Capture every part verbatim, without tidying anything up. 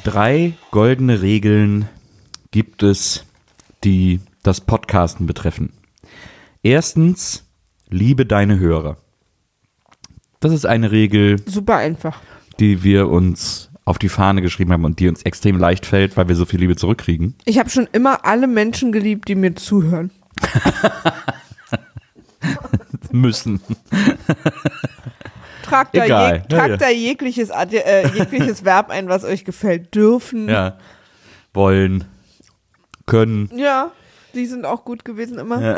Drei goldene Regeln gibt es, die das Podcasten betreffen. Erstens, liebe deine Hörer. Das ist eine Regel, super einfach, die wir uns auf die Fahne geschrieben haben und die uns extrem leicht fällt, weil wir so viel Liebe zurückkriegen. Ich habe schon immer alle Menschen geliebt, die mir zuhören. Müssen. Tragt, da, Egal. jeg, tragt ja, ja. da jegliches, äh, jegliches Verb ein, was euch gefällt. Dürfen. Ja. Wollen. Können. Ja, die sind auch gut gewesen immer. Ja.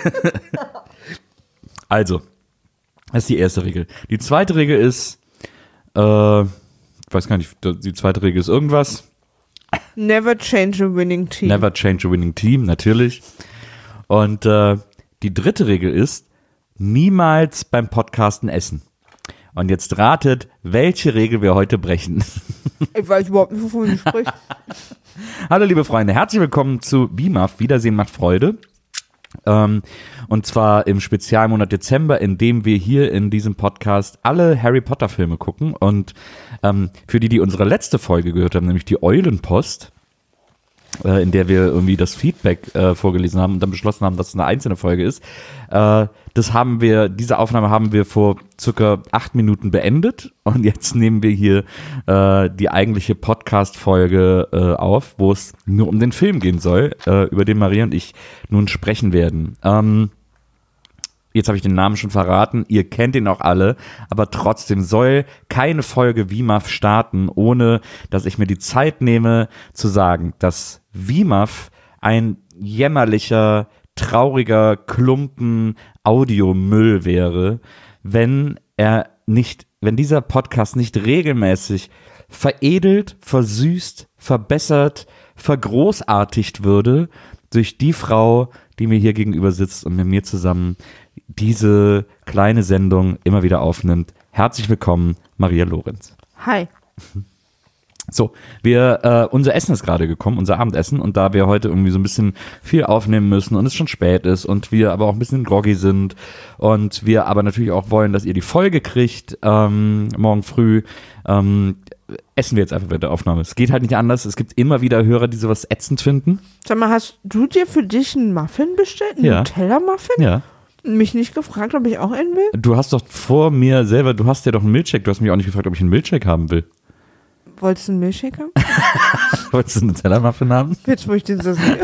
Also, das ist die erste Regel. Die zweite Regel ist, äh, ich weiß gar nicht, die zweite Regel ist irgendwas. Never change a winning team. Never change a winning team, natürlich. Und äh, die dritte Regel ist, niemals beim Podcasten essen. Und jetzt ratet, welche Regel wir heute brechen. Ich weiß überhaupt nicht, wovon du sprichst. Hallo liebe Freunde, herzlich willkommen zu B M A F, Wiedersehen macht Freude. Ähm, und zwar im Spezialmonat Dezember, in dem wir hier in diesem Podcast alle Harry Potter Filme gucken. Und ähm, für die, die unsere letzte Folge gehört haben, nämlich die Eulenpost, äh, in der wir irgendwie das Feedback äh, vorgelesen haben und dann beschlossen haben, dass es eine einzelne Folge ist, äh, das haben wir, diese Aufnahme haben wir vor circa acht Minuten beendet und jetzt nehmen wir hier äh, die eigentliche Podcast-Folge äh, auf, wo es nur um den Film gehen soll, äh, über den Maria und ich nun sprechen werden. Ähm, jetzt habe ich den Namen schon verraten, ihr kennt ihn auch alle, aber trotzdem soll keine Folge W I M A F starten, ohne dass ich mir die Zeit nehme zu sagen, dass W I M A F ein jämmerlicher, trauriger Klumpen Audiomüll wäre, wenn er nicht, wenn dieser Podcast nicht regelmäßig veredelt, versüßt, verbessert, vergroßartigt würde durch die Frau, die mir hier gegenüber sitzt und mit mir zusammen diese kleine Sendung immer wieder aufnimmt. Herzlich willkommen, Maria Lorenz. Hi. So, wir, äh, unser Essen ist gerade gekommen, unser Abendessen, und da wir heute irgendwie so ein bisschen viel aufnehmen müssen und es schon spät ist und wir aber auch ein bisschen groggy sind und wir aber natürlich auch wollen, dass ihr die Folge kriegt, ähm, morgen früh, ähm, essen wir jetzt einfach während der Aufnahme. Es geht halt nicht anders, es gibt immer wieder Hörer, die sowas ätzend finden. Sag mal, hast du dir für dich einen Muffin bestellt? Einen Ja. Nutella-Muffin? Ja. Mich nicht gefragt, ob ich auch einen will? Du hast doch vor mir selber, du hast ja doch einen Milkshake, du hast mich auch nicht gefragt, ob ich einen Milkshake haben will. Wolltest du einen Milchshake haben? Wolltest du einen Nutella-Muffin haben? Jetzt, wo ich den so sehe.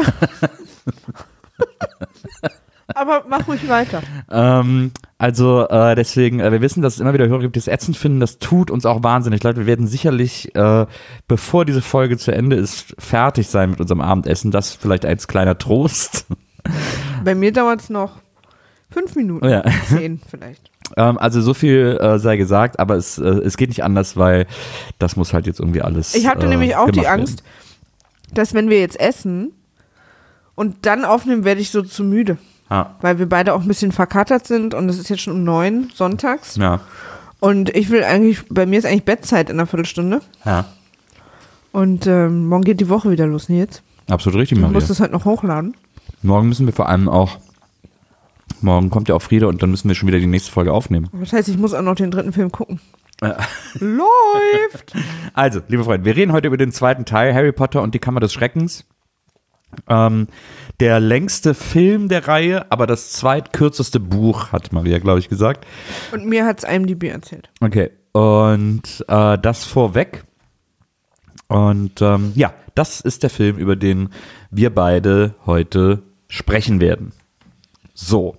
Aber mach ruhig weiter. Ähm, also äh, deswegen, äh, wir wissen, dass es immer wieder Hörer gibt, die es ätzend finden. Das tut uns auch wahnsinnig leid. Wir werden sicherlich, äh, bevor diese Folge zu Ende ist, fertig sein mit unserem Abendessen. Das vielleicht als kleiner Trost. Bei mir dauert es noch fünf Minuten. Oh ja. Zehn vielleicht. Ähm, also so viel äh, sei gesagt, aber es, äh, es geht nicht anders, weil das muss halt jetzt irgendwie alles Ich hatte äh, nämlich auch die gemacht Angst, werden. dass wenn wir jetzt essen und dann aufnehmen, werde ich so zu müde. Ja. Weil wir beide auch ein bisschen verkatert sind und es ist jetzt schon um neun sonntags. Ja. Und ich will eigentlich, bei mir ist eigentlich Bettzeit in einer Viertelstunde. Ja. Und ähm, morgen geht die Woche wieder los, Nils. Absolut richtig, Du Maria. musst es halt noch hochladen. Morgen müssen wir vor allem auch, morgen kommt ja auch Friede und dann müssen wir schon wieder die nächste Folge aufnehmen. Das heißt, ich muss auch noch den dritten Film gucken. Ja. Läuft! Also, liebe Freunde, wir reden heute über den zweiten Teil, Harry Potter und die Kammer des Schreckens. Ähm, der längste Film der Reihe, aber das zweitkürzeste Buch, hat Maria, glaube ich, gesagt. Und mir hat es IMDb erzählt. Okay, und äh, das vorweg. Und ähm, ja, das ist der Film, über den wir beide heute sprechen werden. So.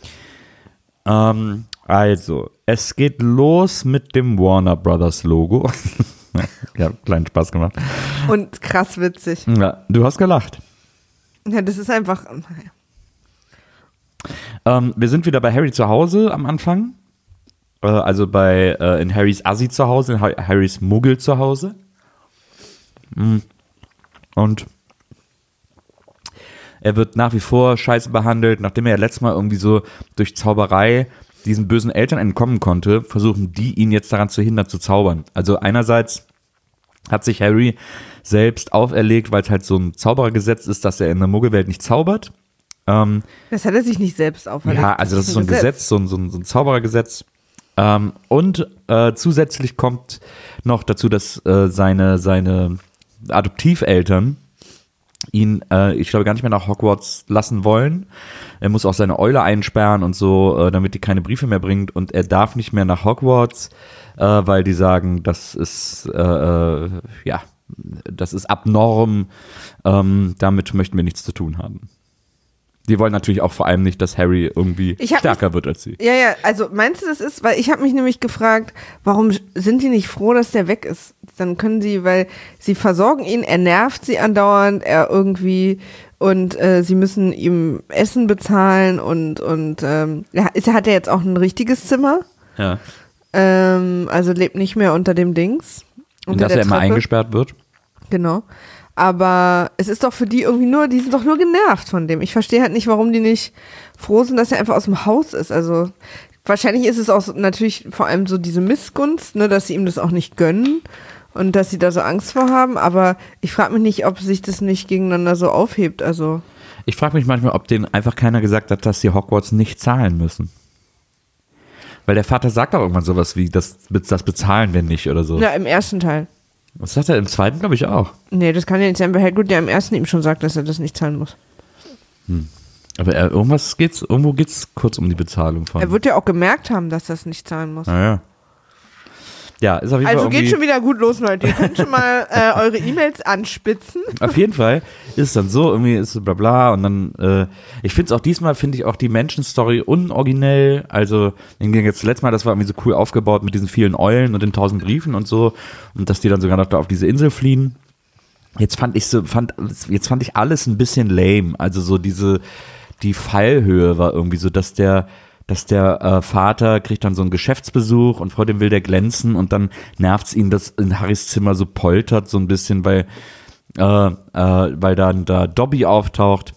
Ähm, also, es geht los mit dem Warner Brothers Logo. Ja, kleinen Spaß gemacht. Und krass witzig. Ja, du hast gelacht. Ja, das ist einfach. Ähm, wir sind wieder bei Harry zu Hause am Anfang. Äh, also bei äh, in Harrys Assi zu Hause, in Harrys Muggel zu Hause. Und er wird nach wie vor scheiße behandelt. Nachdem er ja letztes Mal irgendwie so durch Zauberei diesen bösen Eltern entkommen konnte, versuchen die ihn jetzt daran zu hindern, zu zaubern. Also einerseits hat sich Harry selbst auferlegt, weil es halt so ein Zauberergesetz ist, dass er in der Muggelwelt nicht zaubert. Ähm, das hat er sich nicht selbst auferlegt. Ja, also das, das ist so ein Gesetz, Gesetz so, ein, so, ein, so ein Zauberergesetz. Ähm, und äh, zusätzlich kommt noch dazu, dass äh, seine, seine Adoptiveltern ihn, äh, ich glaube, gar nicht mehr nach Hogwarts lassen wollen. Er muss auch seine Eule einsperren und so, äh, damit die keine Briefe mehr bringt. Und er darf nicht mehr nach Hogwarts, äh, weil die sagen, das ist, äh, äh, ja, das ist abnorm. Ähm, damit möchten wir nichts zu tun haben. Die wollen natürlich auch vor allem nicht, dass Harry irgendwie stärker mich, wird als sie. Ja, ja, also meinst du, das ist, weil ich habe mich nämlich gefragt, warum sind die nicht froh, dass der weg ist? Dann können sie, weil sie versorgen ihn, er nervt sie andauernd, er irgendwie und äh, sie müssen ihm Essen bezahlen und, und ähm, er, ist, er hat ja jetzt auch ein richtiges Zimmer. Ja. Ähm, also lebt nicht mehr unter dem Dings. Und dass er immer eingesperrt wird. Genau. Aber es ist doch für die irgendwie nur, die sind doch nur genervt von dem. Ich verstehe halt nicht, warum die nicht froh sind, dass er einfach aus dem Haus ist. Also wahrscheinlich ist es auch natürlich vor allem so diese Missgunst, ne, dass sie ihm das auch nicht gönnen und dass sie da so Angst vor haben. Aber ich frage mich nicht, ob sich das nicht gegeneinander so aufhebt. Also ich frage mich manchmal, ob denen einfach keiner gesagt hat, dass sie Hogwarts nicht zahlen müssen. Weil der Vater sagt auch irgendwann sowas wie, das, das bezahlen wir nicht oder so. Ja, im ersten Teil. Was sagt er im zweiten, glaube ich, auch. Nee, das kann ja nicht sein, weil Hagrid ja im ersten ihm schon sagt, dass er das nicht zahlen muss. Hm. Aber er, irgendwas geht's, irgendwo geht es kurz um die Bezahlung von. Er wird ja auch gemerkt haben, dass er es nicht zahlen muss. Naja. Ja, ist auf jeden also Fall geht schon wieder gut los, Leute. Ihr könnt schon mal äh, eure E-Mails anspitzen. Auf jeden Fall ist es dann so, irgendwie ist es bla bla und dann, äh, ich finde es auch diesmal, finde ich auch die Menschenstory unoriginell, also jetzt letztes Mal, das war irgendwie so cool aufgebaut mit diesen vielen Eulen und den tausend Briefen und so und dass die dann sogar noch da auf diese Insel fliehen. Jetzt fand ich so, fand, jetzt fand ich alles ein bisschen lame, also so diese, die Fallhöhe war irgendwie so, dass der dass der äh, Vater kriegt dann so einen Geschäftsbesuch und vor dem will der glänzen und dann nervt's ihn, dass in Harrys Zimmer so poltert so ein bisschen, weil äh, äh, weil dann da Dobby auftaucht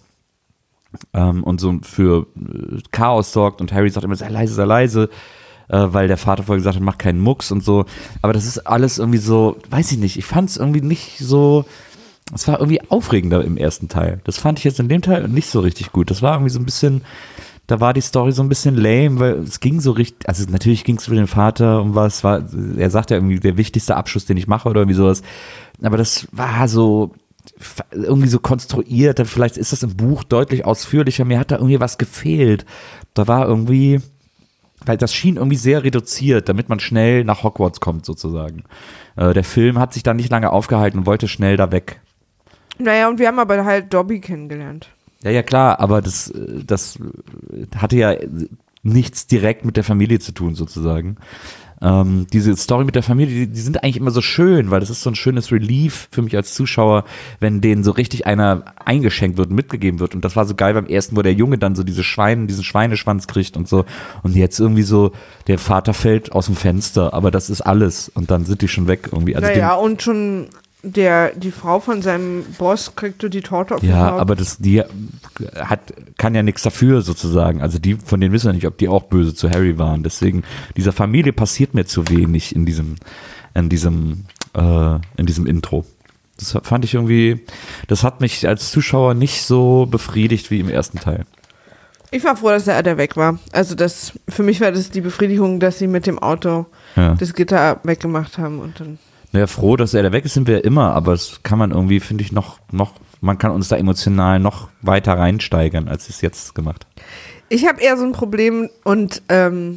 ähm, und so für äh, Chaos sorgt und Harry sagt immer, sei leise, sei leise, äh, weil der Vater vorher gesagt hat, mach keinen Mucks und so, aber das ist alles irgendwie so, weiß ich nicht, ich fand's irgendwie nicht so, es war irgendwie aufregender im ersten Teil, das fand ich jetzt in dem Teil nicht so richtig gut, das war irgendwie so ein bisschen, da war die Story so ein bisschen lame, weil es ging so richtig, also natürlich ging es für den Vater um was, war, er sagt ja irgendwie der wichtigste Abschluss, den ich mache oder irgendwie sowas, aber das war so irgendwie so konstruiert, vielleicht ist das im Buch deutlich ausführlicher, mir hat da irgendwie was gefehlt, da war irgendwie, weil das schien irgendwie sehr reduziert, damit man schnell nach Hogwarts kommt sozusagen. Äh, der Film hat sich da nicht lange aufgehalten und wollte schnell da weg. Naja, und wir haben aber halt Dobby kennengelernt. Ja, ja, klar, aber das, das hatte ja nichts direkt mit der Familie zu tun, sozusagen. Ähm, diese Story mit der Familie, die, die sind eigentlich immer so schön, weil das ist so ein schönes Relief für mich als Zuschauer, wenn denen so richtig einer eingeschenkt wird und mitgegeben wird. Und das war so geil beim ersten, wo der Junge dann so diese Schweine, diesen Schweineschwanz kriegt und so. Und jetzt irgendwie so, der Vater fällt aus dem Fenster, aber das ist alles. Und dann sind die schon weg irgendwie. Also naja, und schon der, die Frau von seinem Boss kriegte die Torte auf den Ja, Kopf. aber das, die hat, kann ja nichts dafür sozusagen. Also die, von denen wissen wir nicht, ob die auch böse zu Harry waren. Deswegen, dieser Familie passiert mir zu wenig in diesem, in diesem, äh, in diesem Intro. Das fand ich irgendwie, das hat mich als Zuschauer nicht so befriedigt wie im ersten Teil. Ich war froh, dass der Adder weg war. Also das, für mich war das die Befriedigung, dass sie mit dem Auto Ja. das Gitter weggemacht haben und dann. Naja, froh, dass er da weg ist, sind wir ja immer, aber das kann man irgendwie, finde ich, noch, noch, man kann uns da emotional noch weiter reinsteigern, als es jetzt gemacht. Ich habe eher so ein Problem und ähm,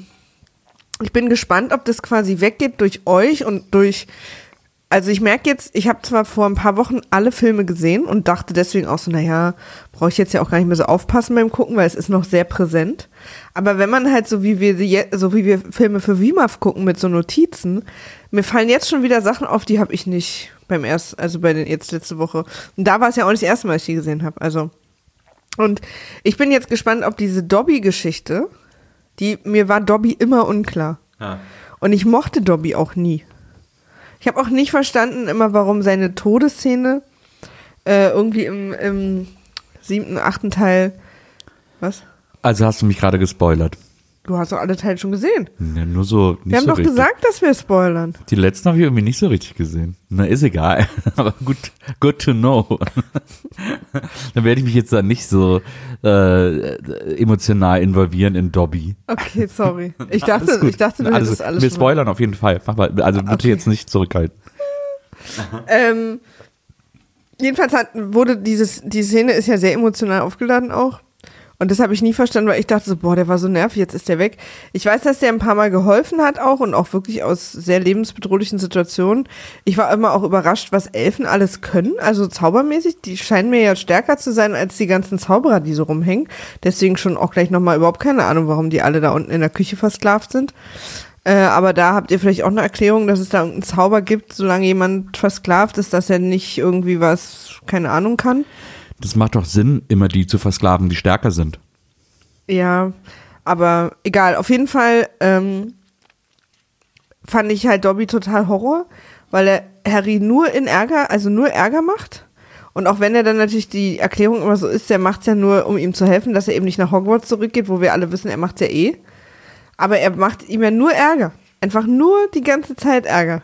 ich bin gespannt, ob das quasi weggeht durch euch und durch, also ich merke jetzt, ich habe zwar vor ein paar Wochen alle Filme gesehen und dachte deswegen auch so, naja, brauche ich jetzt ja auch gar nicht mehr so aufpassen beim Gucken, weil es ist noch sehr präsent. Aber wenn man halt so wie wir die, so wie wir Filme für W I M A F gucken mit so Notizen, mir fallen jetzt schon wieder Sachen auf, die habe ich nicht beim ersten, also bei den jetzt letzte Woche. Und da war es ja auch nicht das erste Mal, dass ich die gesehen habe. Also und ich bin jetzt gespannt, ob diese Dobby-Geschichte, die mir war Dobby immer unklar. Ja. Und ich mochte Dobby auch nie. Ich habe auch nicht verstanden immer, warum seine Todesszene äh, irgendwie im, im siebten, achten Teil, was? Also hast du mich gerade gespoilert. Du hast doch alle Teile schon gesehen. Ja, nur so, nicht Wir haben so doch richtig. gesagt, dass wir spoilern. Die letzten habe ich irgendwie nicht so richtig gesehen. Na, ist egal. Aber gut, good to know. Dann werde ich mich jetzt da nicht so äh, emotional involvieren in Dobby. Okay, sorry. Ich dachte, Alles gut. ich dachte du alles, hättest alles wir schon spoilern auf jeden Fall. Mach mal, also bitte Okay. jetzt nicht zurückhalten. Ähm, jedenfalls hat, wurde dieses, die Szene ist ja sehr emotional aufgeladen auch. Und das habe ich nie verstanden, weil ich dachte so, boah, der war so nervig, jetzt ist der weg. Ich weiß, dass der ein paar Mal geholfen hat auch und auch wirklich aus sehr lebensbedrohlichen Situationen. Ich war immer auch überrascht, was Elfen alles können, also zaubermäßig. Die scheinen mir ja stärker zu sein als die ganzen Zauberer, die so rumhängen. Deswegen schon auch gleich nochmal überhaupt keine Ahnung, warum die alle da unten in der Küche versklavt sind. Äh, aber da habt ihr vielleicht auch eine Erklärung, dass es da irgendeinen Zauber gibt, solange jemand versklavt ist, dass er nicht irgendwie was, keine Ahnung kann. Das macht doch Sinn, immer die zu versklaven, die stärker sind. Ja, aber egal. Auf jeden Fall ähm, fand ich halt Dobby total Horror, weil er Harry nur in Ärger, also nur Ärger macht. Und auch wenn er dann natürlich die Erklärung immer so ist, der macht es ja nur, um ihm zu helfen, dass er eben nicht nach Hogwarts zurückgeht, wo wir alle wissen, er macht es ja eh. Aber er macht ihm ja nur Ärger. Einfach nur die ganze Zeit Ärger.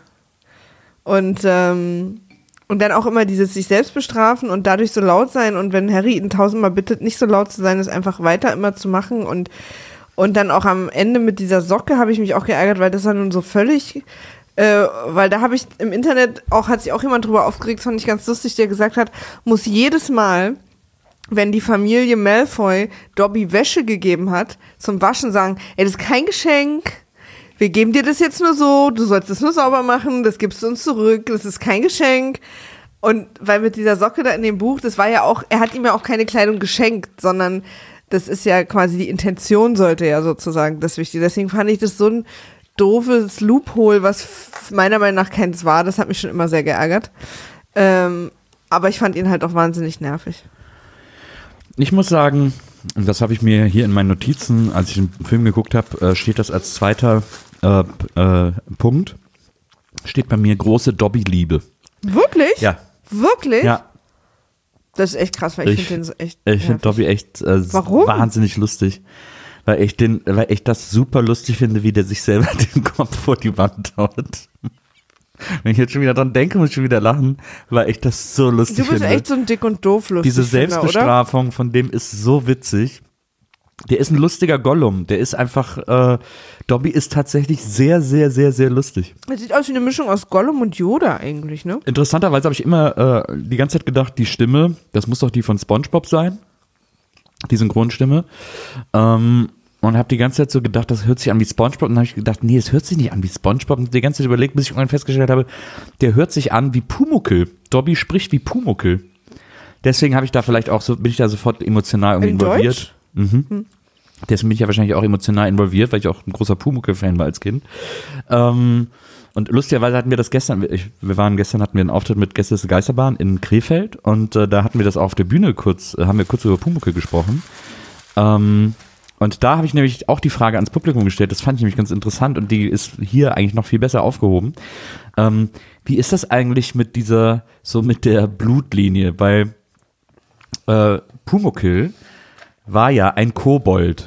Und ähm, Und dann auch immer dieses sich selbst bestrafen und dadurch so laut sein und wenn Harry ihn tausendmal bittet, nicht so laut zu sein, ist einfach weiter immer zu machen und, und dann auch am Ende mit dieser Socke habe ich mich auch geärgert, weil das war nun so völlig, äh, weil da habe ich im Internet auch, hat sich auch jemand drüber aufgeregt, fand ich ganz lustig, der gesagt hat, muss jedes Mal, wenn die Familie Malfoy Dobby Wäsche gegeben hat, zum Waschen sagen, ey, das ist kein Geschenk, wir geben dir das jetzt nur so, du sollst es nur sauber machen, das gibst du uns zurück, das ist kein Geschenk. Und weil mit dieser Socke da in dem Buch, das war ja auch, er hat ihm ja auch keine Kleidung geschenkt, sondern das ist ja quasi die Intention sollte ja sozusagen das Wichtige. Deswegen fand ich das so ein doofes Loophole, was meiner Meinung nach keins war, das hat mich schon immer sehr geärgert. Ähm, aber ich fand ihn halt auch wahnsinnig nervig. Ich muss sagen, und das habe ich mir hier in meinen Notizen, als ich den Film geguckt habe, äh, steht das als zweiter äh, äh, Punkt, steht bei mir große Dobby-Liebe. Wirklich? Ja. Wirklich? Ja. Das ist echt krass, weil ich, ich finde den so echt Ich finde Dobby echt äh, wahnsinnig lustig. Weil ich, den, weil ich das super lustig finde, wie der sich selber den Kopf vor die Wand haut. Wenn ich jetzt schon wieder dran denke, muss ich schon wieder lachen, weil ich das so lustig finde. Du bist finde. echt so ein dick und doof lustig. Diese Selbstbestrafung finde, von dem ist so witzig. Der ist ein lustiger Gollum. Der ist einfach, äh, Dobby ist tatsächlich sehr, sehr, sehr, sehr lustig. Das sieht aus wie eine Mischung aus Gollum und Yoda eigentlich, ne? Interessanterweise habe ich immer äh, die ganze Zeit gedacht, die Stimme, das muss doch die von SpongeBob sein. Die Synchronstimme. Ähm, Und habe die ganze Zeit so gedacht, das hört sich an wie SpongeBob. Und dann habe ich gedacht, nee, das hört sich nicht an wie SpongeBob. Und die ganze Zeit überlegt, bis ich irgendwann festgestellt habe, der hört sich an wie Pumuckl. Dobby spricht wie Pumuckl. Deswegen habe ich da vielleicht auch so, bin ich da sofort emotional irgendwie in involviert. Deutsch? Mhm. Hm. Deswegen bin ich ja wahrscheinlich auch emotional involviert, weil ich auch ein großer Pumuckl-Fan war als Kind. Ähm, und lustigerweise hatten wir das gestern, ich, wir waren gestern, hatten wir einen Auftritt mit Gäste der Geisterbahn in Krefeld. Und äh, da hatten wir das auch auf der Bühne kurz, äh, haben wir kurz über Pumuckl gesprochen. Ähm, Und da habe ich nämlich auch die Frage ans Publikum gestellt, das fand ich nämlich ganz interessant und die ist hier eigentlich noch viel besser aufgehoben. Ähm, wie ist das eigentlich mit dieser, so mit der Blutlinie? Weil äh, Pumuckl war ja ein Kobold.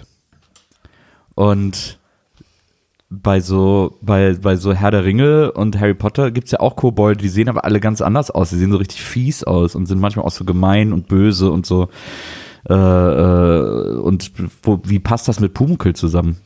Und bei so, bei, bei so Herr der Ringe und Harry Potter gibt es ja auch Kobolde, die sehen aber alle ganz anders aus. Die sehen so richtig fies aus und sind manchmal auch so gemein und böse und so. Äh, äh, und wo, wie passt das mit Pumuckl zusammen?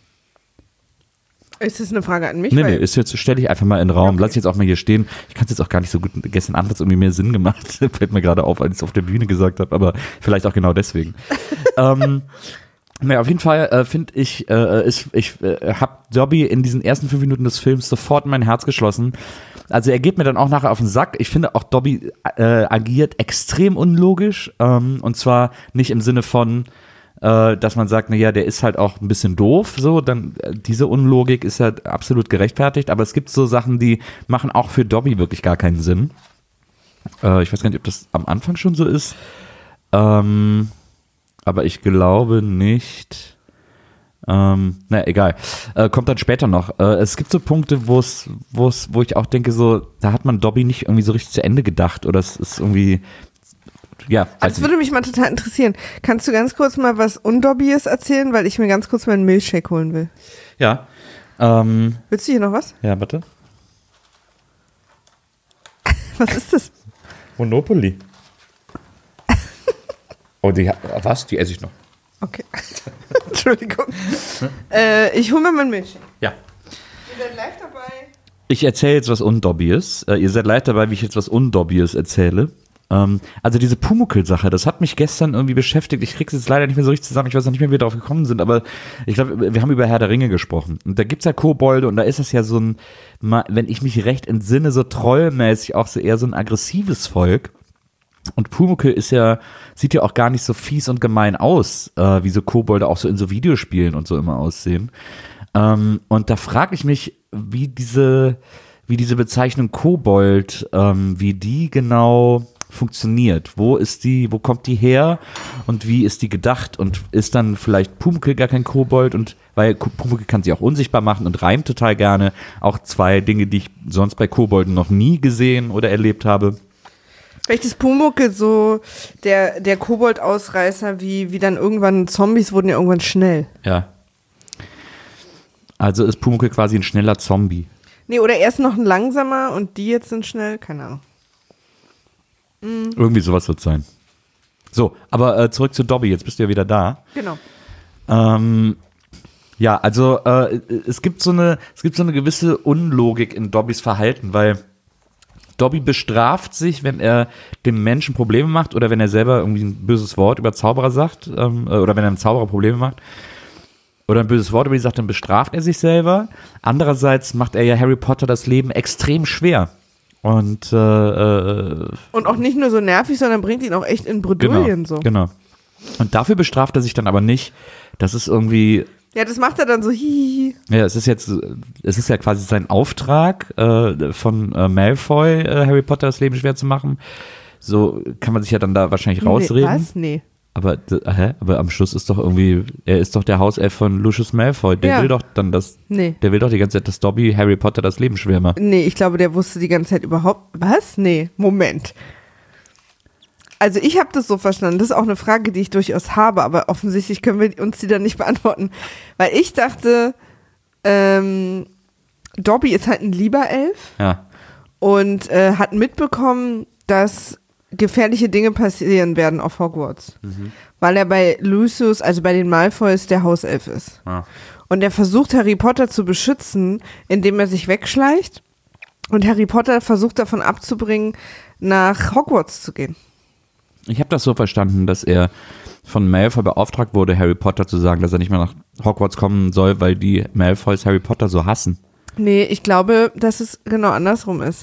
Ist das eine Frage an mich? Nee, nee, ist jetzt, stelle ich einfach mal in den Raum. Okay. Lass ich jetzt auch mal hier stehen. Ich kann es jetzt auch gar nicht so gut, gestern Abend hat es irgendwie mehr Sinn gemacht. Fällt mir gerade auf, als ich es auf der Bühne gesagt habe, aber vielleicht auch genau deswegen. ähm, naja, auf jeden Fall äh, finde ich, äh, ist, ich äh, habe Dobby in diesen ersten fünf Minuten des Films sofort in mein Herz geschlossen. Also er geht mir dann auch nachher auf den Sack. Ich finde auch Dobby äh, agiert extrem unlogisch. Ähm, und zwar nicht im Sinne von, äh, dass man sagt, naja, der ist halt auch ein bisschen doof. So, dann äh, diese Unlogik ist halt absolut gerechtfertigt. Aber es gibt so Sachen, die machen auch für Dobby wirklich gar keinen Sinn. Äh, ich weiß gar nicht, ob das am Anfang schon so ist. Ähm, aber ich glaube nicht. Ähm, na, egal. Äh, kommt dann später noch. Äh, es gibt so Punkte, wo es, wo es, wo ich auch denke, so, da hat man Dobby nicht irgendwie so richtig zu Ende gedacht oder es ist irgendwie, ja. Das würde mich mal total interessieren. Kannst du ganz kurz mal was Undobbyes erzählen, weil ich mir ganz kurz meinen Milchshake holen will? Ja. Ähm, Willst du hier noch was? Ja, bitte. Was ist das? Monopoly. Oh, die, was? Die esse ich noch. Okay. Entschuldigung. äh, ich hole mir mein Milchshake. Ja. Ihr seid live dabei. Ich erzähle jetzt was Undobbyes. Äh, ihr seid live dabei, wie ich jetzt was Undobbyes erzähle. Ähm, also diese Pumuckl-Sache, das hat mich gestern irgendwie beschäftigt. Ich krieg's jetzt leider nicht mehr so richtig zusammen. Ich weiß noch nicht mehr, wie wir darauf gekommen sind, aber ich glaube, wir haben über Herr der Ringe gesprochen. Und da gibt's ja Kobolde und da ist es ja so ein, wenn ich mich recht entsinne, so trollmäßig auch so eher so ein aggressives Volk. Und Pumuckl ist ja, sieht ja auch gar nicht so fies und gemein aus, äh, wie so Kobolde auch so in so Videospielen und so immer aussehen. Ähm, und da frage ich mich, wie diese, wie diese Bezeichnung Kobold, ähm, wie die genau funktioniert. Wo ist die, wo kommt die her und wie ist die gedacht? Und ist dann vielleicht Pumuckl gar kein Kobold? Und weil Pumuckl kann sie auch unsichtbar machen und reimt total gerne. Auch zwei Dinge, die ich sonst bei Kobolden noch nie gesehen oder erlebt habe. Vielleicht ist Pumuckl so der, der Kobold-Ausreißer, wie, wie dann irgendwann Zombies wurden ja irgendwann schnell. Ja. Also ist Pumuckl quasi ein schneller Zombie. Nee, oder erst noch ein langsamer und die jetzt sind schnell, keine Ahnung. Mhm. Irgendwie sowas wird es sein. So, aber äh, zurück zu Dobby, jetzt bist du ja wieder da. Genau. Ähm, ja, also äh, es gibt so eine, es gibt so eine gewisse Unlogik in Dobbys Verhalten, weil Dobby bestraft sich, wenn er dem Menschen Probleme macht oder wenn er selber irgendwie ein böses Wort über Zauberer sagt ähm, oder wenn er einem Zauberer Probleme macht oder ein böses Wort über ihn sagt, dann bestraft er sich selber. Andererseits macht er ja Harry Potter das Leben extrem schwer. Und, äh, äh, und auch nicht nur so nervig, sondern bringt ihn auch echt in Bredouillen. Genau, so. genau. Und dafür bestraft er sich dann aber nicht. Das ist irgendwie... Ja, das macht er dann so hihihi. Ja, es ist jetzt, es ist ja quasi sein Auftrag äh, von äh, Malfoy, äh, Harry Potter das Leben schwer zu machen. So kann man sich ja dann da wahrscheinlich rausreden. Nee, was? Nee. Aber, hä? Aber am Schluss ist doch irgendwie, er ist doch der Hauself von Lucius Malfoy. Der ja. will doch dann das, nee. der will doch die ganze Zeit, dass Dobby Harry Potter das Leben schwer macht. Nee, ich glaube, der wusste die ganze Zeit überhaupt, was? Nee, Moment. Also ich habe das so verstanden, das ist auch eine Frage, die ich durchaus habe, aber offensichtlich können wir uns die dann nicht beantworten, weil ich dachte, ähm, Dobby ist halt ein lieber Elf ja. und äh, hat mitbekommen, dass gefährliche Dinge passieren werden auf Hogwarts, mhm. weil er bei Lucius, also bei den Malfoys, der Hauself ist. Ja. Und er versucht, Harry Potter zu beschützen, indem er sich wegschleicht und Harry Potter versucht davon abzubringen, nach Hogwarts zu gehen. Ich habe das so verstanden, dass er von Malfoy beauftragt wurde, Harry Potter zu sagen, dass er nicht mehr nach Hogwarts kommen soll, weil die Malfoys Harry Potter so hassen. Nee, ich glaube, dass es genau andersrum ist.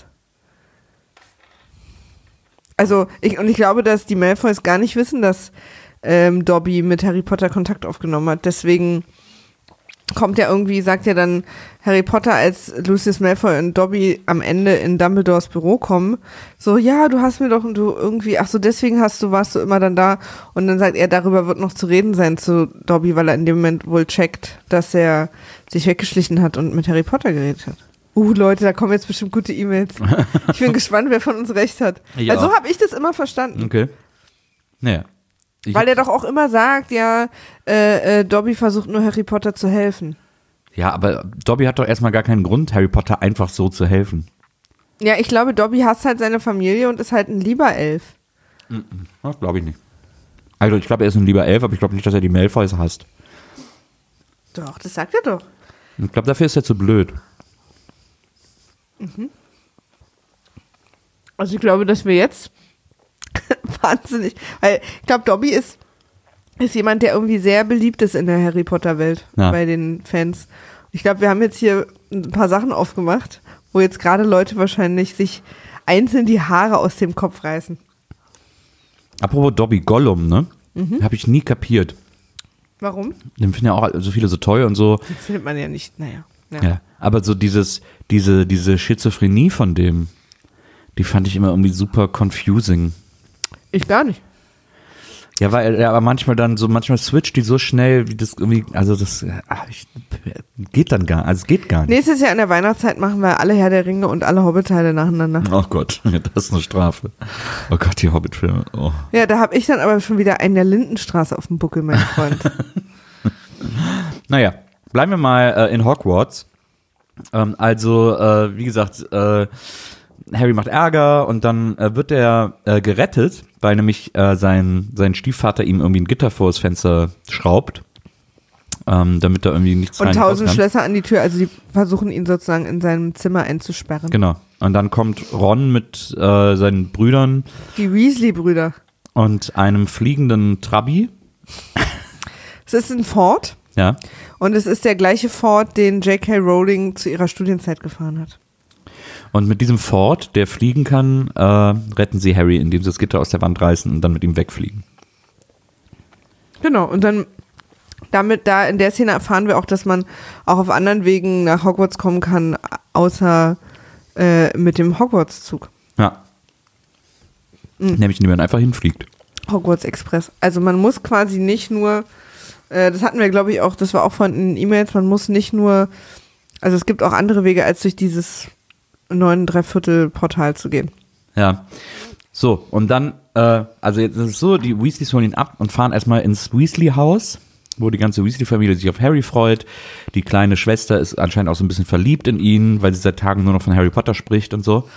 Also, ich, und ich glaube, dass die Malfoys gar nicht wissen, dass ähm, Dobby mit Harry Potter Kontakt aufgenommen hat. Deswegen kommt ja irgendwie, sagt ja dann Harry Potter, als Lucius Malfoy und Dobby am Ende in Dumbledores Büro kommen, so, ja, du hast mir doch, du irgendwie, ach so, deswegen hast du, warst du immer dann da. Und dann sagt er, darüber wird noch zu reden sein zu Dobby, weil er in dem Moment wohl checkt, dass er sich weggeschlichen hat und mit Harry Potter geredet hat. Uh, Leute, da kommen jetzt bestimmt gute E-Mails. Ich bin gespannt, wer von uns recht hat. Ich Weil auch. so habe ich das immer verstanden. Okay. Naja. Ich Weil er doch auch immer sagt, ja, äh, äh, Dobby versucht nur Harry Potter zu helfen. Ja, aber Dobby hat doch erstmal gar keinen Grund, Harry Potter einfach so zu helfen. Ja, ich glaube, Dobby hasst halt seine Familie und ist halt ein lieber Elf. Das glaube ich nicht. Also ich glaube, er ist ein lieber Elf, aber ich glaube nicht, dass er die Malfoys hasst. Doch, das sagt er doch. Ich glaube, dafür ist er zu blöd. Mhm. Also ich glaube, dass wir jetzt wahnsinnig, weil ich glaube, Dobby ist, ist jemand, der irgendwie sehr beliebt ist in der Harry Potter Welt, ja. bei den Fans. Ich glaube, wir haben jetzt hier ein paar Sachen aufgemacht, wo jetzt gerade Leute wahrscheinlich sich einzeln die Haare aus dem Kopf reißen. Apropos Dobby, Gollum, ne? Mhm. Habe ich nie kapiert. Warum? Den finden ja auch so viele so toll und so. Den findet man ja nicht, naja. Ja. Ja, aber so dieses, diese, diese Schizophrenie von dem, die fand ich immer irgendwie super confusing. Ich gar nicht. Ja, weil er aber manchmal dann so, manchmal switcht die so schnell, wie das irgendwie, also das ach, ich, geht dann gar, also es geht gar nicht. Nächstes Jahr in der Weihnachtszeit machen wir alle Herr der Ringe und alle Hobbit-Teile nacheinander. Oh Gott, das ist eine Strafe. Oh Gott, die Hobbit-Filme. Oh. Ja, da habe ich dann aber schon wieder einen der Lindenstraße auf dem Buckel, mein Freund. Naja, bleiben wir mal äh, in Hogwarts. Ähm, also, äh, wie gesagt, äh, Harry macht Ärger und dann äh, wird er äh, gerettet, weil nämlich äh, sein, sein Stiefvater ihm irgendwie ein Gitter vor das Fenster schraubt. ähm, damit da irgendwie nichts rein Und tausend kann. Schlösser an die Tür, also die versuchen ihn sozusagen in seinem Zimmer einzusperren. Genau. Und dann kommt Ron mit äh, seinen Brüdern Die Weasley-Brüder. und einem fliegenden Trabi. Es ist ein Ford Ja. und es ist der gleiche Ford, den J K. Rowling zu ihrer Studienzeit gefahren hat. Und mit diesem Ford, der fliegen kann, äh, retten sie Harry, indem sie das Gitter aus der Wand reißen und dann mit ihm wegfliegen. Genau, und dann damit, da in der Szene erfahren wir auch, dass man auch auf anderen Wegen nach Hogwarts kommen kann, außer äh, mit dem Hogwarts-Zug. Ja. Mhm. Nämlich, indem man einfach hinfliegt. Hogwarts Express. Also man muss quasi nicht nur, äh, das hatten wir glaube ich auch, das war auch von den E-Mails, man muss nicht nur, also es gibt auch andere Wege, als durch dieses neun Dreiviertel Portal zu gehen. Ja. So, und dann, äh, also jetzt ist es so, die Weasleys holen ihn ab und fahren erstmal ins Weasley-Haus, wo die ganze Weasley-Familie sich auf Harry freut. Die kleine Schwester ist anscheinend auch so ein bisschen verliebt in ihn, weil sie seit Tagen nur noch von Harry Potter spricht und so.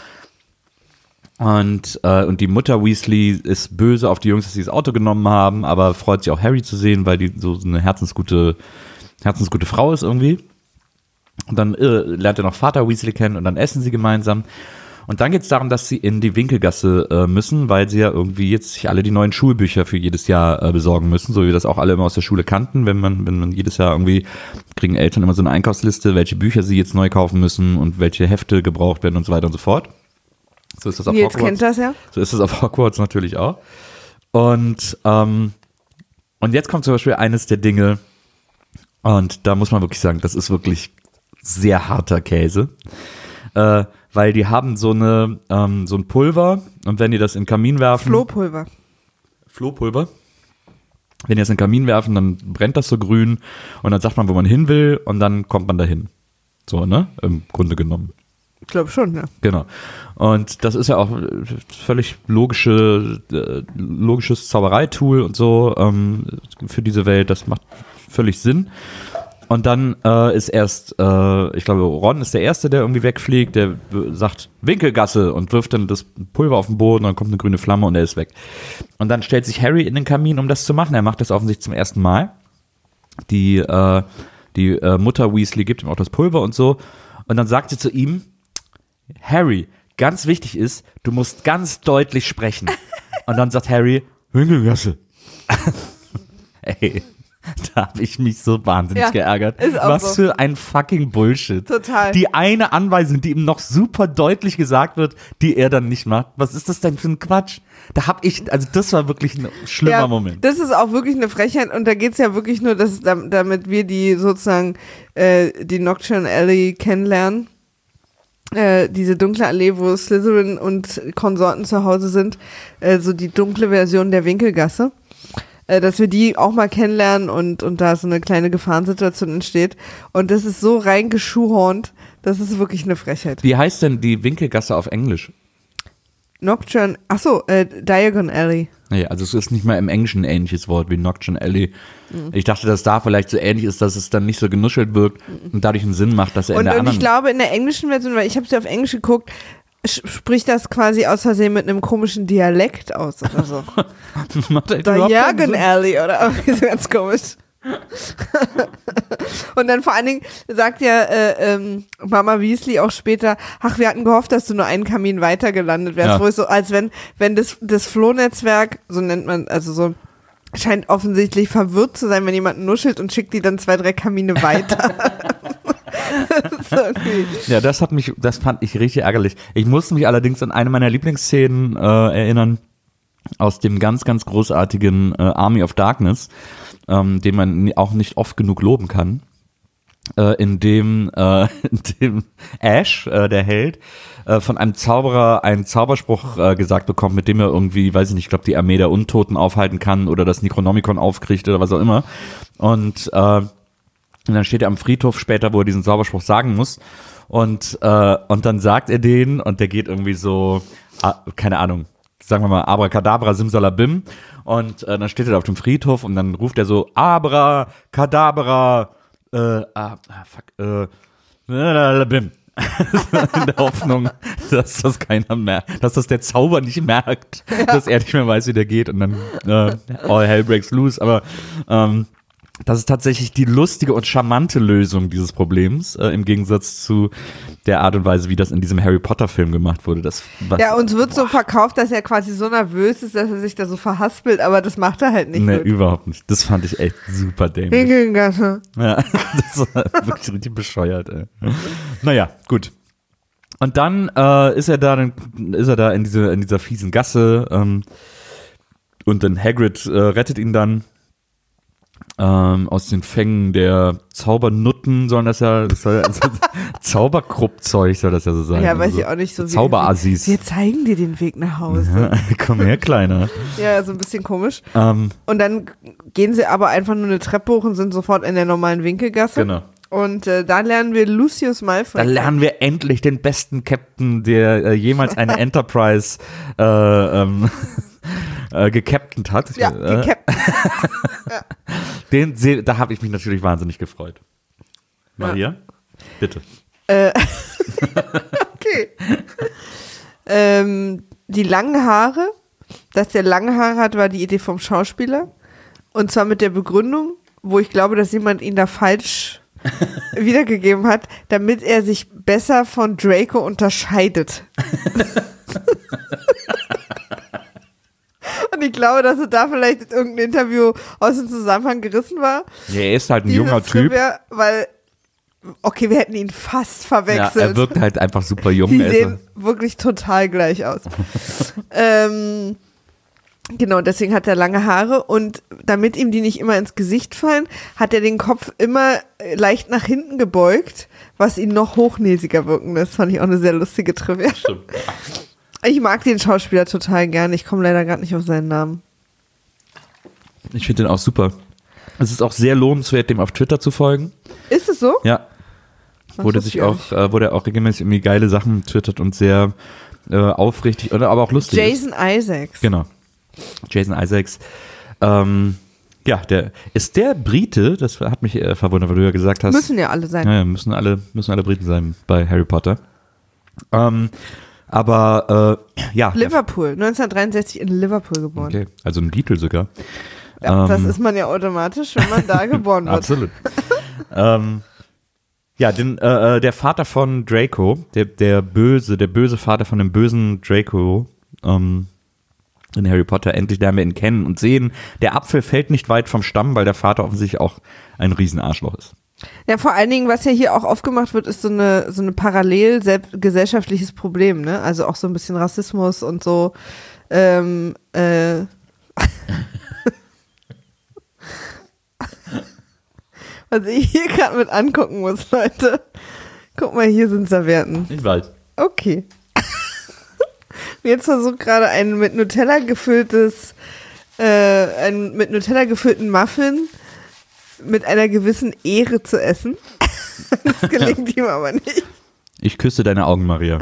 Und, äh, und die Mutter Weasley ist böse auf die Jungs, dass sie das Auto genommen haben, aber freut sich auch Harry zu sehen, weil die so eine herzensgute, herzensgute Frau ist irgendwie. Und dann äh, lernt er noch Vater Weasley kennen und dann essen sie gemeinsam. Und dann geht es darum, dass sie in die Winkelgasse äh, müssen, weil sie ja irgendwie jetzt sich alle die neuen Schulbücher für jedes Jahr äh, besorgen müssen, so wie wir das auch alle immer aus der Schule kannten. Wenn man, wenn man jedes Jahr irgendwie, kriegen Eltern immer so eine Einkaufsliste, welche Bücher sie jetzt neu kaufen müssen und welche Hefte gebraucht werden und so weiter und so fort. So ist das auf Nils Hogwarts. kennt das ja. So ist das auf Hogwarts natürlich auch. Und, ähm, und jetzt kommt zum Beispiel eines der Dinge, und da muss man wirklich sagen, das ist wirklich sehr harter Käse. Äh, weil die haben so eine ähm, so ein Pulver und wenn die das in den Kamin werfen. Flohpulver. Flohpulver. Wenn die das in den Kamin werfen, dann brennt das so grün und dann sagt man, wo man hin will und dann kommt man dahin. So, ne? Im Grunde genommen. Ich glaube schon, ja. Genau. Und das ist ja auch völlig logische, äh, logisches Zaubereitool und so ähm, für diese Welt. Das macht völlig Sinn. Und dann äh, ist erst, äh, ich glaube, Ron ist der Erste, der irgendwie wegfliegt. Der sagt Winkelgasse und wirft dann das Pulver auf den Boden, dann kommt eine grüne Flamme und er ist weg. Und dann stellt sich Harry in den Kamin, um das zu machen. Er macht das offensichtlich zum ersten Mal. Die, äh, die äh, Mutter Weasley gibt ihm auch das Pulver und so. Und dann sagt sie zu ihm, Harry, ganz wichtig ist, du musst ganz deutlich sprechen. Und dann sagt Harry, Winkelgasse. Ey, da habe ich mich so wahnsinnig Ja, geärgert. ist auch Was so. für ein fucking Bullshit. Total. Die eine Anweisung, die ihm noch super deutlich gesagt wird, die er dann nicht macht. Was ist das denn für ein Quatsch? Da hab ich, also das war wirklich ein schlimmer Ja, Moment. das ist auch wirklich eine Frechheit und da geht es ja wirklich nur, dass, damit wir die sozusagen äh, die Nocturne Alley kennenlernen. Äh, diese dunkle Allee, wo Slytherin und Konsorten zu Hause sind, äh, so die dunkle Version der Winkelgasse, äh, dass wir die auch mal kennenlernen und, und da so eine kleine Gefahrensituation entsteht. Und das ist so reingeschuhhornt, das ist wirklich eine Frechheit. Wie heißt denn die Winkelgasse auf Englisch? Nocturne, achso, äh, Diagon Alley. Nee, also es ist nicht mal im Englischen ein ähnliches Wort wie Nocturne Alley. Mhm. Ich dachte, dass da vielleicht so ähnlich ist, dass es dann nicht so genuschelt wirkt mhm. und dadurch einen Sinn macht, dass er und, in der und anderen... Und ich glaube, in der englischen Version, weil ich habe sie auf Englisch geguckt, spricht das quasi aus Versehen mit einem komischen Dialekt aus oder so. Diagon Alley oder irgendwie so ganz komisch. Und dann vor allen Dingen sagt ja äh, ähm, Mama Weasley auch später, ach, wir hatten gehofft, dass du nur einen Kamin weiter gelandet wärst, ja. Wo es so, als wenn, wenn das, das Flohnetzwerk, so nennt man, also so, scheint offensichtlich verwirrt zu sein, wenn jemand nuschelt und schickt die dann zwei, drei Kamine weiter. Ja, das hat mich, das fand ich richtig ärgerlich. Ich musste mich allerdings an eine meiner Lieblingsszenen äh, erinnern, aus dem ganz, ganz großartigen äh, Army of Darkness, ähm, den man auch nicht oft genug loben kann, äh, in dem, äh, in dem Ash, äh, der Held, äh, von einem Zauberer einen Zauberspruch äh, gesagt bekommt, mit dem er irgendwie, weiß ich nicht, ich glaube, die Armee der Untoten aufhalten kann oder das Necronomicon aufkriegt oder was auch immer. Und, äh, und dann steht er am Friedhof später, wo er diesen Zauberspruch sagen muss. Und, äh, und dann sagt er den und der geht irgendwie so, ah, keine Ahnung, sagen wir mal, Abracadabra, Simsalabim. Und äh, dann steht er da auf dem Friedhof und dann ruft er so, Abracadabra, äh, ah, fuck, äh, Bim. In der Hoffnung, dass das keiner merkt, dass das der Zauber nicht merkt, ja. Dass er nicht mehr weiß, wie der geht und dann äh, all hell breaks loose. Aber ähm, Das ist tatsächlich die lustige und charmante Lösung dieses Problems, äh, im Gegensatz zu der Art und Weise, wie das in diesem Harry Potter Film gemacht wurde. Das, was, ja, uns wird boah. so verkauft, dass er quasi so nervös ist, dass er sich da so verhaspelt, aber das macht er halt nicht. Nee, gut. Überhaupt nicht. Das fand ich echt super dämlich. Winkelgasse. Ja, das war wirklich richtig bescheuert, ey. Naja, gut. Und dann äh, ist er da, dann ist er da in, diese, in dieser fiesen Gasse ähm, und dann Hagrid äh, rettet ihn dann. Ähm, aus den Fängen der Zaubernutten sollen das ja, das soll, also Zauberkruppzeug soll das ja so sein. Ja, weiß also, ich auch nicht so. Zauberassis. Wir zeigen dir den Weg nach Hause. Ja, komm her, Kleiner. Ja, so ein bisschen komisch. Ähm, und dann gehen sie aber einfach nur eine Treppe hoch und sind sofort in der normalen Winkelgasse. Genau. Und äh, da lernen wir Lucius Malfoy. Da lernen wir endlich den besten Captain, der äh, jemals eine Enterprise äh, ähm, äh, gecaptent hat. Ja, äh, gecaptent. Ja. Den, da habe ich mich natürlich wahnsinnig gefreut. Maria, ja. Bitte. Äh, okay. ähm, die langen Haare, dass der lange Haare hat, war die Idee vom Schauspieler. Und zwar mit der Begründung, wo ich glaube, dass jemand ihn da falsch wiedergegeben hat, damit er sich besser von Draco unterscheidet. Und ich glaube, dass es da vielleicht irgendein Interview aus dem Zusammenhang gerissen war. Ja, er ist halt ein junger Typ. Trivia, weil, okay, wir hätten ihn fast verwechselt. Ja, er wirkt halt einfach super jung. Die sehen wirklich total gleich aus. ähm, genau, deswegen hat er lange Haare und damit ihm die nicht immer ins Gesicht fallen, hat er den Kopf immer leicht nach hinten gebeugt, was ihn noch hochnäsiger wirken lässt. Das fand ich auch eine sehr lustige Trivia. Stimmt. Ich mag den Schauspieler total gern. Ich komme leider gerade nicht auf seinen Namen. Ich finde den auch super. Es ist auch sehr lohnenswert, dem auf Twitter zu folgen. Ist es so? Ja. Wo der sich auch, äh, wo der auch regelmäßig irgendwie geile Sachen twittert und sehr äh, aufrichtig, oder aber auch lustig Jason ist. Isaacs. Genau. Jason Isaacs. Ähm, ja, der ist der Brite, das hat mich äh, verwundert, weil du ja gesagt hast. Müssen ja alle sein. Ja, müssen alle, müssen alle Briten sein bei Harry Potter. Ähm, aber äh, ja. Liverpool, neunzehnhundertdreiundsechzig in Liverpool geboren. Okay, also ein Beatle sogar. Ja, ähm, das ist man ja automatisch, wenn man da geboren wird. Absolut. ähm, ja, den, äh, der Vater von Draco, der, der böse, der böse Vater von dem bösen Draco, ähm, in Harry Potter, endlich lernen wir ihn kennen und sehen, der Apfel fällt nicht weit vom Stamm, weil der Vater offensichtlich auch ein Riesenarschloch ist. Ja, vor allen Dingen, was ja hier auch aufgemacht wird, ist so eine, so eine parallel gesellschaftliches Problem, ne? Also auch so ein bisschen Rassismus und so, ähm, äh, was ich hier gerade mit angucken muss, Leute. Guck mal, hier sind Servietten. Ich weiß. Okay. Jetzt versucht gerade ein mit Nutella gefülltes, äh, ein mit Nutella gefüllten Muffin mit einer gewissen Ehre zu essen. Das gelingt ihm aber nicht. Ich küsse deine Augen, Maria.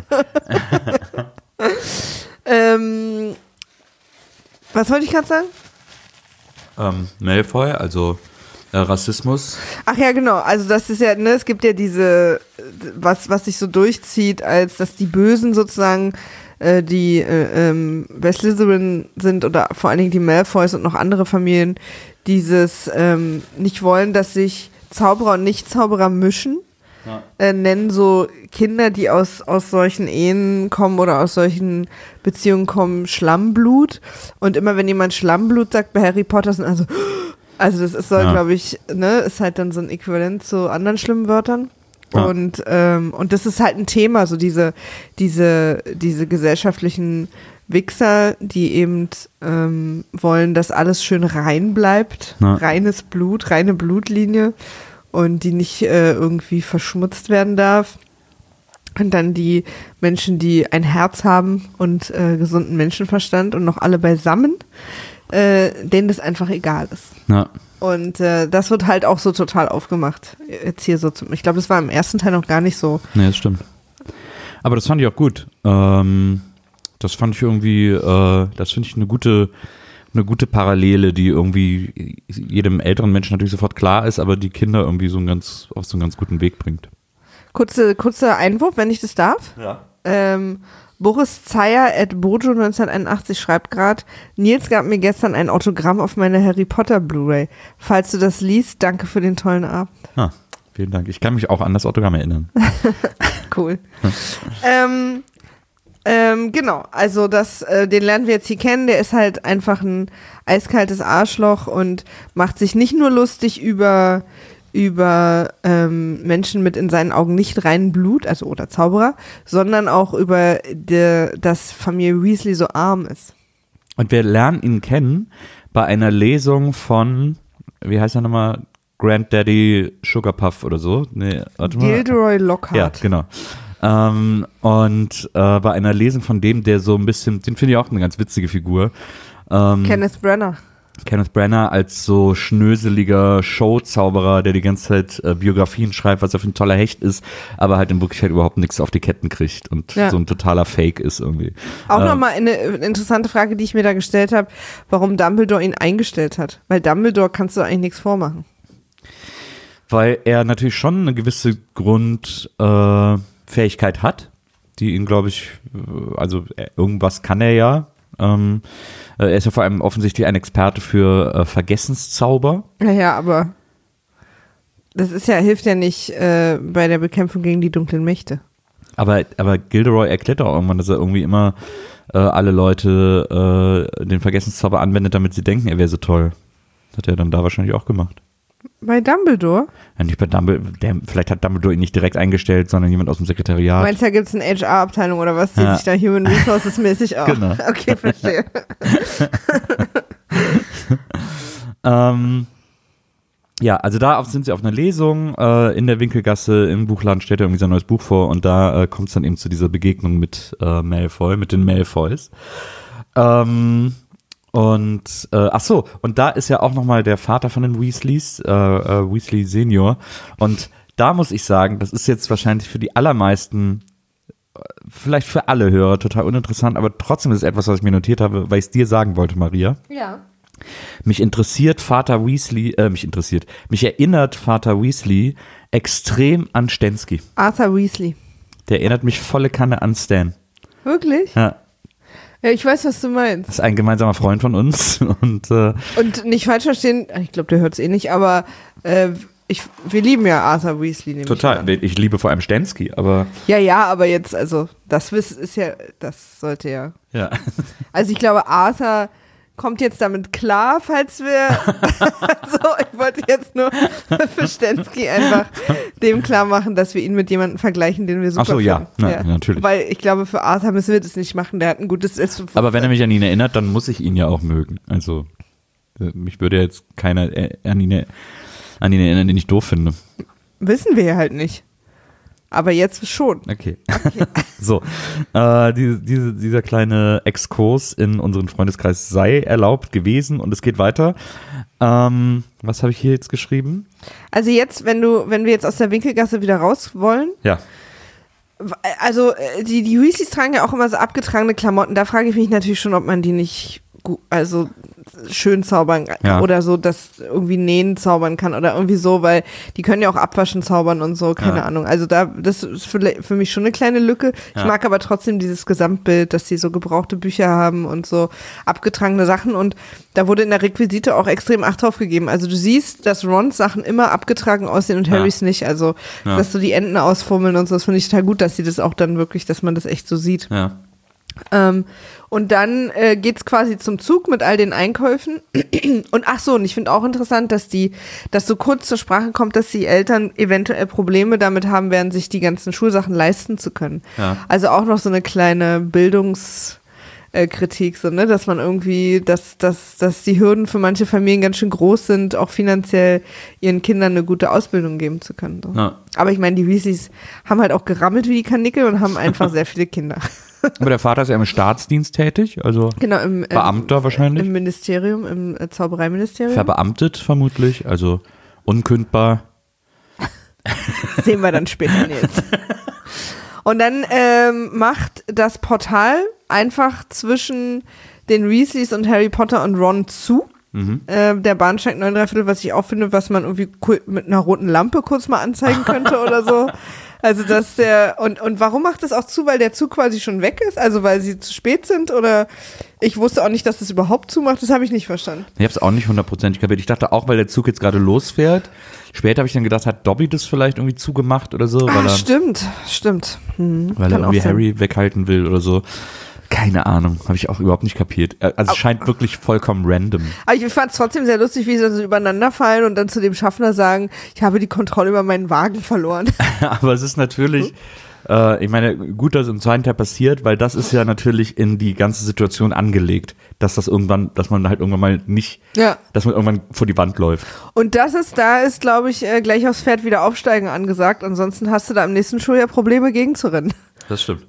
ähm, was wollte ich gerade sagen? Ähm, Malfoy, also äh, Rassismus. Ach ja, genau. Also das ist ja, ne, es gibt ja diese, was, was sich so durchzieht, als dass die Bösen sozusagen äh, die äh, ähm, bei Slytherin sind oder vor allen Dingen die Malfoys und noch andere Familien, dieses ähm, nicht wollen, dass sich Zauberer und Nicht-Zauberer mischen. Ja. Äh, nennen so Kinder, die aus, aus solchen Ehen kommen oder aus solchen Beziehungen kommen, Schlammblut. Und immer wenn jemand Schlammblut sagt bei Harry Potter, sind also, also das ist so, ja. glaube ich, ne, ist halt dann so ein Äquivalent zu anderen schlimmen Wörtern. Ja. Und, ähm, und das ist halt ein Thema, so diese, diese, diese gesellschaftlichen Wichser, die eben ähm, wollen, dass alles schön rein bleibt. Ja. Reines Blut, reine Blutlinie. Und die nicht äh, irgendwie verschmutzt werden darf. Und dann die Menschen, die ein Herz haben und äh, gesunden Menschenverstand und noch alle beisammen, äh, denen das einfach egal ist. Ja. Und äh, das wird halt auch so total aufgemacht. Jetzt hier so zum, ich glaube, das war im ersten Teil noch gar nicht so. Nee, das stimmt. Aber das fand ich auch gut. Ähm, das fand ich irgendwie, äh, das finde ich eine gute eine gute Parallele, die irgendwie jedem älteren Menschen natürlich sofort klar ist, aber die Kinder irgendwie so einen ganz, auf so einen ganz guten Weg bringt. Kurze, kurzer Einwurf, wenn ich das darf. Ja. Ähm, Boris Zeyer at Bojo neunzehnhunderteinundachtzig schreibt gerade, Nils gab mir gestern ein Autogramm auf meine Harry Potter Blu-ray. Falls du das liest, danke für den tollen Abend. Ah, vielen Dank. Ich kann mich auch an das Autogramm erinnern. Cool. ähm, ähm, genau, also das, äh, den lernen wir jetzt hier kennen. Der ist halt einfach ein eiskaltes Arschloch und macht sich nicht nur lustig über über ähm, Menschen mit in seinen Augen nicht reinem Blut, also oder Zauberer, sondern auch über die, dass Familie Weasley so arm ist. Und wir lernen ihn kennen bei einer Lesung von, wie heißt er nochmal, Granddaddy Sugarpuff oder so. Nee, warte mal. Gilderoy Lockhart. Ja, genau. Ähm, und äh, bei einer Lesung von dem, der so ein bisschen, den finde ich auch eine ganz witzige Figur. Ähm, Kenneth Branagh. Kenneth Branagh als so schnöseliger Showzauberer, der die ganze Zeit äh, Biografien schreibt, was er für ein toller Hecht ist, aber halt in Wirklichkeit überhaupt nichts auf die Ketten kriegt und ja. so ein totaler Fake ist irgendwie. Auch ähm, nochmal eine interessante Frage, die ich mir da gestellt habe, warum Dumbledore ihn eingestellt hat. Weil Dumbledore kannst du eigentlich nichts vormachen. Weil er natürlich schon eine gewisse Grundfähigkeit äh, hat, die ihn, glaube ich, also irgendwas kann er ja. Ähm, er ist ja vor allem offensichtlich ein Experte für äh, Vergessenszauber. Naja, aber das ist ja, hilft ja nicht äh, bei der Bekämpfung gegen die dunklen Mächte. Aber, aber Gilderoy erklärt auch irgendwann, dass er irgendwie immer äh, alle Leute äh, den Vergessenszauber anwendet, damit sie denken, er wäre so toll. Das hat er dann da wahrscheinlich auch gemacht. Bei Dumbledore? Ja, nicht bei Dumbledore. Der, vielleicht hat Dumbledore ihn nicht direkt eingestellt, sondern jemand aus dem Sekretariat. Meinst du, da gibt es eine H R-Abteilung oder was, die ja. sich da Human Resources mäßig auch? Genau. Okay, verstehe. ähm, ja, also da sind sie auf einer Lesung äh, in der Winkelgasse, im Buchladen steht ja irgendwie sein neues Buch vor und da äh, kommt es dann eben zu dieser Begegnung mit äh, Malfoy, mit den Malfoys. Ähm, Und, äh, ach so, und da ist ja auch nochmal der Vater von den Weasleys, äh, äh, Weasley Senior. Und da muss ich sagen, das ist jetzt wahrscheinlich für die allermeisten, vielleicht für alle Hörer total uninteressant, aber trotzdem ist es etwas, was ich mir notiert habe, weil ich es dir sagen wollte, Maria. Ja. Mich interessiert Vater Weasley, äh, mich interessiert, mich erinnert Vater Weasley extrem an Stensky. Arthur Weasley. Der erinnert mich volle Kanne an Stan. Wirklich? Ja. Ja, ich weiß, was du meinst. Das ist ein gemeinsamer Freund von uns. Und, äh, und nicht falsch verstehen, ich glaube, der hört es eh nicht, aber äh, ich, wir lieben ja Arthur Weasley. Nämlich total, ich, ich liebe vor allem Stensky, aber... Ja, ja, aber jetzt, also, das ist ja, das sollte ja... Ja. Also ich glaube, Arthur kommt jetzt damit klar, falls wir... so, ich wollte jetzt nur für Stensky einfach dem klar machen, dass wir ihn mit jemandem vergleichen, den wir super Ach so, finden. ja, Na, ja, natürlich. Weil ich glaube, für Arthur müssen wir das nicht machen, der hat ein gutes Selbstbewusstsein. Aber wenn er mich an ihn erinnert, dann muss ich ihn ja auch mögen. Also, mich würde jetzt keiner an ihn, an ihn erinnern, den ich doof finde. Wissen wir ja halt nicht. Aber jetzt schon. Okay. okay. So, äh, diese, diese, dieser kleine Exkurs in unseren Freundeskreis sei erlaubt gewesen und es geht weiter. Ähm, was habe ich hier jetzt geschrieben? Also jetzt, wenn du, wenn wir jetzt aus der Winkelgasse wieder raus wollen. Ja. Also die, die Weasleys tragen ja auch immer so abgetragene Klamotten. Da frage ich mich natürlich schon, ob man die nicht gut, also schön zaubern ja. oder so, dass irgendwie nähen zaubern kann oder irgendwie so, weil die können ja auch abwaschen zaubern und so, keine ja. Ahnung. Also da, das ist für, für mich schon eine kleine Lücke. Ich ja. mag aber trotzdem dieses Gesamtbild, dass sie so gebrauchte Bücher haben und so abgetragene Sachen und da wurde in der Requisite auch extrem Acht drauf gegeben. Also du siehst, dass Rons Sachen immer abgetragen aussehen und ja. Harrys nicht. Also ja. dass so die Enden ausfummeln und so, das finde ich total gut, dass sie das auch dann wirklich, dass man das echt so sieht. Ja. Ähm, und dann äh, geht's quasi zum Zug mit all den Einkäufen und ach so, und ich finde auch interessant, dass die, dass so kurz zur Sprache kommt, dass die Eltern eventuell Probleme damit haben werden, sich die ganzen Schulsachen leisten zu können. Ja. Also auch noch so eine kleine Bildungskritik, äh, so, ne, dass man irgendwie, dass, dass, dass die Hürden für manche Familien ganz schön groß sind, auch finanziell ihren Kindern eine gute Ausbildung geben zu können. So. Ja. Aber ich meine, die Weasleys haben halt auch gerammelt wie die Kanickel und haben einfach sehr viele Kinder. Aber der Vater ist ja im Staatsdienst tätig, also genau, im, Beamter im, wahrscheinlich. Im Ministerium, im äh, Zaubereiministerium. Verbeamtet vermutlich, also unkündbar. Sehen wir dann später jetzt. Und dann ähm, macht das Portal einfach zwischen den Weasleys und Harry Potter und Ron zu. Mhm. Äh, der Bahnsteig neun Komma drei Viertel, was ich auch finde, was man irgendwie mit einer roten Lampe kurz mal anzeigen könnte oder so. Also, dass der, und, und warum macht das auch zu, weil der Zug quasi schon weg ist? Also, weil sie zu spät sind oder ich wusste auch nicht, dass das überhaupt zumacht, das habe ich nicht verstanden. Ich habe es auch nicht hundertprozentig kapiert. Ich dachte auch, weil der Zug jetzt gerade losfährt. Später habe ich dann gedacht, hat Dobby das vielleicht irgendwie zugemacht oder so. Weil Ah, er, stimmt, stimmt. Hm, weil er kann auch irgendwie sein. Harry weghalten will oder so. Keine Ahnung, habe ich auch überhaupt nicht kapiert. Also es scheint wirklich vollkommen random. Aber ich fand es trotzdem sehr lustig, wie sie dann so übereinander fallen und dann zu dem Schaffner sagen, ich habe die Kontrolle über meinen Wagen verloren. Aber es ist natürlich, äh, ich meine, gut, dass es im zweiten Teil passiert, weil das ist ja natürlich in die ganze Situation angelegt, dass das irgendwann, dass man halt irgendwann mal nicht, Ja. dass man irgendwann vor die Wand läuft. Und das ist, da ist, glaube ich, äh, gleich aufs Pferd wieder aufsteigen angesagt. Ansonsten hast du da im nächsten Schuljahr Probleme gegenzurennen. Das stimmt.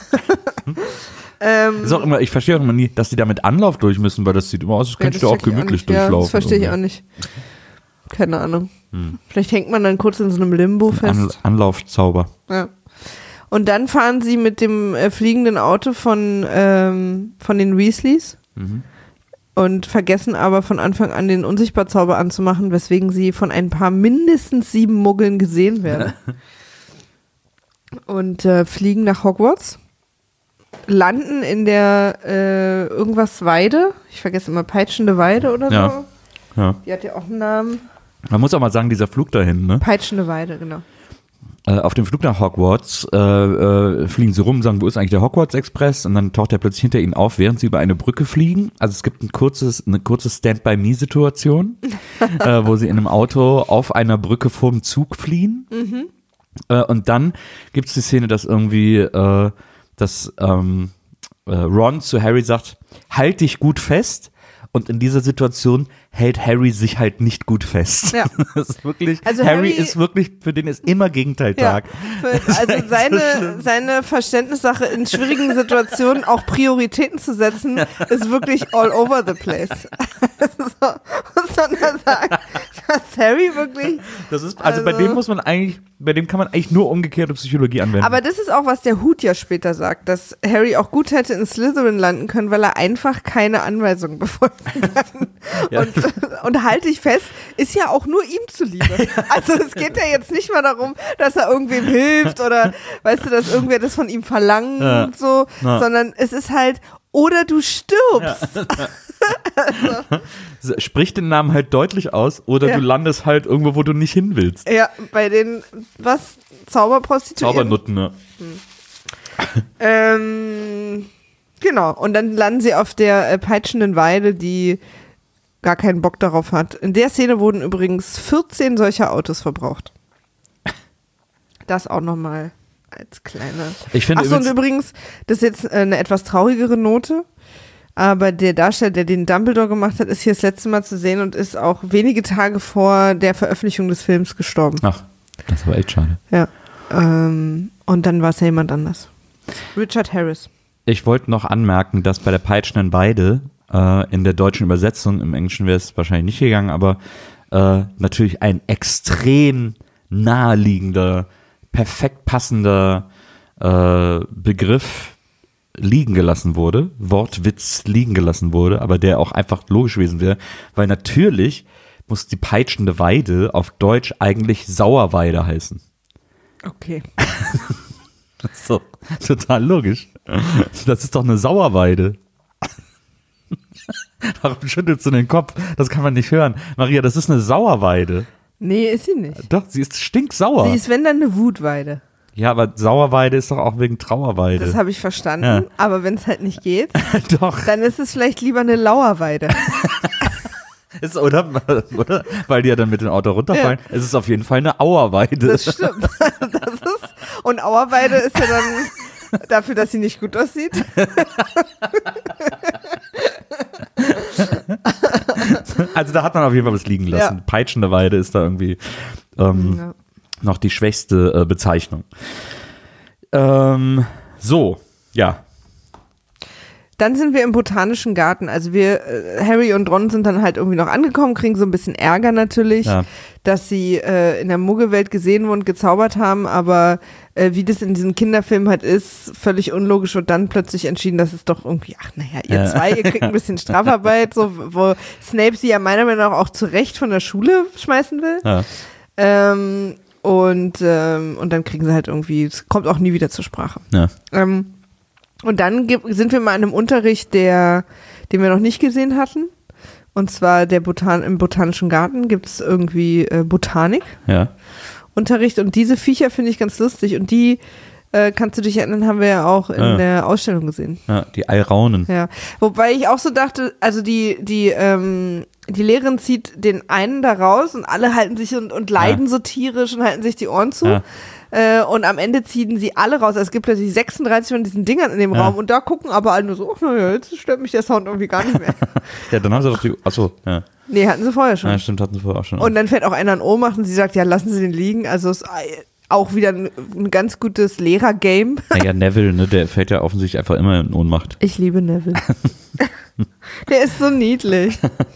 Ähm, Ist auch immer, ich verstehe auch immer nie, dass die da mit Anlauf durch müssen, weil das sieht immer aus, als ja, könntest das du auch check ich gemütlich nicht. Ja, durchlaufen. das verstehe ich auch irgendwie. nicht. Keine Ahnung. Hm. Vielleicht hängt man dann kurz in so einem Limbo fest. An, Anlaufzauber. Ja. Und dann fahren sie mit dem äh, fliegenden Auto von, ähm, von den Weasleys Mhm. und vergessen aber von Anfang an den Unsichtbarzauber anzumachen, weswegen sie von ein paar mindestens sieben Muggeln gesehen werden. Und äh, fliegen nach Hogwarts, landen in der äh, irgendwas Weide, ich vergesse immer, peitschende Weide oder Ja. so. Ja. Die hat ja auch einen Namen. Man muss auch mal sagen, dieser Flug dahin, ne? Peitschende Weide, genau. Äh, auf dem Flug nach Hogwarts äh, äh, fliegen sie rum und sagen, wo ist eigentlich der Hogwarts Express? Und dann taucht er plötzlich hinter ihnen auf, während sie über eine Brücke fliegen. Also es gibt ein kurzes, eine kurze Stand-by-Me-Situation, äh, wo sie in einem Auto auf einer Brücke vorm Zug fliehen. Mhm. Äh, und dann gibt es die Szene, dass irgendwie äh, dass, ähm, äh, Ron zu Harry sagt, halt dich gut fest. Und in dieser Situation hält Harry sich halt nicht gut fest. Ja. Das ist wirklich, Also Harry, Harry- ist wirklich, für den ist immer Gegenteiltag. Ja, für, also seine, seine Verständnissache in schwierigen Situationen auch Prioritäten zu setzen, ist wirklich all over the place. Also, muss man da sagen, dass Harry wirklich. Das ist, also, Also- bei dem muss man eigentlich, bei dem kann man eigentlich nur umgekehrte Psychologie anwenden. Aber das ist auch, was der Hut ja später sagt, dass Harry auch gut hätte in Slytherin landen können, weil er einfach keine Anweisungen befolgen kann. Ja. Und, und halt dich fest, ist ja auch nur ihm zuliebe. Also es geht ja jetzt nicht mal darum, dass er irgendwem hilft oder, weißt du, dass irgendwer das von ihm verlangt Ja. und so, Ja. sondern es ist halt, oder du stirbst. Sprich den Namen halt deutlich aus oder Ja. du landest halt irgendwo, wo du nicht hin willst. Ja, bei den, was, Zauberprostituierten. Zaubernutten, ne? Ähm, genau, und dann landen sie auf der äh, peitschenden Weide, die gar keinen Bock darauf hat. In der Szene wurden übrigens vierzehn solcher Autos verbraucht. Das auch nochmal als kleine. Ich finde Achso, und übrigens, übrigens, das ist jetzt äh, eine etwas traurigere Note, aber der Darsteller, der den Dumbledore gemacht hat, ist hier das letzte Mal zu sehen und ist auch wenige Tage vor der Veröffentlichung des Films gestorben. ach, das war echt schade. Ja. Ähm, und dann war es ja jemand anders. Richard Harris. Ich wollte noch anmerken, dass bei der peitschenden Weide äh, in der deutschen Übersetzung, im Englischen wäre es wahrscheinlich nicht gegangen, aber äh, natürlich ein extrem naheliegender, perfekt passender äh, Begriff liegen gelassen wurde, Wortwitz liegen gelassen wurde, aber der auch einfach logisch gewesen wäre, weil natürlich muss die peitschende Weide auf Deutsch eigentlich Sauerweide heißen. Okay. Das ist doch total logisch. Das ist doch eine Sauerweide. Warum schüttelst du den Kopf? Das kann man nicht hören. Maria, das ist eine Sauerweide. Nee, ist sie nicht. Doch, sie ist stinksauer. Sie ist, wenn dann, eine Wutweide. Ja, aber Sauerweide ist doch auch wegen Trauerweide. Das habe ich verstanden. Ja. Aber wenn es halt nicht geht, Doch. dann ist es vielleicht lieber eine Lauerweide. Ist, oder, oder? Weil die ja dann mit dem Auto runterfallen. Ja. Es ist auf jeden Fall eine Auerweide. Das stimmt. Das ist, und Auerweide ist ja dann dafür, dass sie nicht gut aussieht. Also da hat man auf jeden Fall was liegen lassen. Ja. Peitschende Weide ist da irgendwie ähm, Ja. noch die schwächste äh, Bezeichnung. Ähm, so, ja. Dann sind wir im Botanischen Garten. Also wir, äh, Harry und Ron sind dann halt irgendwie noch angekommen, kriegen so ein bisschen Ärger natürlich, Ja. dass sie äh, in der Muggelwelt gesehen und gezaubert haben, aber äh, wie das in diesen Kinderfilmen halt ist, völlig unlogisch und dann plötzlich entschieden, dass es doch irgendwie, ach naja, ihr Ja. zwei, ihr kriegt ein bisschen Strafarbeit, so, wo Snape sie ja meiner Meinung nach auch zu Recht von der Schule schmeißen will. ja. Ähm, Und, ähm, und dann kriegen sie halt irgendwie, es kommt auch nie wieder zur Sprache. Ja. Ähm, und dann gibt, sind wir mal in einem Unterricht, der, den wir noch nicht gesehen hatten. Und zwar der Botan, im Botanischen Garten gibt es irgendwie äh, Botanik. Ja. Unterricht. Und diese Viecher finde ich ganz lustig. Und die, äh, kannst du dich erinnern, haben wir ja auch in ja. der Ausstellung gesehen. Ja, die Alraunen. Ja. Wobei ich auch so dachte, also die, die, ähm, die Lehrerin zieht den einen da raus und alle halten sich und, und leiden ja. so tierisch und halten sich die Ohren zu. Ja. Äh, und am Ende ziehen sie alle raus. Also es gibt plötzlich sechsunddreißig von diesen Dingern in dem ja. Raum und da gucken aber alle nur so, oh, naja, jetzt stört mich der Sound irgendwie gar nicht mehr. Ja, dann haben sie doch die, achso, ja. Nee, hatten sie vorher schon. Ja, stimmt, hatten sie vorher auch schon. Und dann fällt auch einer in Ohnmacht und sie sagt, ja, lassen Sie den liegen. Also es ist auch wieder ein, ein ganz gutes Lehrer-Game. Naja, Neville, ne, der fällt ja offensichtlich einfach immer in Ohnmacht. Ich liebe Neville. Der ist so niedlich.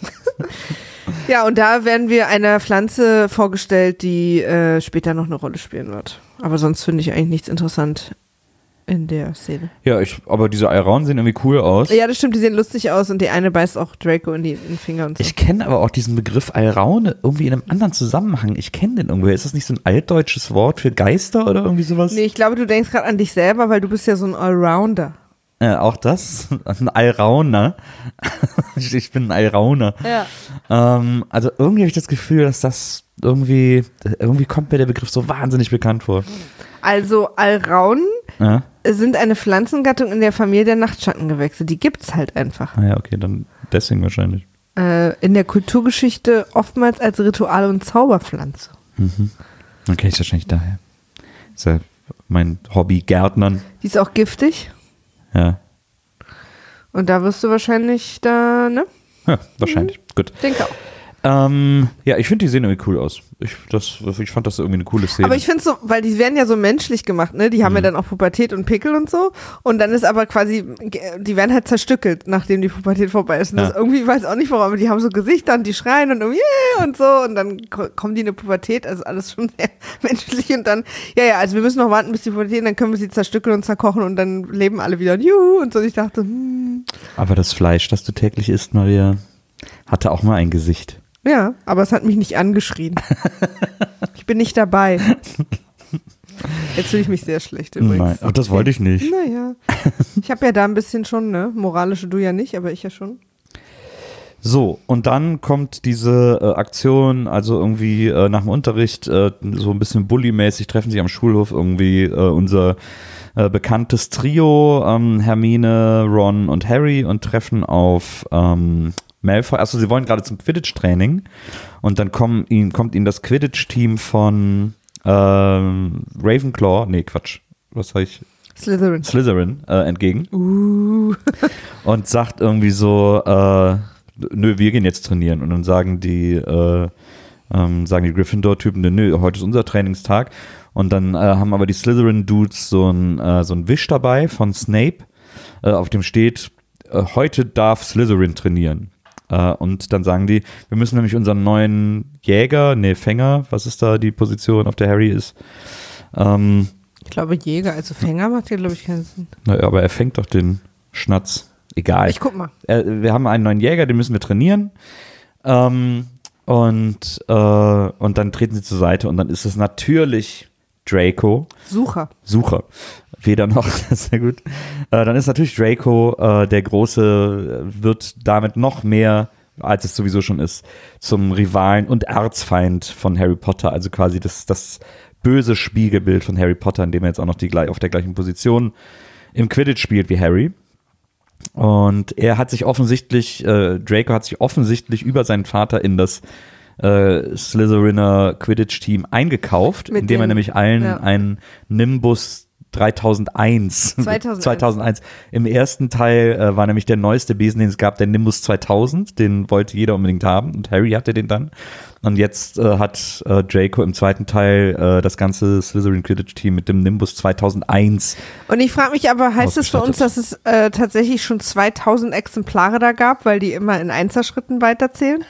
Ja, und da werden wir einer Pflanze vorgestellt, die äh, später noch eine Rolle spielen wird. Aber sonst finde ich eigentlich nichts interessant in der Szene. Ja, ich, aber diese Alraunen sehen irgendwie cool aus. Ja, das stimmt, die sehen lustig aus und die eine beißt auch Draco in, die, in den Finger und so. Ich kenne aber auch diesen Begriff Alraune irgendwie in einem anderen Zusammenhang. Ich kenne den irgendwo. Ist das nicht so ein altdeutsches Wort für Geister oder irgendwie sowas? Nee, ich glaube, du denkst gerade an dich selber, weil du bist ja so ein Allrounder. Äh, auch das? Ein Alrauner. Ich bin ein Alrauner. Ja. Ähm, also irgendwie habe ich das Gefühl, dass das irgendwie, irgendwie kommt mir der Begriff so wahnsinnig bekannt vor. Also Alraunen ja. sind eine Pflanzengattung in der Familie der Nachtschattengewächse. Die gibt's halt einfach. Ah ja, okay, dann deswegen wahrscheinlich. Äh, in der Kulturgeschichte oftmals als Ritual- und Zauberpflanze. Mhm. Dann kenne ich wahrscheinlich daher. Das ist ja mein Hobby, Gärtnern. Die ist auch giftig. Ja. Und da wirst du wahrscheinlich da, ne? Ja, wahrscheinlich. Mhm. Gut. Denke auch. Ähm, ja, ich finde, die sehen irgendwie cool aus. Ich, das, ich fand das irgendwie eine coole Szene. Aber ich finde es so, weil die werden ja so menschlich gemacht, ne? Die haben mhm. ja dann auch Pubertät und Pickel und so. Und dann ist aber quasi, die werden halt zerstückelt, nachdem die Pubertät vorbei ist. Und ja. das irgendwie, weiß auch nicht warum, aber die haben so Gesichter und die schreien und irgendwie yeah und so. Und dann kommen die in eine Pubertät, also alles schon sehr menschlich. Und dann, ja, ja, also wir müssen noch warten, bis die Pubertät, dann können wir sie zerstückeln und zerkochen und dann leben alle wieder und juhu und so. Und ich dachte, hm. Aber das Fleisch, das du täglich isst, Maria, hatte auch mal ein Gesicht. Ja, aber es hat mich nicht angeschrien. Ich bin nicht dabei. Jetzt fühle ich mich sehr schlecht übrigens. Nein, ach, das wollte ich nicht. Naja, ich habe ja da ein bisschen schon, ne? Moralische du ja nicht, aber ich ja schon. So, und dann kommt diese äh, Aktion, also irgendwie äh, nach dem Unterricht, äh, so ein bisschen bullymäßig, treffen sich am Schulhof irgendwie äh, unser äh, bekanntes Trio, ähm, Hermine, Ron und Harry und treffen auf ähm, Malfoy, also sie wollen gerade zum Quidditch-Training und dann kommen ihnen, kommt ihnen das Quidditch-Team von ähm, Ravenclaw, nee Quatsch, was sag ich? Slytherin. Slytherin äh, entgegen Uh. und sagt irgendwie so, äh, nö, wir gehen jetzt trainieren und dann sagen die, äh, ähm, sagen die Gryffindor-Typen, nö, heute ist unser Trainingstag und dann äh, haben aber die Slytherin-Dudes so ein äh, so ein Wisch dabei von Snape, äh, auf dem steht, äh, heute darf Slytherin trainieren. Uh, und dann sagen die, wir müssen nämlich unseren neuen Jäger, nee, Fänger, was ist da die Position, auf der Harry ist? Ähm, ich glaube Jäger, also Fänger macht ja, glaube ich, keinen Sinn. Naja, aber er fängt doch den Schnatz. Egal. Ich guck mal. Er, wir haben einen neuen Jäger, den müssen wir trainieren. Ähm, und, äh, und dann treten sie zur Seite und dann ist es natürlich Draco. Sucher. Sucher. Weder noch, das ist sehr gut. Äh, dann ist natürlich Draco, äh, der Große, wird damit noch mehr, als es sowieso schon ist, zum Rivalen und Erzfeind von Harry Potter. Also quasi das, das böse Spiegelbild von Harry Potter, in dem er jetzt auch noch die, auf der gleichen Position im Quidditch spielt wie Harry. Und er hat sich offensichtlich, äh, Draco hat sich offensichtlich über seinen Vater in das äh, Slytheriner Quidditch-Team eingekauft, Mit indem dem, er nämlich allen ja. einen Nimbus zweitausendeins zweitausendeins zweitausendeins Im ersten Teil äh, war nämlich der neueste Besen, den es gab, der Nimbus zweitausend. Den wollte jeder unbedingt haben und Harry hatte den dann. Und jetzt äh, hat äh, Draco im zweiten Teil äh, das ganze Slytherin Quidditch-Team mit dem Nimbus zweitausendeins. Und ich frage mich aber, heißt es für uns, dass es äh, tatsächlich schon zweitausend Exemplare da gab, weil die immer in Einzelschritten weiterzählen?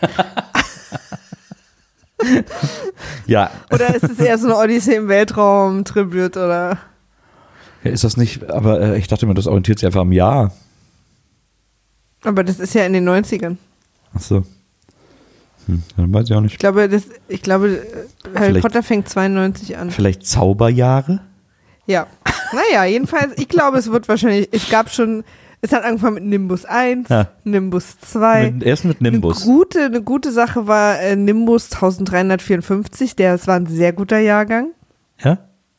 Ja. Oder ist es eher so eine Odyssee im Weltraum-Tribut oder? Ja, ist das nicht, aber äh, ich dachte mir, das orientiert sich einfach am Jahr. Aber das ist ja in den neunzigern. Ach so. Hm, dann weiß ich auch nicht. Ich glaube, das, ich glaube Harry Vielleicht- Potter fängt zweiundneunzig an. Vielleicht Zauberjahre? Ja. Naja, jedenfalls, ich glaube, es wird wahrscheinlich, es gab schon, es hat angefangen mit Nimbus eins, Ja. Nimbus zwei. Mit, erst mit Nimbus. Eine gute, eine gute Sache war äh, Nimbus dreizehnhundertvierundfünfzig, der, das war ein sehr guter Jahrgang. Ja?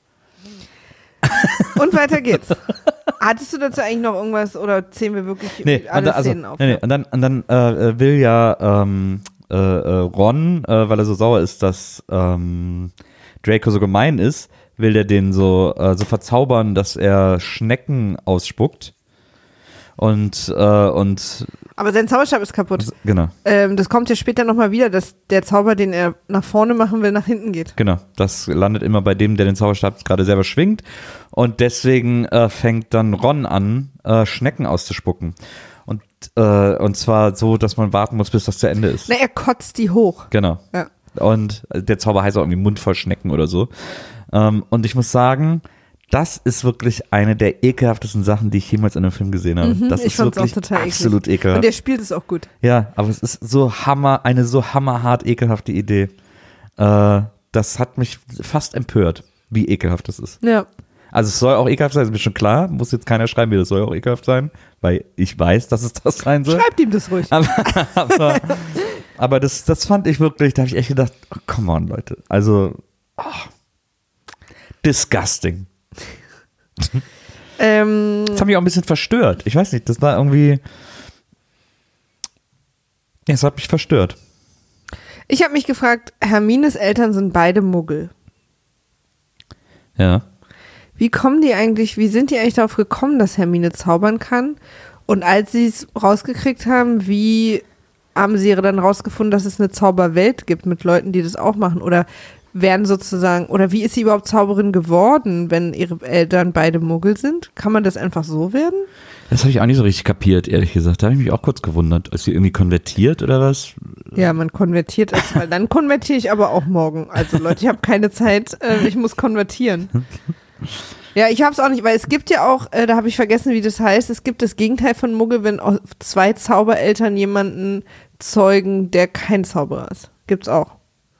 Und weiter geht's. Hattest du dazu eigentlich noch irgendwas oder zählen wir wirklich Nee, und alle dann, also, Szenen auf? nee, nee, und dann, und dann äh, will ja ähm, äh, äh, Ron, äh, weil er so sauer ist, dass ähm, Draco so gemein ist, will der den so, äh, so verzaubern, dass er Schnecken ausspuckt. Und, äh, und Aber sein Zauberstab ist kaputt. genau, Ähm, das kommt ja später nochmal wieder, dass der Zauber, den er nach vorne machen will, nach hinten geht. genau. Das landet immer bei dem, der den Zauberstab gerade selber schwingt. Und deswegen äh, fängt dann Ron an, äh, Schnecken auszuspucken. Und, äh, und zwar so, dass man warten muss, bis das zu Ende ist. Na, er kotzt die hoch. Genau. Ja. Und der Zauber heißt auch irgendwie Mund voll Schnecken oder so. Ähm, und ich muss sagen, das ist wirklich eine der ekelhaftesten Sachen, die ich jemals in einem Film gesehen habe. Mhm, das ich ist fand's auch wirklich total eklig. absolut ekelhaft. Und der spielt es auch gut. Ja, aber es ist so hammer, eine so hammerhart ekelhafte Idee. Äh, das hat mich fast empört, wie ekelhaft das ist. Ja. Also es soll auch ekelhaft sein, ist mir schon klar. Muss jetzt keiner schreiben, wie das soll auch ekelhaft sein, weil ich weiß, dass es das sein soll. Schreibt ihm das ruhig. Aber, aber, aber das, das fand ich wirklich, da habe ich echt gedacht, oh, come on, Leute. Also, oh, disgusting. Ähm, Das hat mich auch ein bisschen verstört. Ich weiß nicht, das war irgendwie, ja, es hat mich verstört. ich habe mich gefragt, Hermines Eltern sind beide Muggel. Ja. Wie kommen die eigentlich, wie sind die eigentlich darauf gekommen, dass Hermine zaubern kann? Und als sie es rausgekriegt haben, wie haben sie dann rausgefunden, dass es eine Zauberwelt gibt mit Leuten, die das auch machen? Oder werden sozusagen, oder wie ist sie überhaupt Zauberin geworden, wenn ihre Eltern beide Muggel sind? Kann man das einfach so werden? Das habe ich auch nicht so richtig kapiert, ehrlich gesagt. Da habe ich mich auch kurz gewundert. Ist sie irgendwie konvertiert oder was? Ja, man konvertiert erstmal. Dann konvertiere ich aber auch morgen. Also Leute, ich habe keine Zeit, äh, ich muss konvertieren. Ja, ich habe es auch nicht, weil es gibt ja auch, äh, da habe ich vergessen, wie das heißt, es gibt das Gegenteil von Muggel, wenn auch zwei Zaubereltern jemanden zeugen, der kein Zauberer ist. Gibt's auch.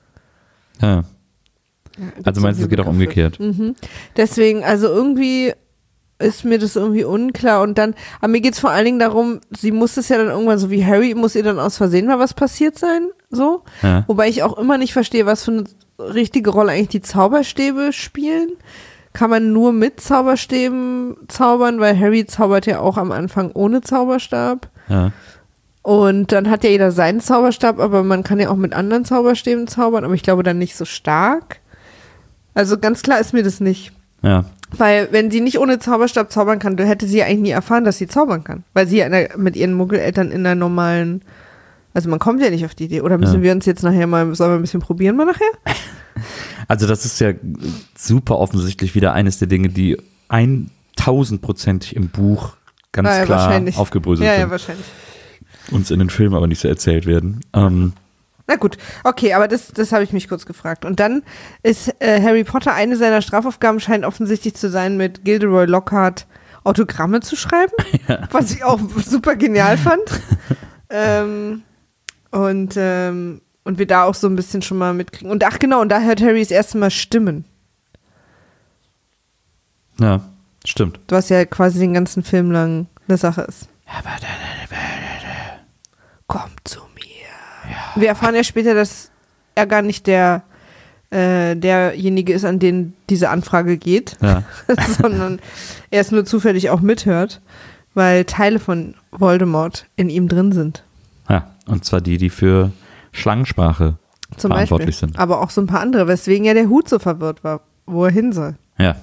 Ja. Ja, gibt's Also meinst du, es geht auch irgendwie umgekehrt? Mhm. Deswegen, also irgendwie ist mir das irgendwie unklar und dann, aber mir geht's vor allen Dingen darum, sie muss es ja dann irgendwann, so wie Harry, muss ihr dann aus Versehen mal was passiert sein, so. Ja. Wobei ich auch immer nicht verstehe, was für eine richtige Rolle eigentlich die Zauberstäbe spielen. Kann man nur mit Zauberstäben zaubern, weil Harry zaubert ja auch am Anfang ohne Zauberstab. Ja. Und dann hat ja jeder seinen Zauberstab, aber man kann ja auch mit anderen Zauberstäben zaubern, aber ich glaube dann nicht so stark. Also ganz klar ist mir das nicht. Ja. Weil wenn sie nicht ohne Zauberstab zaubern kann, dann hätte sie ja eigentlich nie erfahren, dass sie zaubern kann. Weil sie ja in der, mit ihren Muggeleltern in einer normalen, also man kommt ja nicht auf die Idee. Oder müssen Ja. wir uns jetzt nachher mal, sollen wir ein bisschen probieren mal nachher? Also das ist ja super offensichtlich wieder eines der Dinge, die tausendprozentig im Buch ganz Ja, ja, klar wahrscheinlich. aufgebröselt Ja, ja, sind. wahrscheinlich. Uns in den Filmen aber nicht so erzählt werden. Ähm, Na gut, okay, aber das, das habe ich mich kurz gefragt. Und dann ist äh, Harry Potter, eine seiner Strafaufgaben scheint offensichtlich zu sein, mit Gilderoy Lockhart Autogramme zu schreiben, ja. Was ich auch super genial fand. ähm, und, ähm, und wir da auch so ein bisschen schon mal mitkriegen. Und ach genau, und da hört Harry das erste Mal Stimmen. ja, stimmt. Was ja quasi den ganzen Film lang eine Sache ist. Komm zu mir. Ja. Wir erfahren ja später, dass er gar nicht der äh, derjenige ist, an den diese Anfrage geht, Ja. sondern er es nur zufällig auch mithört, weil Teile von Voldemort in ihm drin sind. Ja, und zwar die, die für Schlangensprache Zum verantwortlich Beispiel. sind. Aber auch so ein paar andere, weswegen ja der Hut so verwirrt war, wo er hin soll. Ja.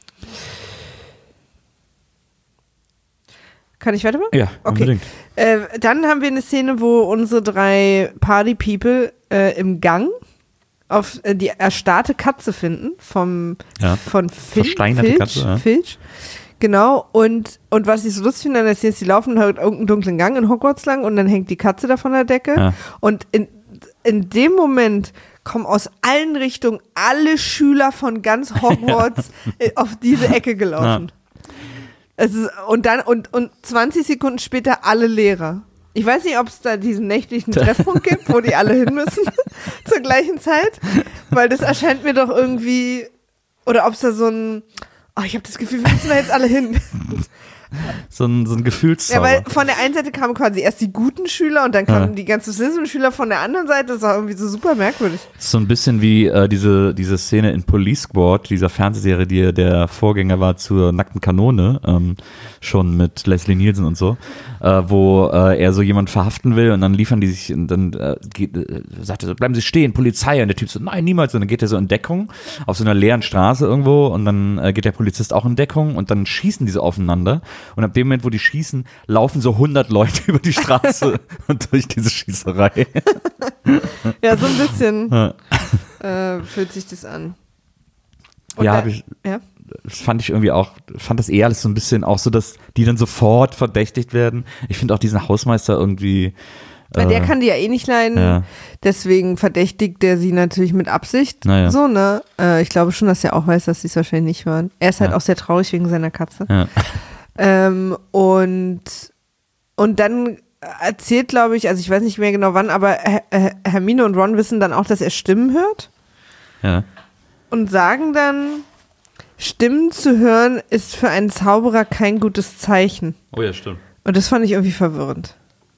Kann ich weitermachen? Ja, Okay. unbedingt. Äh, dann haben wir eine Szene, wo unsere drei Party-People äh, im Gang auf äh, die erstarrte Katze finden vom Ja. von Fil Versteinerte Filch, Katze, ja. Filch. Genau, und, und was ich so lustig finde an der Szene ist, die laufen halt irgendeinen dunklen Gang in Hogwarts lang und dann hängt die Katze da von der Decke. Ja. Und in, in dem Moment kommen aus allen Richtungen alle Schüler von ganz Hogwarts äh, auf diese Ecke gelaufen. Ja. Es ist, und dann, und, und zwanzig Sekunden später alle Lehrer. Ich weiß nicht, ob es da diesen nächtlichen Treffpunkt gibt, wo die alle hin müssen zur gleichen Zeit, weil das erscheint mir doch irgendwie, oder ob es da so ein, oh, ich habe das Gefühl, wir müssen da jetzt alle hin. So ein, so ein Gefühlszauber. Ja, weil von der einen Seite kamen quasi erst die guten Schüler und dann kamen ja. die ganzen Slytherin-Schüler von der anderen Seite. Das war irgendwie so super merkwürdig. So ein bisschen wie äh, diese, diese Szene in Police Squad, dieser Fernsehserie, die der Vorgänger war zur Nackten Kanone, ähm, schon mit Leslie Nielsen und so, äh, wo äh, er so jemand verhaften will und dann liefern die sich und dann äh, geht, äh, sagt er so, bleiben Sie stehen, Polizei. Und der Typ so, nein, niemals. Und dann geht er so in Deckung auf so einer leeren Straße irgendwo und dann äh, geht der Polizist auch in Deckung und dann schießen die so aufeinander. Und ab dem Moment, wo die schießen, laufen so hundert Leute über die Straße und durch diese Schießerei. Ja, so ein bisschen äh, fühlt sich das an. Und ja, da, hab ich, ja, das fand ich irgendwie auch, fand das eher alles so ein bisschen auch so, dass die dann sofort verdächtigt werden. Ich finde auch diesen Hausmeister irgendwie. Weil der kann die ja eh nicht leiden, ja. deswegen verdächtigt der sie natürlich mit Absicht. Naja. So, ne? Äh, ich glaube schon, dass er auch weiß, dass sie es wahrscheinlich nicht hören. Er ist halt ja. auch sehr traurig wegen seiner Katze. Ja. Ähm, und, und dann erzählt, glaube ich, also ich weiß nicht mehr genau wann, aber Her- Her- Hermine und Ron wissen dann auch, dass er Stimmen hört. Ja. Und sagen dann, Stimmen zu hören ist für einen Zauberer kein gutes Zeichen. Oh ja, stimmt. Und das fand ich irgendwie verwirrend.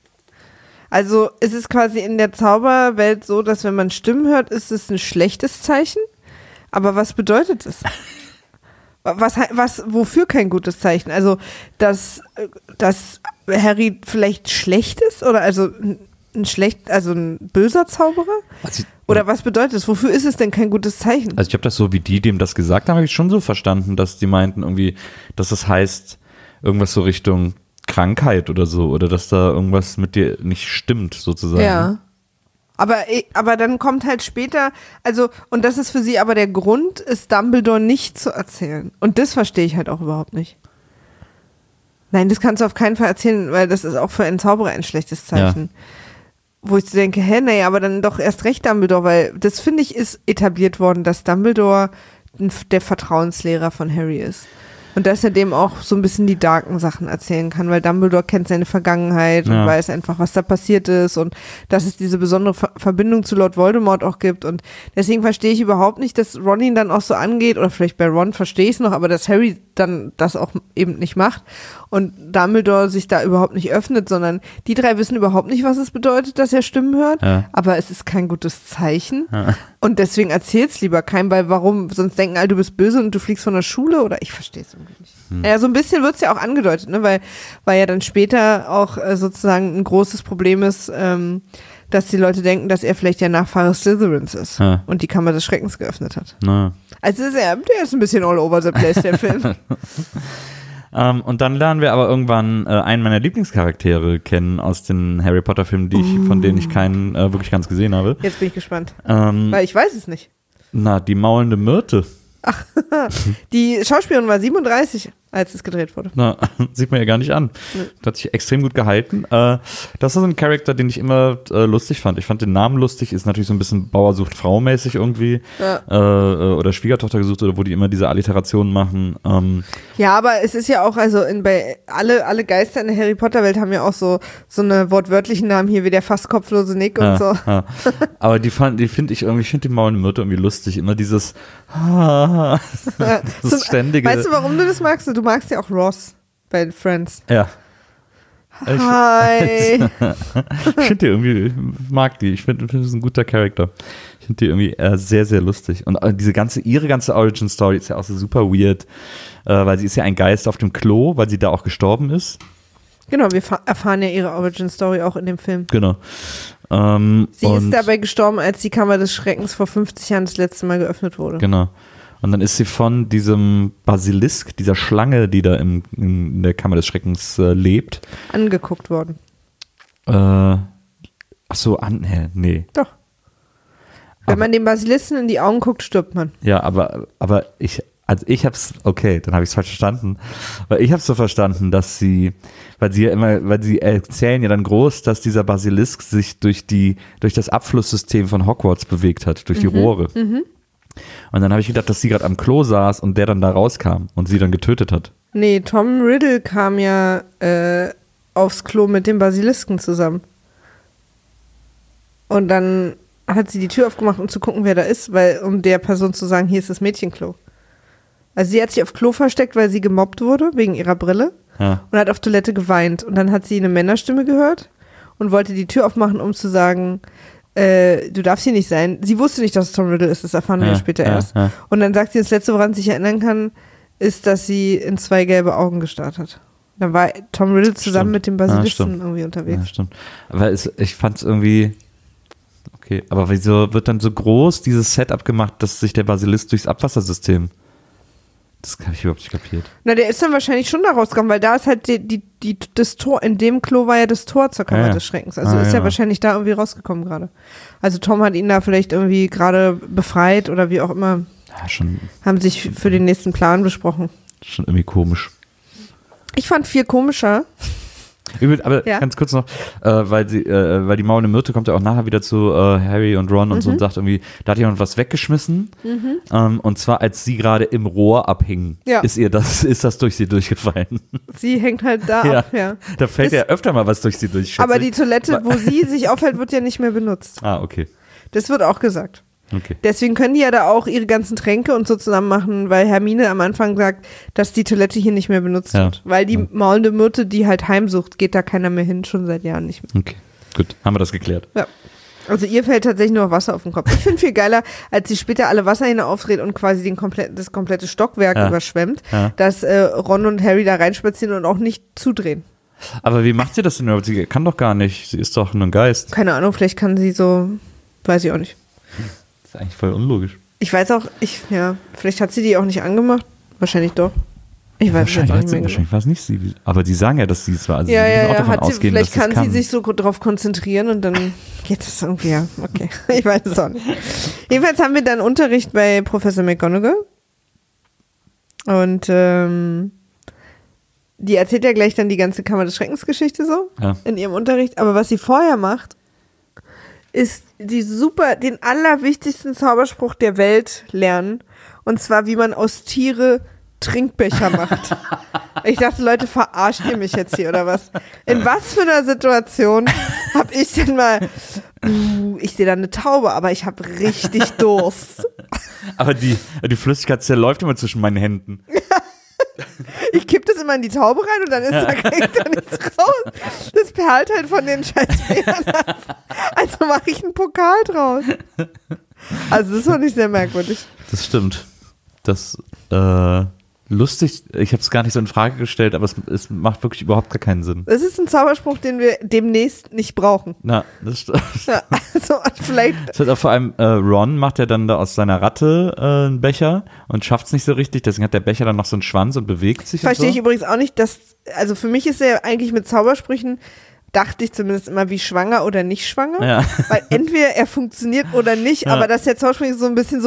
Also es ist quasi in der Zauberwelt so, dass wenn man Stimmen hört, ist es ein schlechtes Zeichen. Aber was bedeutet es? Was, was, wofür kein gutes Zeichen? Also, dass, dass Harry vielleicht schlecht ist? Oder also ein schlecht, also ein böser Zauberer? Also, oder was bedeutet es? Wofür ist es denn kein gutes Zeichen? Also ich habe das so, wie die dem das gesagt haben, habe ich schon so verstanden, dass die meinten irgendwie, dass das heißt, irgendwas so Richtung Krankheit oder so, oder dass da irgendwas mit dir nicht stimmt, sozusagen. Ja. Aber, aber dann kommt halt später, also, und das ist für sie aber der Grund, ist Dumbledore nicht zu erzählen. Und das verstehe ich halt auch überhaupt nicht. Nein, das kannst du auf keinen Fall erzählen, weil das ist auch für einen Zauberer ein schlechtes Zeichen. Ja. Wo ich so denke, hä, naja, aber dann doch erst recht Dumbledore, weil das, finde ich, ist etabliert worden, dass Dumbledore der Vertrauenslehrer von Harry ist. Und dass er dem auch so ein bisschen die darken Sachen erzählen kann, weil Dumbledore kennt seine Vergangenheit ja. und weiß einfach, was da passiert ist und dass es diese besondere Ver- Verbindung zu Lord Voldemort auch gibt. Und deswegen verstehe ich überhaupt nicht, dass Ron ihn dann auch so angeht, oder vielleicht bei Ron verstehe ich es noch, aber dass Harry dann das auch eben nicht macht und Dumbledore sich da überhaupt nicht öffnet, sondern die drei wissen überhaupt nicht, was es bedeutet, dass er Stimmen hört, ja. aber es ist kein gutes Zeichen. Ja. Und deswegen erzähl's lieber keinem, weil warum? Sonst denken alle, du bist böse und du fliegst von der Schule, oder ich verstehe es irgendwie nicht. Hm. Ja, so ein bisschen wird's ja auch angedeutet, ne, weil, weil ja dann später auch äh, sozusagen ein großes Problem ist, ähm, dass die Leute denken, dass er vielleicht der Nachfahre Slytherins ist ja. und die Kammer des Schreckens geöffnet hat. Na. Also ist er, der ist ein bisschen all over the place, der Film. Um, und dann lernen wir aber irgendwann äh, einen meiner Lieblingscharaktere kennen aus den Harry Potter Filmen, die ich, uh. von denen ich keinen äh, wirklich ganz gesehen habe. Jetzt bin ich gespannt, ähm, weil ich weiß es nicht. Na, die maulende Myrte. Ach, die Schauspielerin war siebenunddreißig, als es gedreht wurde. Na, sieht man ja gar nicht an. Nee. Das hat sich extrem gut gehalten. Äh, das ist ein Charakter, den ich immer äh, lustig fand. Ich fand den Namen lustig, ist natürlich so ein bisschen Bauer sucht Frau mäßig irgendwie. Ja. Äh, oder Schwiegertochter gesucht, oder wo die immer diese Alliterationen machen. Ähm. Ja, aber es ist ja auch, also in, bei alle, alle Geister in der Harry Potter Welt haben ja auch so, so eine wortwörtlichen Namen hier, wie der fast kopflose Nick und ja, so. Ja. Aber die, fand, die finde ich irgendwie, ich finde die maulende Myrte irgendwie lustig. Immer dieses das so, ständige. Weißt du, warum du das magst? Du magst ja auch Ross bei Friends. Ja. Hi. Ich finde die irgendwie, ich mag die. Ich finde, find, das ist ein guter Charakter. Ich finde die irgendwie äh, sehr, sehr lustig. Und äh, diese ganze, ihre ganze Origin-Story ist ja auch so super weird, äh, weil sie ist ja ein Geist auf dem Klo, weil sie da auch gestorben ist. Genau, wir erfahren ja ihre Origin-Story auch in dem Film. Genau. Ähm, sie ist dabei gestorben, als die Kammer des Schreckens vor fünfzig Jahren das letzte Mal geöffnet wurde. Genau. Und dann ist sie von diesem Basilisk, dieser Schlange, die da im, in der Kammer des Schreckens äh, lebt, angeguckt worden. Äh, ach so, an, hä, nee. Doch. Wenn aber, man dem Basilisken in die Augen guckt, stirbt man. Ja, aber, aber ich, also ich hab's, okay, dann habe ich es falsch verstanden. Weil ich hab's so verstanden, dass sie, weil sie ja immer, weil sie erzählen ja dann groß, dass dieser Basilisk sich durch die, durch das Abflusssystem von Hogwarts bewegt hat, durch die mhm, Rohre. Mhm. Und dann habe ich gedacht, dass sie gerade am Klo saß und der dann da rauskam und sie dann getötet hat. Nee, Tom Riddle kam ja äh, aufs Klo mit dem Basilisken zusammen. Und dann hat sie die Tür aufgemacht, um zu gucken, wer da ist, weil um der Person zu sagen, hier ist das Mädchenklo. Also sie hat sich auf Klo versteckt, weil sie gemobbt wurde, wegen ihrer Brille. Ja. Und hat auf Toilette geweint. Und dann hat sie eine Männerstimme gehört und wollte die Tür aufmachen, um zu sagen, äh, du darfst hier nicht sein. Sie wusste nicht, dass es Tom Riddle ist, das erfahren wir ja, ja später ja, erst. Ja. Und dann sagt sie, das Letzte, woran sie sich erinnern kann, ist, dass sie in zwei gelbe Augen gestarrt hat. Dann war Tom Riddle zusammen Stimmt. mit dem Basilisten ja, irgendwie unterwegs. Ja, stimmt. Aber es, ich fand es irgendwie, okay, aber wieso wird dann so groß dieses Setup gemacht, dass sich der Basilisk durchs Abwassersystem, das habe ich überhaupt nicht kapiert. Na, der ist dann wahrscheinlich schon da rausgekommen, weil da ist halt die, die, die, das Tor, in dem Klo war ja das Tor zur Kammer ja, ja. des Schreckens. Also ah, ist ja. ja wahrscheinlich da irgendwie rausgekommen gerade. Also Tom hat ihn da vielleicht irgendwie gerade befreit oder wie auch immer. Ja, schon. Haben sich für den nächsten Plan besprochen. Schon irgendwie komisch. Ich fand viel komischer. Übrigens, aber Ja. ganz kurz noch, äh, weil sie, äh, weil die maulende Myrte kommt ja auch nachher wieder zu äh, Harry und Ron und Mhm. so und sagt irgendwie, da hat jemand was weggeschmissen. Mhm. Ähm, und zwar, als sie gerade im Rohr abhing, Ja. ist ihr das, ist das durch sie durchgefallen. Sie hängt halt da Ja. ab, ja. Da fällt Das- ja öfter mal was durch sie durch. schätze Aber ich. die Toilette, wo sie sich aufhält, wird ja nicht mehr benutzt. Ah, okay. Das wird auch gesagt. Okay. Deswegen können die ja da auch ihre ganzen Tränke und so zusammen machen, weil Hermine am Anfang sagt, dass die Toilette hier nicht mehr benutzt Ja. wird. Weil die Ja. maulende Myrte, die halt heimsucht, geht da keiner mehr hin, schon seit Jahren nicht mehr. Okay. Gut, haben wir das geklärt. Ja. Also ihr fällt tatsächlich nur Wasser auf den Kopf. Ich finde viel geiler, als sie später alle Wasserhähne aufdreht und quasi den komplett, das komplette Stockwerk Ja. überschwemmt, Ja. dass äh, Ron und Harry da reinspazieren und auch nicht zudrehen. Aber wie macht sie das denn überhaupt? Sie kann doch gar nicht. Sie ist doch nur ein Geist. Keine Ahnung, vielleicht kann sie so, weiß ich auch nicht. Das ist eigentlich voll unlogisch. Ich weiß auch, ich, ja, vielleicht hat sie die auch nicht angemacht. Wahrscheinlich doch. Ich weiß es jetzt Wahrscheinlich, auch hat nicht sie, mehr genau. wahrscheinlich war es nicht sie. Aber die sagen ja, dass sie es war. Also Ja, sie ja, müssen auch ja, davon hat sie, ausgehen, vielleicht dass kann es kann. sie sich so darauf konzentrieren und dann geht es irgendwie, ja, okay. Ich weiß es auch nicht. Jedenfalls haben wir dann Unterricht bei Professor McGonagall und ähm, die erzählt ja gleich dann die ganze Kammer des Schreckens Geschichte so Ja. in ihrem Unterricht, aber was sie vorher macht, ist die super, den allerwichtigsten Zauberspruch der Welt lernen und zwar, wie man aus Tiere Trinkbecher macht. Ich dachte, Leute, verarscht ihr mich jetzt hier oder was? In was für einer Situation habe ich denn mal, uh, ich sehe da eine Taube, aber ich habe richtig Durst. Aber die, die Flüssigkeit zerläuft immer zwischen meinen Händen. Ich kipp das immer in die Taube rein und dann ist da kriegt da nichts raus. Das perlt halt von den Scheißfingern ab. Also mache ich einen Pokal draus. Also das fand ich sehr merkwürdig. Das stimmt. Das, äh, lustig, ich habe es gar nicht so in Frage gestellt, aber es, es macht wirklich überhaupt gar keinen Sinn. Das ist ein Zauberspruch, den wir demnächst nicht brauchen. Na, das stimmt. Ja, also vielleicht. Das heißt auch vor allem, äh, Ron macht ja dann da aus seiner Ratte äh, einen Becher und schafft es nicht so richtig, deswegen hat der Becher dann noch so einen Schwanz und bewegt sich. Verstehe und ich so. übrigens auch nicht, dass, also für mich ist er eigentlich mit Zaubersprüchen, dachte ich zumindest immer, wie schwanger oder nicht schwanger. Ja. Weil entweder er funktioniert oder nicht, Ja. aber dass der Zauberspruch so ein bisschen so,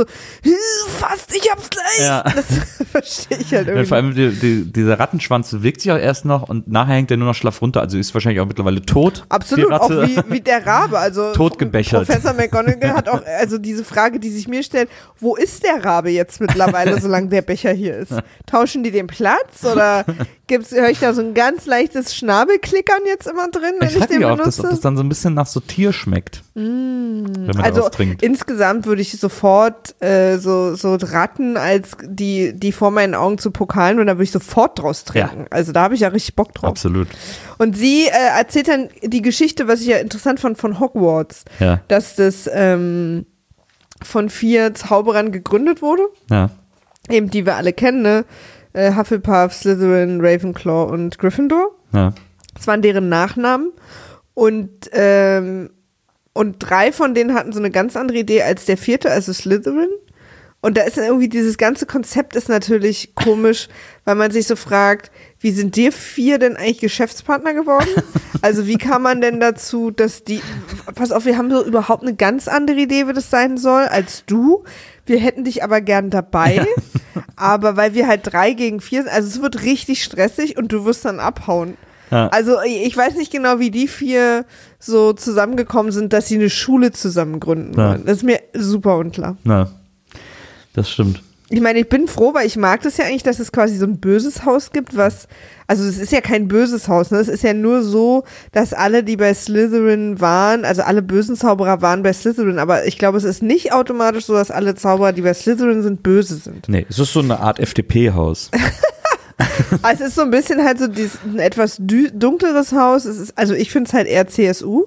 fast, ich hab's gleich. Ja. Das verstehe ich halt Ja, irgendwie. vor allem die, die, dieser Rattenschwanz bewegt sich auch erst noch und nachher hängt er nur noch schlaff runter, also ist wahrscheinlich auch mittlerweile tot. Absolut, die auch Ratte. wie, wie der Rabe. Also Totgebechert. Professor McGonagall hat auch, also diese Frage, die sich mir stellt, wo ist der Rabe jetzt mittlerweile, solange der Becher hier ist? Tauschen die den Platz oder gibt's, höre ich da so ein ganz leichtes Schnabelklickern jetzt immer drin, wenn Ich ich, frage den mich auch, benutze? dass, ob das dann so ein bisschen nach so Tier schmeckt, wenn man Also daraus trinkt. insgesamt würde ich sofort äh, so, so Ratten als die, die vor meinen Augen zu Pokalen und da würde ich sofort draus trinken. Ja. Also da habe ich ja richtig Bock drauf. Absolut. Und sie äh, erzählt dann die Geschichte, was ich ja interessant fand, von Hogwarts, Ja. dass das ähm, von vier Zauberern gegründet wurde, Ja. eben die wir alle kennen, ne? Äh, Hufflepuff, Slytherin, Ravenclaw und Gryffindor. Ja. Das waren deren Nachnamen. Und, ähm, und drei von denen hatten so eine ganz andere Idee als der vierte, also Slytherin. Und da ist dann irgendwie dieses ganze Konzept ist natürlich komisch, weil man sich so fragt, wie sind dir vier denn eigentlich Geschäftspartner geworden? Also wie kam man denn dazu, dass die, pass auf, wir haben so überhaupt eine ganz andere Idee, wie das sein soll, als du. Wir hätten dich aber gern dabei, aber weil wir halt drei gegen vier sind, also es wird richtig stressig und du wirst dann abhauen. Ja. Also ich weiß nicht genau, wie die vier so zusammengekommen sind, dass sie eine Schule zusammen gründen Ja. wollen. Das ist mir super unklar. Na, das stimmt. ich meine, ich bin froh, weil ich mag das ja eigentlich, dass es quasi so ein böses Haus gibt, was, also es ist ja kein böses Haus, ne? Es ist ja nur so, dass alle, die bei Slytherin waren, also alle bösen Zauberer waren bei Slytherin, aber ich glaube, es ist nicht automatisch so, dass alle Zauberer, die bei Slytherin sind, böse sind. Nee, es ist so eine Art F D P-Haus. Es ist so ein bisschen halt so dieses, ein etwas dü- dunkleres Haus, es ist, also ich finde es halt eher C S U.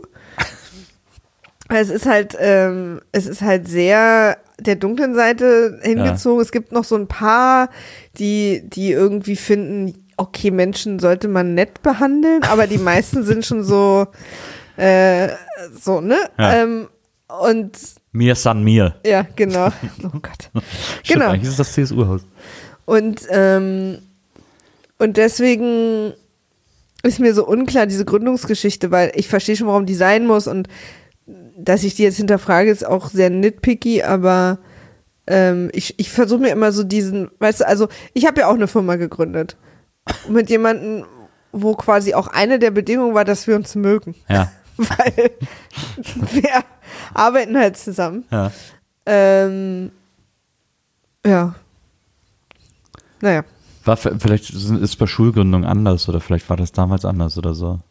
Es ist halt, ähm, es ist halt sehr der dunklen Seite hingezogen. Ja. Es gibt noch so ein paar, die, die irgendwie finden, okay, Menschen sollte man nett behandeln, aber die meisten sind schon so, äh, so, ne? Ja. Ähm, und mir san mir. Ja, genau. Oh Gott. Stimmt, Genau. Eigentlich ist das C S U-Haus. Und, ähm, und deswegen ist mir so unklar, diese Gründungsgeschichte, weil ich verstehe schon, warum die sein muss und dass ich die jetzt hinterfrage, ist auch sehr nitpicky, aber ähm, ich, ich versuche mir immer so diesen, weißt du, also ich habe ja auch eine Firma gegründet mit jemandem, wo quasi auch eine der Bedingungen war, dass wir uns mögen. Ja. Weil wir arbeiten halt zusammen. Ja. Ähm, ja. Naja. War, vielleicht ist bei Schulgründung anders oder vielleicht war das damals anders oder so.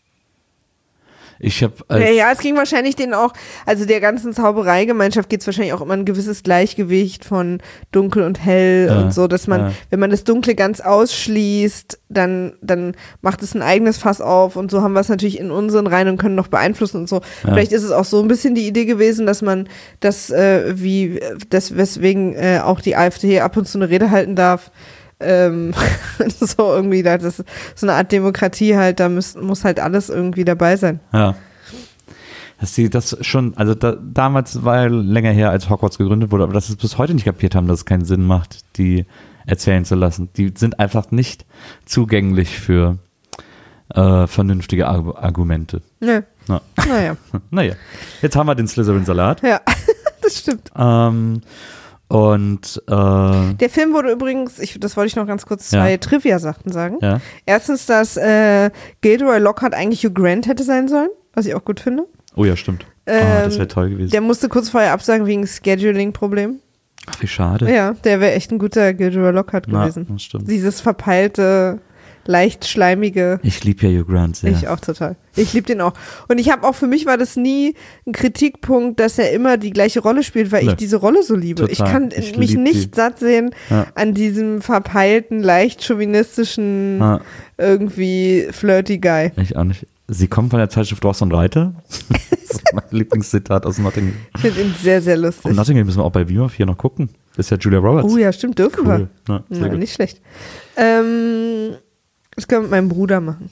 Ich habe ja, ja, es ging wahrscheinlich denen auch, also der ganzen Zaubereigemeinschaft geht es wahrscheinlich auch immer ein gewisses Gleichgewicht von dunkel und hell ja, und so, dass man, ja. wenn man das Dunkle ganz ausschließt, dann, dann macht es ein eigenes Fass auf und so haben wir es natürlich in unseren Reihen und können noch beeinflussen und so. Ja. Vielleicht ist es auch so ein bisschen die Idee gewesen, dass man das, äh, wie, das, weswegen äh, auch die AfD ab und zu eine Rede halten darf, Ähm, so irgendwie, das ist so eine Art Demokratie halt, da muss, muss halt alles irgendwie dabei sein. Ja. Dass sie das schon, also da, damals war ja länger her, als Hogwarts gegründet wurde, aber dass sie es bis heute nicht kapiert haben, dass es keinen Sinn macht, die erzählen zu lassen. Die sind einfach nicht zugänglich für äh, vernünftige Arg- Argumente. Nö. Na. Naja. Naja. Jetzt haben wir den Slytherin-Salat. Ja, das stimmt. Ähm, Und äh, der Film wurde übrigens, ich, das wollte ich noch ganz kurz zwei ja. Trivia-Sachen sagen. Ja. Erstens, dass äh, Gilderoy Lockhart eigentlich Hugh Grant hätte sein sollen, was ich auch gut finde. Oh ja, stimmt. Ähm, oh, das wäre toll gewesen. Der musste kurz vorher absagen wegen Scheduling-Problem. Ach, wie schade. Ja, der wäre echt ein guter Gilderoy Lockhart gewesen. Ja, das stimmt. Dieses verpeilte, leicht schleimige. Ich liebe ja Hugh Grant sehr. Ich auch total. Ich liebe den auch. Und ich habe auch, für mich war das nie ein Kritikpunkt, dass er immer die gleiche Rolle spielt, weil ja. ich diese Rolle so liebe. Total. Ich kann ich mich nicht die. satt sehen ja. an diesem verpeilten, leicht chauvinistischen, ja. irgendwie flirty Guy. Ich auch nicht. Sie kommen von der Zeitschrift Ross und Reiter. Das ist mein Lieblingszitat aus Nottingham. Ich finde ihn sehr, sehr lustig. Und Nottingham müssen wir auch bei Vimov hier noch gucken. Das ist ja Julia Roberts. Oh ja, stimmt, dürfen cool. wir. Ja, ja, nicht schlecht. Ähm, das können wir mit meinem Bruder machen.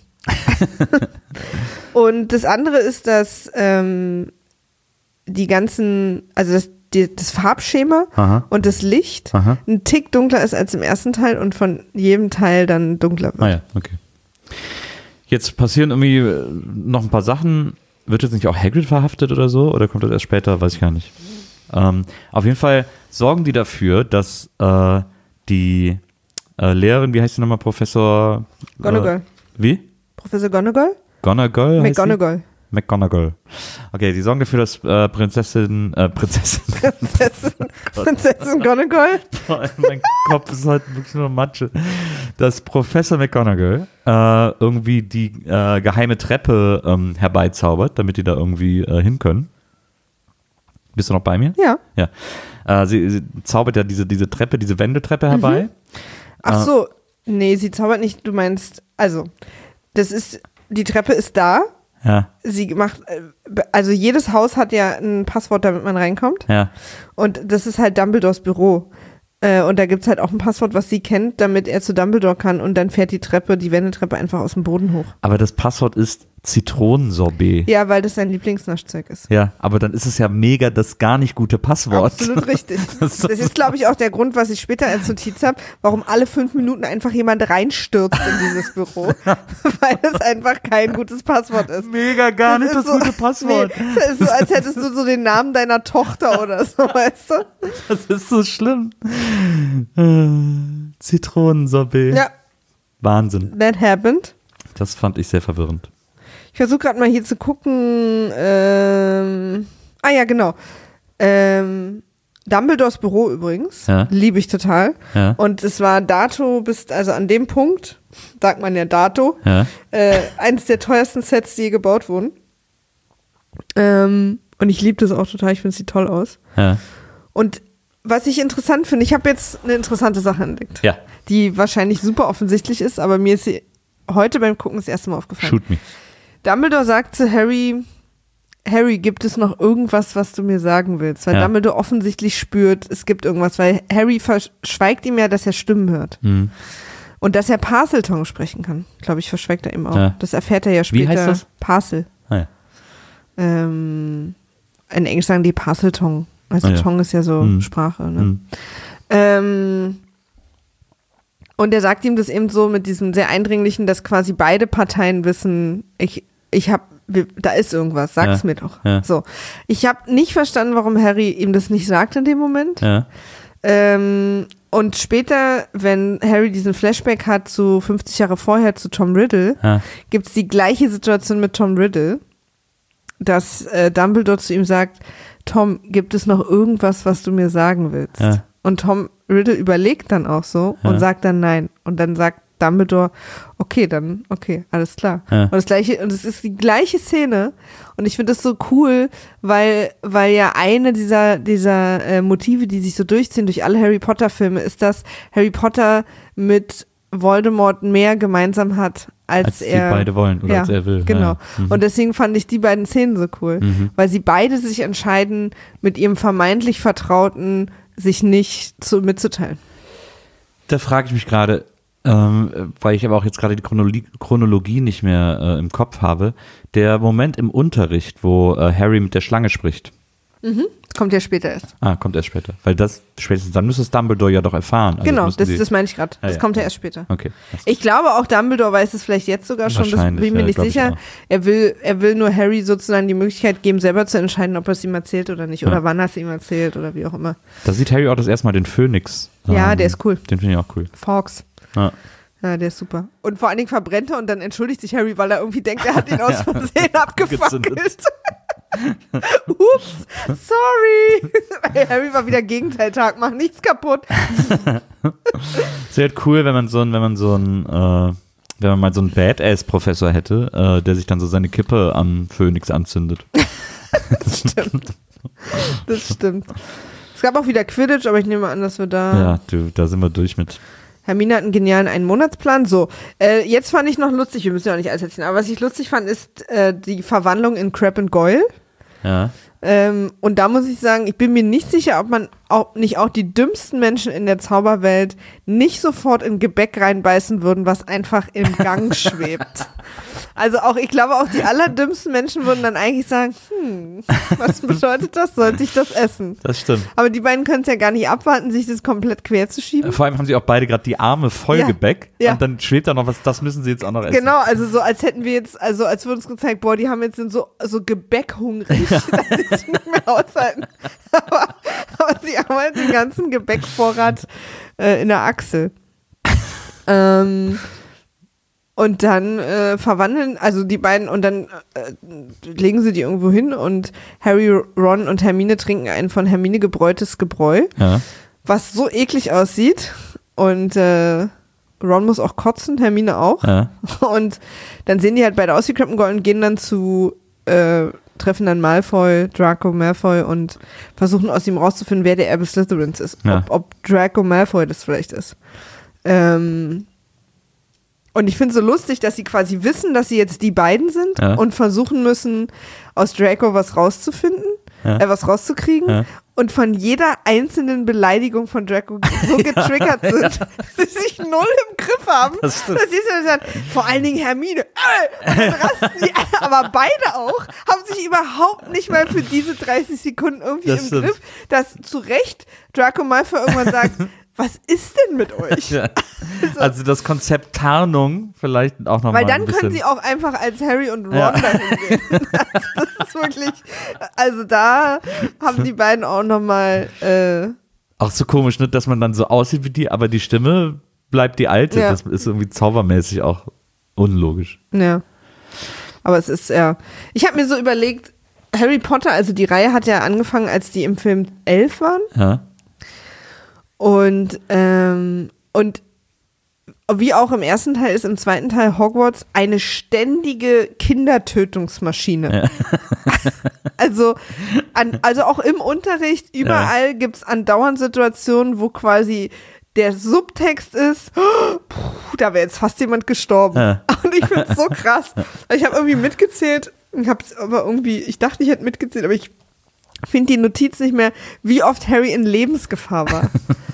Und das andere ist, dass ähm, die ganzen, also das, die, das Farbschema Aha. und das Licht Aha. ein Tick dunkler ist als im ersten Teil und von jedem Teil dann dunkler wird. Ah ja, okay. Jetzt passieren irgendwie noch ein paar Sachen. Wird jetzt nicht auch Hagrid verhaftet oder so? Oder kommt das erst später? Weiß ich gar nicht. Ähm, auf jeden Fall sorgen die dafür, dass äh, die äh, Lehrerin, wie heißt sie nochmal, Professor? McGonagall. Äh, wie? Professor McGonagall? McGonagall? McGonagall. McGonagall. Okay, die sorgen dafür, dass äh, Prinzessin, äh, Prinzessin. Prinzessin, oh Prinzessin McGonagall? Mein Kopf ist heute wirklich nur Matsche. Dass Professor McGonagall äh, irgendwie die äh, geheime Treppe ähm, herbeizaubert, damit die da irgendwie äh, hin können. Bist du noch bei mir? Ja. Ja. Äh, sie, sie zaubert ja diese, diese Treppe, diese Wendeltreppe herbei. Mhm. Ach so, nee, sie zaubert nicht, du meinst, also, das ist, die Treppe ist da. Ja. Sie macht, also jedes Haus hat ja ein Passwort, damit man reinkommt. Ja. Und das ist halt Dumbledores Büro. Und da gibt es halt auch ein Passwort, was sie kennt, damit er zu Dumbledore kann. Und dann fährt die Treppe, die Wendeltreppe einfach aus dem Boden hoch. Aber das Passwort ist Zitronensorbet. Ja, weil das sein Lieblingsnaschzeug ist. Ja, aber dann ist es ja mega das gar nicht gute Passwort. Absolut richtig. Das Das ist, glaube ich, auch der Grund, was ich später als Notiz habe, warum alle fünf Minuten einfach jemand reinstürzt in dieses Büro. Weil es einfach kein gutes Passwort ist. Mega gar Das nicht das ist so- gute Passwort. Nee, das ist so, als hättest du so den Namen deiner Tochter oder so, weißt du? Das ist so schlimm. Äh, Zitronensorbet. Ja, Wahnsinn. that happened. Das fand ich sehr verwirrend. Ich versuche gerade mal hier zu gucken. Ähm, ah ja, genau. Ähm, Dumbledores Büro übrigens, Ja. liebe ich total. Ja. Und es war dato, bis, also an dem Punkt, sagt man ja dato, Ja. äh, eines der teuersten Sets, die je gebaut wurden. Ähm, und ich liebe das auch total, ich finde, es sieht toll aus. Ja. Und was ich interessant finde, ich habe jetzt eine interessante Sache entdeckt, Ja. die wahrscheinlich super offensichtlich ist, aber mir ist sie heute beim Gucken das erste Mal aufgefallen. Shoot me. Dumbledore sagt zu Harry, Harry, gibt es noch irgendwas, was du mir sagen willst? Weil Ja. Dumbledore offensichtlich spürt, es gibt irgendwas, weil Harry verschweigt ihm ja, dass er Stimmen hört. Mhm. Und dass er Parseltongue sprechen kann, glaube ich, verschweigt er ihm auch. Ja. Das erfährt er ja später. heißt das? Parcel. Ah, ja. Ähm, in Englisch sagen die Parseltongue. Also Ah, ja. Tongue ist ja so Mhm. Sprache. Ne? Mhm. Ähm, und er sagt ihm das eben so mit diesem sehr eindringlichen, dass quasi beide Parteien wissen, ich, ich habe, da ist irgendwas, sag's Ja. mir doch. Ja. So. Ich habe nicht verstanden, warum Harry ihm das nicht sagt in dem Moment. Ja. Ähm, und später, wenn Harry diesen Flashback hat zu fünfzig Jahre vorher zu Tom Riddle, Ja. gibt es die gleiche Situation mit Tom Riddle, dass äh, Dumbledore zu ihm sagt, Tom, gibt es noch irgendwas, was du mir sagen willst? Ja. Und Tom Riddle überlegt dann auch so Ja. und sagt dann nein. Und dann sagt Dumbledore, okay, dann, okay, alles klar. Ja. Und das gleiche, und es ist die gleiche Szene. Und ich finde das so cool, weil, weil ja eine dieser, dieser äh, Motive, die sich so durchziehen durch alle Harry Potter Filme, ist, dass Harry Potter mit Voldemort mehr gemeinsam hat, als, Als sie er beide wollen oder ja, als er will. Genau. Ja. Mhm. Und deswegen fand ich die beiden Szenen so cool, Mhm. weil sie beide sich entscheiden, mit ihrem vermeintlich Vertrauten sich nicht zu, mitzuteilen. Da frage ich mich gerade, ähm, weil ich aber auch jetzt gerade die Chronologie, Chronologie nicht mehr äh, im Kopf habe, der Moment im Unterricht, wo äh, Harry mit der Schlange spricht. Mhm. Das kommt ja später erst. Ah, kommt erst später. Weil das, spätestens dann müsste es Dumbledore ja doch erfahren. Also genau, müssten das, sie- das meine ich gerade. Ah, Das ja. kommt ja erst später. Okay. Ich glaube auch Dumbledore weiß es vielleicht jetzt sogar schon, das bin Wahrscheinlich, ich mir ja, nicht glaub ich sicher. auch. Er will, er will nur Harry sozusagen die Möglichkeit geben, selber zu entscheiden, ob er es ihm erzählt oder nicht. Ja. Oder wann er es ihm erzählt oder wie auch immer. Da sieht Harry auch das erste Mal den Phönix. Ja, Ähm, der ist cool. Den finde ich auch cool. Fawkes. Ja. Ja, der ist super. Und vor allen Dingen verbrennt er und dann entschuldigt sich Harry, weil er irgendwie denkt, er hat ihn aus Versehen abgefackelt. Ups, sorry. Hey, Harry war wieder Gegenteiltag, mach nichts kaputt. Es wäre halt cool, wenn man so ein, wenn man so ein, äh, wenn man mal so einen Badass-Professor hätte, äh, der sich dann so seine Kippe am Phönix anzündet. Das stimmt. Das stimmt. Es gab auch wieder Quidditch, aber ich nehme an, dass wir da... Ja, du, da sind wir durch mit. Hermine hat einen genialen Einen-Monatsplan. So, äh, jetzt fand ich noch lustig, wir müssen ja auch nicht alles erzählen, aber was ich lustig fand, ist äh, die Verwandlung in Crabbe und Goyle. Ja. Ähm, und da muss ich sagen, ich bin mir nicht sicher, ob man auch nicht auch die dümmsten Menschen in der Zauberwelt nicht sofort in Gebäck reinbeißen würden, was einfach im Gang schwebt. Also auch, ich glaube, auch die allerdümmsten Menschen würden dann eigentlich sagen, hm, was bedeutet das? Sollte ich das essen? Das stimmt. Aber die beiden können es ja gar nicht abwarten, sich das komplett quer zu schieben. Vor allem haben sie auch beide gerade die Arme voll Ja. Gebäck Ja. und dann schwebt da noch was, das müssen sie jetzt auch noch essen. Genau, also so als hätten wir jetzt, also als würde uns gezeigt, boah, die haben jetzt sind so, so gebäckhungrig, dass sie es nicht mehr aushalten. Aber, aber sie haben halt den ganzen Gebäckvorrat äh, in der Achsel. ähm, und dann äh, verwandeln, also die beiden, und dann äh, legen sie die irgendwo hin und Harry, Ron und Hermine trinken ein von Hermine gebräutes Gebräu, Ja. was so eklig aussieht. Und äh, Ron muss auch kotzen, Hermine auch. Ja. Und dann sehen die halt beide aus wie Crabbe und Goyle und gehen dann zu, äh, treffen dann Malfoy, Draco Malfoy und versuchen aus ihm rauszufinden, wer der Erbe Slytherins ist. Ja. Ob, ob Draco Malfoy das vielleicht ist. Ähm, und ich finde es so lustig, dass sie quasi wissen, dass sie jetzt die beiden sind Ja. und versuchen müssen, aus Draco was rauszufinden, Ja. äh, was rauszukriegen. Ja. Und von jeder einzelnen Beleidigung von Draco so getriggert sind, dass sie sich null im Griff haben. Das stimmt. Das ist ja dann, vor allen Dingen Hermine. Äh, und dann rasten die, aber beide auch, haben sich überhaupt nicht mal für diese dreißig Sekunden irgendwie Das im stimmt. Griff, dass zu Recht Draco Malfoy irgendwann sagt, was ist denn mit euch? Ja. Also das Konzept Tarnung vielleicht auch nochmal Weil dann ein bisschen. können sie auch einfach als Harry und Ron Ja. dahin gehen. Also das ist wirklich, also da haben die beiden auch nochmal, äh, Auch so komisch, ne, dass man dann so aussieht wie die, aber die Stimme bleibt die alte. Ja. Das ist irgendwie zaubermäßig auch unlogisch. ja. Aber es ist, ja. Ich habe mir so überlegt, Harry Potter, also die Reihe hat ja angefangen, als die im Film elf waren. Ja. Und, ähm, und wie auch im ersten Teil ist im zweiten Teil Hogwarts eine ständige Kindertötungsmaschine. Ja. Also, an, also auch im Unterricht, überall ja. gibt es andauernd Situationen, wo quasi der Subtext ist, oh, puh, da wäre jetzt fast jemand gestorben. Ja. Und ich finde es so krass. Ich habe irgendwie mitgezählt, ich habe aber irgendwie, ich dachte, ich hätte mitgezählt, aber ich finde die Notiz nicht mehr, wie oft Harry in Lebensgefahr war.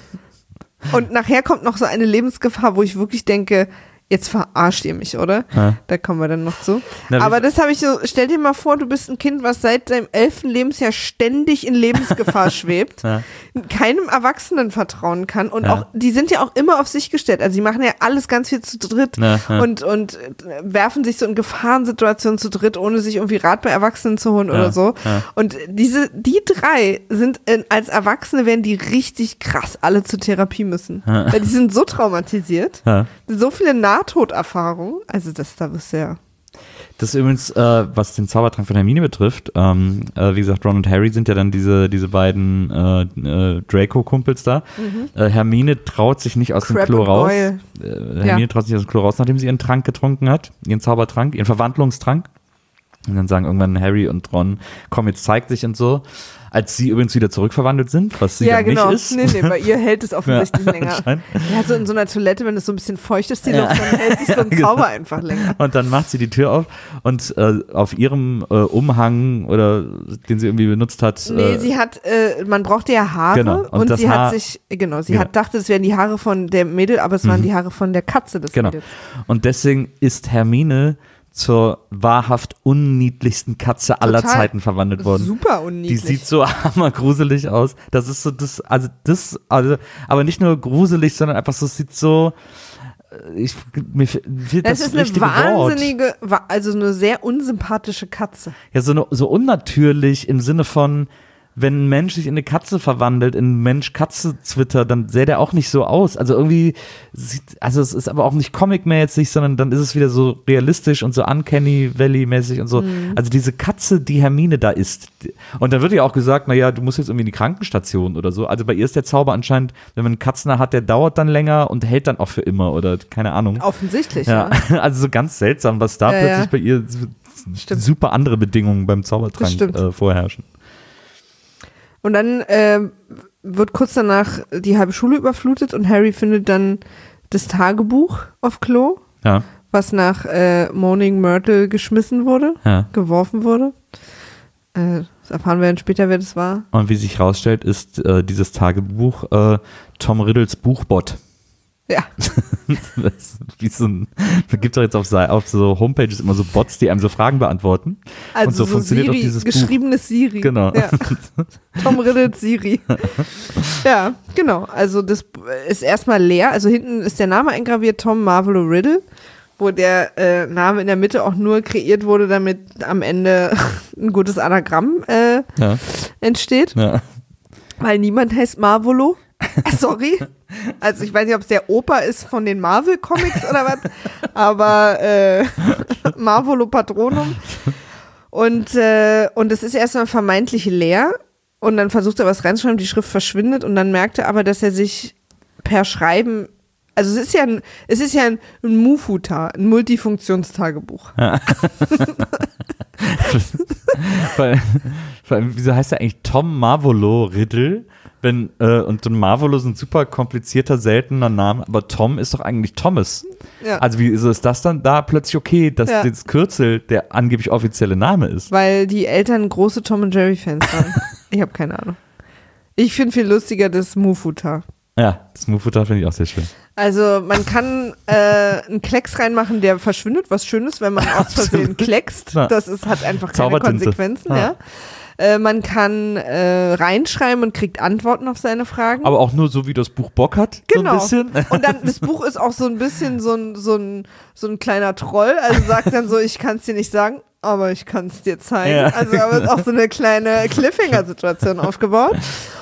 Und nachher kommt noch so eine Lebensgefahr, wo ich wirklich denke, jetzt verarscht ihr mich, oder? Ja. Da kommen wir dann noch zu. Na, aber das habe ich so, stell dir mal vor, du bist ein Kind, was seit deinem elften Lebensjahr ständig in Lebensgefahr schwebt, ja. keinem Erwachsenen vertrauen kann und ja. auch, die sind ja auch immer auf sich gestellt, also die machen ja alles ganz viel zu dritt ja, ja. Und, und werfen sich so in Gefahrensituationen zu dritt, ohne sich irgendwie Rat bei Erwachsenen zu holen ja. oder so. Ja. Und diese, die drei sind, in, als Erwachsene werden die richtig krass alle zur Therapie müssen. Ja. Weil die sind so traumatisiert, ja. so viele Nachrichten Nahtoderfahrung, also das da ist ja. Das ist übrigens, äh, was den Zaubertrank von Hermine betrifft, ähm, äh, wie gesagt, Ron und Harry sind ja dann diese, diese beiden äh, äh, Draco-Kumpels da. Mhm. Äh, Hermine traut sich nicht aus Crab dem Klo raus. Äh, Hermine ja. traut sich nicht aus dem Klo raus, nachdem sie ihren Trank getrunken hat, ihren Zaubertrank, ihren Verwandlungstrank. Und dann sagen irgendwann Harry und Ron, komm, jetzt zeig dich und so. Als sie übrigens wieder zurückverwandelt sind, was sie ja, dann genau. nicht ist. Nee, nee, bei ihr hält es offensichtlich ja, länger. Ja, so in so einer Toilette, wenn es so ein bisschen feucht ist, die Luft, ja. dann hält sich so ein Zauber genau. einfach länger. Und dann macht sie die Tür auf und äh, auf ihrem äh, Umhang, oder den sie irgendwie benutzt hat. Nee, äh, sie hat, äh, man brauchte ja Haare genau. und, und sie Haar, hat sich, genau, sie genau. hat dachte, es wären die Haare von der Mädel, aber es waren mhm. die Haare von der Katze des genau. Mädels. Und deswegen ist Hermine zur wahrhaft unniedlichsten Katze Total aller Zeiten verwandelt worden. Super unniedlich. Die sieht so hammergruselig aus. Das ist so das, also das, also, aber nicht nur gruselig, sondern einfach so, es sieht so, ich, mir fehlt das, das ist eine wahnsinnige, Wort. Also eine sehr unsympathische Katze. Ja, so, eine, so unnatürlich im Sinne von, wenn ein Mensch sich in eine Katze verwandelt, in Mensch-Katze-Twitter, dann sähe der auch nicht so aus. Also irgendwie, sieht, also es ist aber auch nicht Comic-mäßig, sondern dann ist es wieder so realistisch und so Uncanny Valley-mäßig und so. Mhm. Also diese Katze, die Hermine da ist. Und dann wird ja auch gesagt, naja, du musst jetzt irgendwie in die Krankenstation oder so. Also bei ihr ist der Zauber anscheinend, wenn man einen Katzner hat, der dauert dann länger und hält dann auch für immer oder keine Ahnung. Offensichtlich, ja. ja. Also so ganz seltsam, was da ja, plötzlich ja. bei ihr Stimmt. super andere Bedingungen beim Zaubertrank äh, vorherrschen. Und dann äh, wird kurz danach die halbe Schule überflutet und Harry findet dann das Tagebuch auf Klo, ja. was nach äh, Moaning Myrtle geschmissen wurde, ja. geworfen wurde. Äh, das erfahren wir dann später, wer das war. Und wie sich rausstellt, ist äh, dieses Tagebuch äh, Tom Riddles Buchbot. Ja. Das wie so ein, da gibt es doch jetzt auf, auf so Homepages immer so Bots, die einem so Fragen beantworten. Also und so, so funktioniert Siri, auch dieses geschriebenes Buch. Siri. Genau. Ja. Tom Riddles Siri. Ja, genau. Also das ist erstmal leer. Also hinten ist der Name eingraviert, Tom Marvolo Riddle, wo der äh, Name in der Mitte auch nur kreiert wurde, damit am Ende ein gutes Anagramm äh, ja. entsteht. Ja. Weil niemand heißt Marvolo. Sorry. Also ich weiß nicht, ob es der Opa ist von den Marvel-Comics oder was, aber äh, Marvolo Patronum. Und, äh, und es ist erstmal vermeintlich leer und dann versucht er was reinzuschreiben, die Schrift verschwindet und dann merkt er aber, dass er sich per Schreiben, also es ist ja ein, es ist ja ein, ein Mufuta, ein Multifunktionstagebuch. Ja. Weil, weil, wieso heißt er eigentlich Tom Marvolo Riddle? Wenn, äh, und so ein Marvolo ist ein super komplizierter, seltener Name, aber Tom ist doch eigentlich Thomas. Ja. Also wie ist das dann da plötzlich okay, dass ja. das Kürzel der angeblich offizielle Name ist? Weil die Eltern große Tom und Jerry Fans waren. Ich habe keine Ahnung. Ich finde viel lustiger das Mufuta. Ja, das Mufuta finde ich auch sehr schön. Also man kann äh, einen Klecks reinmachen, der verschwindet, was schön ist, wenn man aus Versehen kleckst. Das ist, hat einfach keine Konsequenzen. Ja. Äh, man kann äh, reinschreiben und kriegt Antworten auf seine Fragen. Aber auch nur so, wie das Buch Bock hat, genau. so ein bisschen. Und dann, das Buch ist auch so ein bisschen so ein, so ein, so ein kleiner Troll. Also sagt dann so, ich kann es dir nicht sagen, aber ich kann es dir zeigen. Ja. Also aber ist auch so eine kleine Cliffhanger-Situation aufgebaut.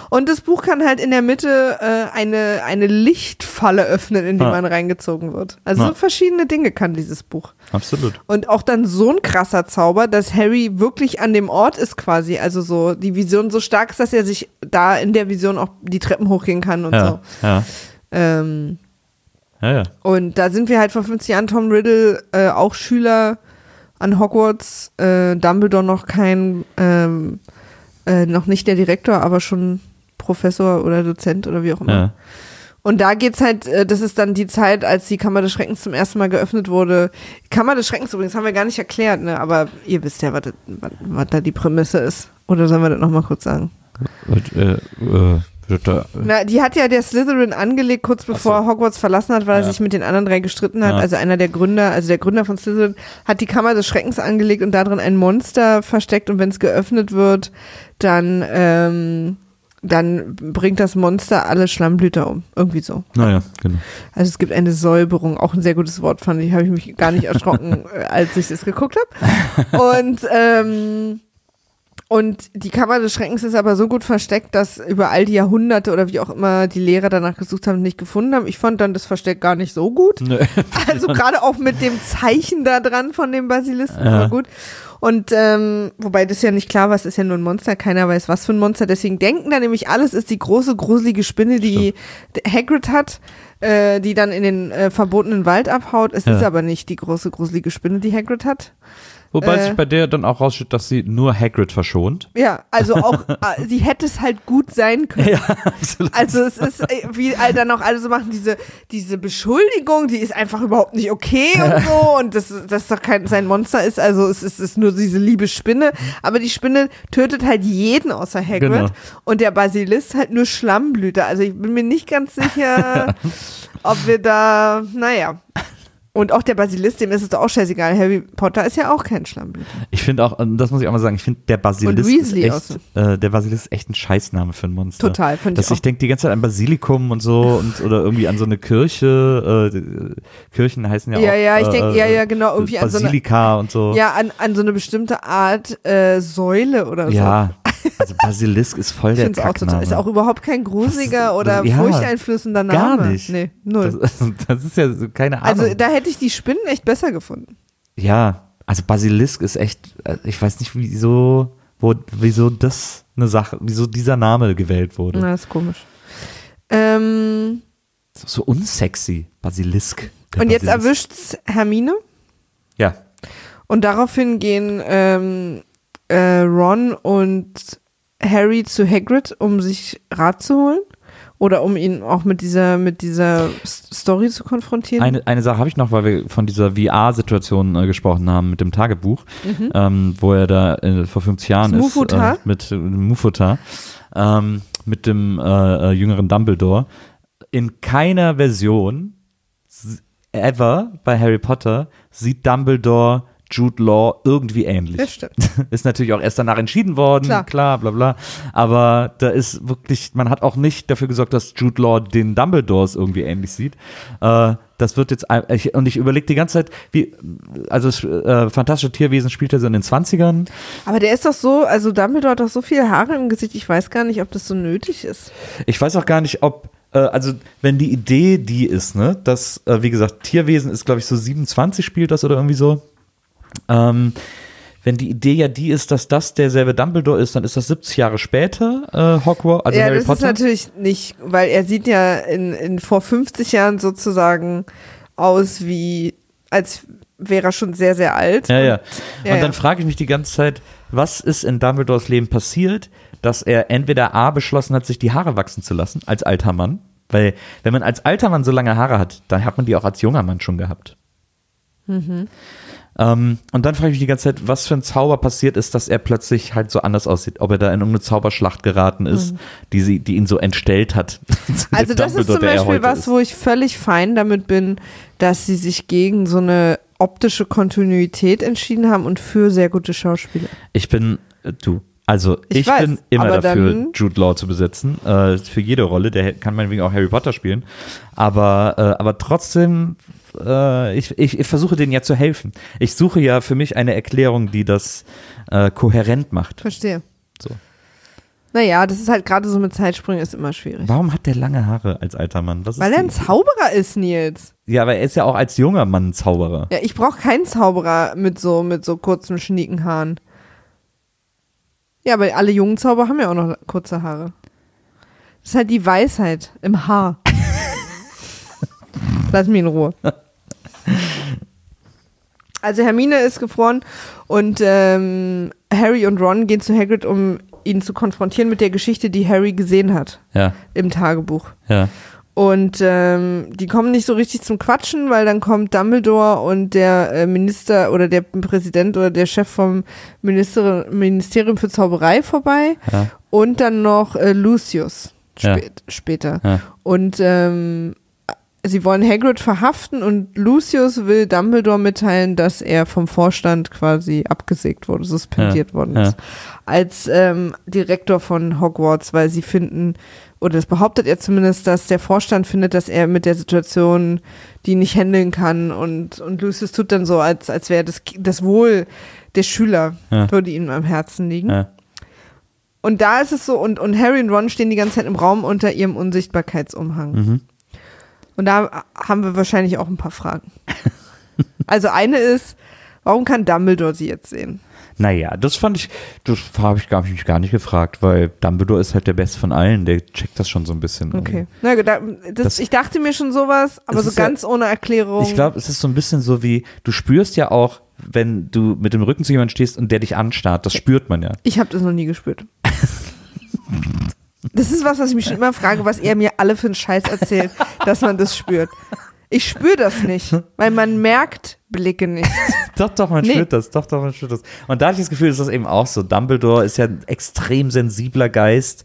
Und das Buch kann halt in der Mitte äh, eine, eine Lichtfalle öffnen, in die Ja. man reingezogen wird. Also Ja. so verschiedene Dinge kann dieses Buch. Absolut. Und auch dann so ein krasser Zauber, dass Harry wirklich an dem Ort ist quasi. Also so die Vision so stark ist, dass er sich da in der Vision auch die Treppen hochgehen kann und Ja, so. ja, Ähm, ja, ja. und da sind wir halt vor fünfzig Jahren, Tom Riddle, äh, auch Schüler an Hogwarts, äh, Dumbledore noch kein, ähm, äh, noch nicht der Direktor, aber schon Professor oder Dozent oder wie auch immer. ja. Und da geht's halt, äh, das ist dann die Zeit, als die Kammer des Schreckens zum ersten Mal geöffnet wurde. Die Kammer des Schreckens übrigens haben wir gar nicht erklärt, ne? Aber ihr wisst ja, was, das- was, was da die Prämisse ist. Oder sollen wir das nochmal kurz sagen? Und, äh, äh, wird da, Na, die hat ja der Slytherin angelegt, kurz bevor er Hogwarts verlassen hat, weil er Ja. sich mit den anderen drei gestritten hat. Ja. Also einer der Gründer, also der Gründer von Slytherin, hat die Kammer des Schreckens angelegt und darin ein Monster versteckt. Und wenn es geöffnet wird, dann, ähm, dann bringt das Monster alle Schlammblätter um. Irgendwie so. naja, genau. Also es gibt eine Säuberung, auch ein sehr gutes Wort, fand ich, habe ich mich gar nicht erschrocken, äh, als ich das geguckt habe. Und, ähm, und die Kammer des Schreckens ist aber so gut versteckt, dass über all die Jahrhunderte oder wie auch immer die Lehrer danach gesucht haben und nicht gefunden haben. Ich fand dann das Versteck gar nicht so gut. Nö. Also gerade auch mit dem Zeichen da dran von dem Basilisken, Ja. aber gut. Und ähm, wobei das ja nicht klar war, es ist ja nur ein Monster, keiner weiß, was für ein Monster. Deswegen denken da nämlich alles ist die große, gruselige Spinne, die Hagrid hat, äh, die dann in den äh, verbotenen Wald abhaut. Es Ja. ist aber nicht die große, gruselige Spinne, die Hagrid hat. Wobei Äh. sich bei der dann auch rausstellt, dass sie nur Hagrid verschont. Ja, also auch, äh, sie hätte es halt gut sein können. Ja, absolut. Also es ist, äh, wie all dann auch alle so machen, diese, diese Beschuldigung, die ist einfach überhaupt nicht okay und so und das, das doch kein, sein Monster ist, also es ist, es ist nur diese liebe Spinne, aber die Spinne tötet halt jeden außer Hagrid Genau. und der Basilisk halt nur Schlammblüter, also ich bin mir nicht ganz sicher, ob wir da, naja. Und auch der Basilisk, dem ist es doch auch scheißegal. Harry Potter ist ja auch kein Schlammblüter. Ich finde auch, und das muss ich auch mal sagen, ich finde der Basilisk Und Weasley ist echt, äh, der Basilisk ist echt ein Scheißname für ein Monster. Total, finde ich Dass auch. ich denke die ganze Zeit an Basilikum und so und oder irgendwie an so eine Kirche. Äh, Kirchen heißen ja, Ja, auch. ja, ich denke, äh, ja, ja, genau, irgendwie an so eine, Basilika und so. ja, an, an so eine bestimmte Art äh, Säule oder so. Ja, also Basilisk ist voll Ich der finde es auch total. Kackname. Ist auch überhaupt kein gruseliger Das- oder das- ja, furchteinflößender gar Name. nicht. Nee, null. das, das ist ja so, keine Ahnung. Also da hätte ich die Spinnen echt besser gefunden. Ja, also Basilisk ist echt, äh, ich weiß nicht, wieso, wo, wieso das eine Sache, wieso dieser Name gewählt wurde. Na, ist komisch. Ähm, So, so unsexy, Basilisk. der und jetzt Basilisk. erwischt's Hermine Ja, und daraufhin gehen ähm, äh, Ron und Harry zu Hagrid, um sich Rat zu holen oder um ihn auch mit dieser mit dieser S- Story zu konfrontieren. eine, eine Sache habe ich noch, weil wir von dieser V R-Situation äh, gesprochen haben mit dem Tagebuch, ähm, wo er da äh, vor fünfzig Jahren Das ist. Mufutar? Äh, mit äh, Mufutar, ähm, mit dem äh, äh, jüngeren Dumbledore. In keiner Version s- ever bei Harry Potter sieht Dumbledore Jude Law irgendwie ähnlich. Das stimmt. Ist natürlich auch erst danach entschieden worden, Klar. klar, bla bla. Aber da ist wirklich, man hat auch nicht dafür gesorgt, dass Jude Law den Dumbledores irgendwie ähnlich sieht. Äh, das wird jetzt, ein- ich, und ich überlege die ganze Zeit, wie, also äh, Fantastische Tierwesen spielt er so in den zwanzigern. Aber der ist doch so, also Dumbledore hat doch so viele Haare im Gesicht, ich weiß gar nicht, ob das so nötig ist. Ich weiß auch gar nicht, ob, äh, also wenn die Idee die ist, ne, dass, äh, wie gesagt, Tierwesen ist, glaube ich, so siebenundzwanzig spielt das oder irgendwie so. Ähm, wenn die Idee ja die ist, dass das derselbe Dumbledore ist, dann ist das siebzig Jahre später äh, Hogwarts, also ja, Harry das Potter. ist natürlich nicht, weil er sieht ja in, in vor fünfzig Jahren sozusagen aus wie, als wäre er schon sehr, sehr alt. Ja, ja. Und, Und ja, dann ja. frage ich mich die ganze Zeit, was ist in Dumbledores Leben passiert, dass er entweder A beschlossen hat, sich die Haare wachsen zu lassen, als alter Mann, weil wenn man als alter Mann so lange Haare hat, dann hat man die auch als junger Mann schon gehabt. Mhm. Ähm, und dann frage ich mich die ganze Zeit, was für ein Zauber passiert ist, dass er plötzlich halt so anders aussieht, ob er da in irgendeine Zauberschlacht geraten ist, Mhm. die, sie, die ihn so entstellt hat. zu dem Also das ist Dumbledore, zum der er Beispiel heute was, ist. wo ich völlig fein damit bin, dass sie sich gegen so eine optische Kontinuität entschieden haben und für sehr gute Schauspieler. Ich bin, äh, du, also ich, Ich weiß, bin immer aber dafür, dann- Jude Law zu besetzen, äh, für jede Rolle, der kann meinetwegen auch Harry Potter spielen, aber, äh, aber trotzdem, äh, ich, ich, ich versuche denen ja zu helfen. Ich suche ja für mich eine Erklärung, die das äh, kohärent macht. Verstehe. So. Naja, das ist halt gerade so mit Zeitsprüngen ist immer schwierig. Warum hat der lange Haare als alter Mann? Was ist Weil er ein die- Zauberer ist, Nils. Ja, aber er ist ja auch als junger Mann ein Zauberer. Ja, ich brauche keinen Zauberer mit so, mit so kurzen, schnieken Haaren. Ja, aber alle jungen Zauberer haben ja auch noch kurze Haare. Das ist halt die Weisheit im Haar. Lass mich in Ruhe. Also Hermine ist gefroren und ähm, Harry und Ron gehen zu Hagrid, um ihn zu konfrontieren mit der Geschichte, die Harry gesehen hat Ja, im Tagebuch. ja. Und ähm, die kommen nicht so richtig zum Quatschen, weil dann kommt Dumbledore und der äh, Minister oder der Präsident oder der Chef vom Minister Ministerium für Zauberei vorbei Ja. und dann noch äh, Lucius Ja. spät, später. Ja. Und ähm, sie wollen Hagrid verhaften und Lucius will Dumbledore mitteilen, dass er vom Vorstand quasi abgesägt wurde, suspendiert Ja. worden Ja. ist. Als ähm, Direktor von Hogwarts, weil sie finden, oder das behauptet er zumindest, dass der Vorstand findet, dass er mit der Situation die nicht handeln kann und, und Lucius tut dann so, als, als wäre das, das Wohl der Schüler, Ja. würde ihm am Herzen liegen. Ja. Und da ist es so, und, und Harry und Ron stehen die ganze Zeit im Raum unter ihrem Unsichtbarkeitsumhang. Mhm. Und da haben wir wahrscheinlich auch ein paar Fragen. Also eine ist, warum kann Dumbledore sie jetzt sehen? Naja, das fand ich, das habe ich, hab ich mich gar nicht gefragt, weil Dumbledore ist halt der Beste von allen, der checkt das schon so ein bisschen. Okay. Na gut, da, das, Das- ich dachte mir schon sowas, aber Es so ist ja- ganz ohne Erklärung. Ich glaube, es ist so ein bisschen so wie, du spürst ja auch, wenn du mit dem Rücken zu jemandem stehst und der dich anstarrt, das spürt man ja. Ich habe das noch nie gespürt. Das ist was, was ich mich schon immer frage, was er mir alle für einen Scheiß erzählt, dass man das spürt. Ich spüre das nicht, weil man merkt Blicke nicht. Doch, doch, man Nee. spürt das, doch, doch, man spürt das. Und da hatte ich das Gefühl, ist das eben auch so. Dumbledore ist ja ein extrem sensibler Geist.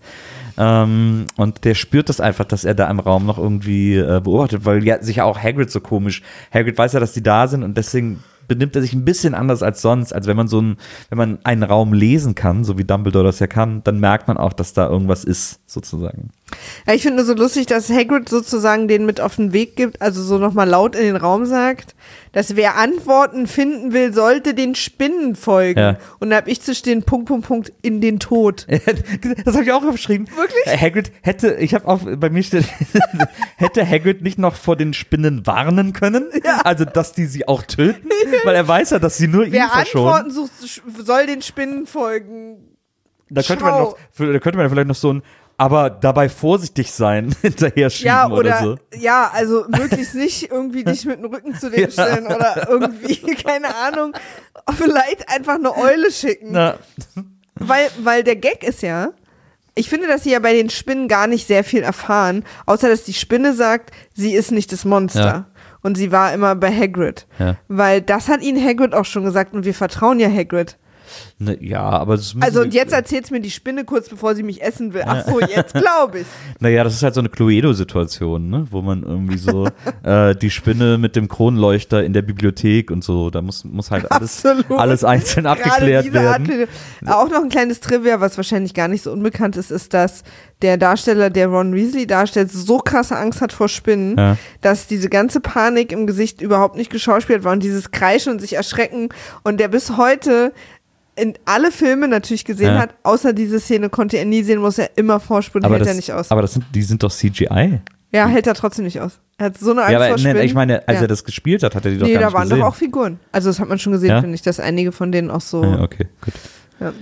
Ähm, und der spürt das einfach, dass er da im Raum noch irgendwie äh, beobachtet, weil ja sich ja auch Hagrid so komisch. Hagrid weiß ja, dass die da sind und deswegen benimmt er sich ein bisschen anders als sonst, als wenn man so ein, wenn man einen Raum lesen kann, so wie Dumbledore das ja kann, dann merkt man auch, dass da irgendwas ist, sozusagen. Ja, ich finde nur so lustig, dass Hagrid sozusagen den mit auf den Weg gibt, also so nochmal laut in den Raum sagt, dass wer Antworten finden will, sollte den Spinnen folgen. Ja. Und da habe ich zu stehen, Punkt, Punkt, Punkt, in den Tod. Das habe ich auch geschrieben. Wirklich? Hagrid hätte, ich habe auch, bei mir steht, hätte Hagrid nicht noch vor den Spinnen warnen können? Ja. Also, dass die sie auch töten? Weil er weiß ja, dass sie nur ihn Wer verschonen. Antworten sucht, soll den Spinnen folgen. Da könnte man Schau. noch, da könnte man vielleicht noch so ein, aber dabei vorsichtig sein, hinterher schieben Ja, oder, oder, so. ja, also möglichst nicht irgendwie dich mit dem Rücken zu dem Ja. stellen oder irgendwie, keine Ahnung, vielleicht einfach eine Eule schicken. Na, Weil, weil der Gag ist ja, ich finde, dass sie ja bei den Spinnen gar nicht sehr viel erfahren, außer dass die Spinne sagt, sie ist nicht das Monster. Ja. Und sie war immer bei Hagrid. Ja. Weil das hat ihnen Hagrid auch schon gesagt und wir vertrauen ja Hagrid. ne, ja, aber das müssen Also sie- und jetzt erzählt's mir die Spinne kurz, bevor sie mich essen will. Ach so, jetzt glaube ich. Naja, das ist halt so eine Cluedo-Situation, ne? Wo man irgendwie so äh, die Spinne mit dem Kronleuchter in der Bibliothek und so, da muss, muss halt alles, Absolut. alles einzeln Gerade abgeklärt diese Art werden. Cluedo. Auch noch ein kleines Trivia, was wahrscheinlich gar nicht so unbekannt ist, ist, dass der Darsteller, der Ron Weasley darstellt, so krasse Angst hat vor Spinnen, Ja. dass diese ganze Panik im Gesicht überhaupt nicht geschauspielt war und dieses Kreischen und sich erschrecken und der bis heute in alle Filme natürlich gesehen Ja. hat, außer diese Szene konnte er nie sehen, muss er immer vorspulen, Aber, hält er das, nicht aus. aber das sind, die sind doch C G I. Ja, hält er trotzdem nicht aus. Er hat so eine Angst Ja, aber vor Spinnen. ne, ich meine, als ja. er das gespielt hat, hat er die doch Nee, gar da nicht waren gesehen. doch auch Figuren. Also das hat man schon gesehen, Ja? finde ich, dass einige von denen auch so. Ja, okay, gut. Ja.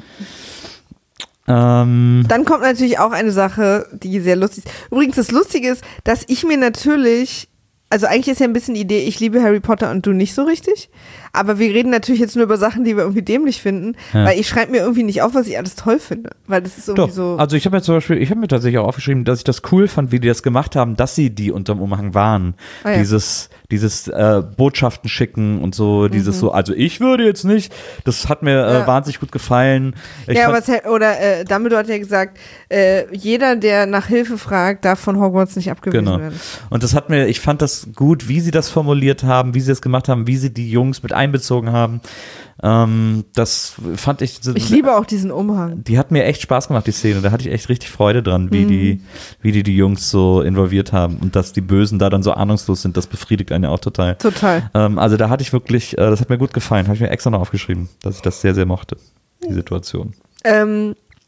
Ähm, Dann kommt natürlich auch eine Sache, die sehr lustig ist. Übrigens, das Lustige ist, dass ich mir natürlich, also eigentlich ist ja ein bisschen die Idee, ich liebe Harry Potter und du nicht so richtig. Aber wir reden natürlich jetzt nur über Sachen, die wir irgendwie dämlich finden, Ja. weil ich schreibe mir irgendwie nicht auf, was ich alles toll finde. Weil das ist irgendwie Doch, so. also ich habe mir zum Beispiel, ich habe mir tatsächlich auch aufgeschrieben, dass ich das cool fand, wie die das gemacht haben, dass sie die unterm Umhang waren. Ah, ja. Dieses, dieses äh, Botschaften schicken und so, dieses Mhm. so, also ich würde jetzt nicht, das hat mir äh, Ja. wahnsinnig gut gefallen. Ich ja, fand- aber es, oder äh, Dumbledore hat ja gesagt, äh, jeder, der nach Hilfe fragt, darf von Hogwarts nicht abgewiesen Genau. werden. Und das hat mir, ich fand das gut, wie sie das formuliert haben, wie sie das gemacht haben, wie sie die Jungs mit einbezogen haben. Ähm, das fand ich. Ich liebe auch diesen Umhang. Die hat mir echt Spaß gemacht, die Szene. Da hatte ich echt richtig Freude dran, wie, Mhm. die, wie die die Jungs so involviert haben. Und dass die Bösen da dann so ahnungslos sind, das befriedigt einen ja auch total. Total. Ähm, also da hatte ich wirklich, äh, das hat mir gut gefallen. Habe ich mir extra noch aufgeschrieben, dass ich das sehr, sehr mochte, die Situation. Ähm,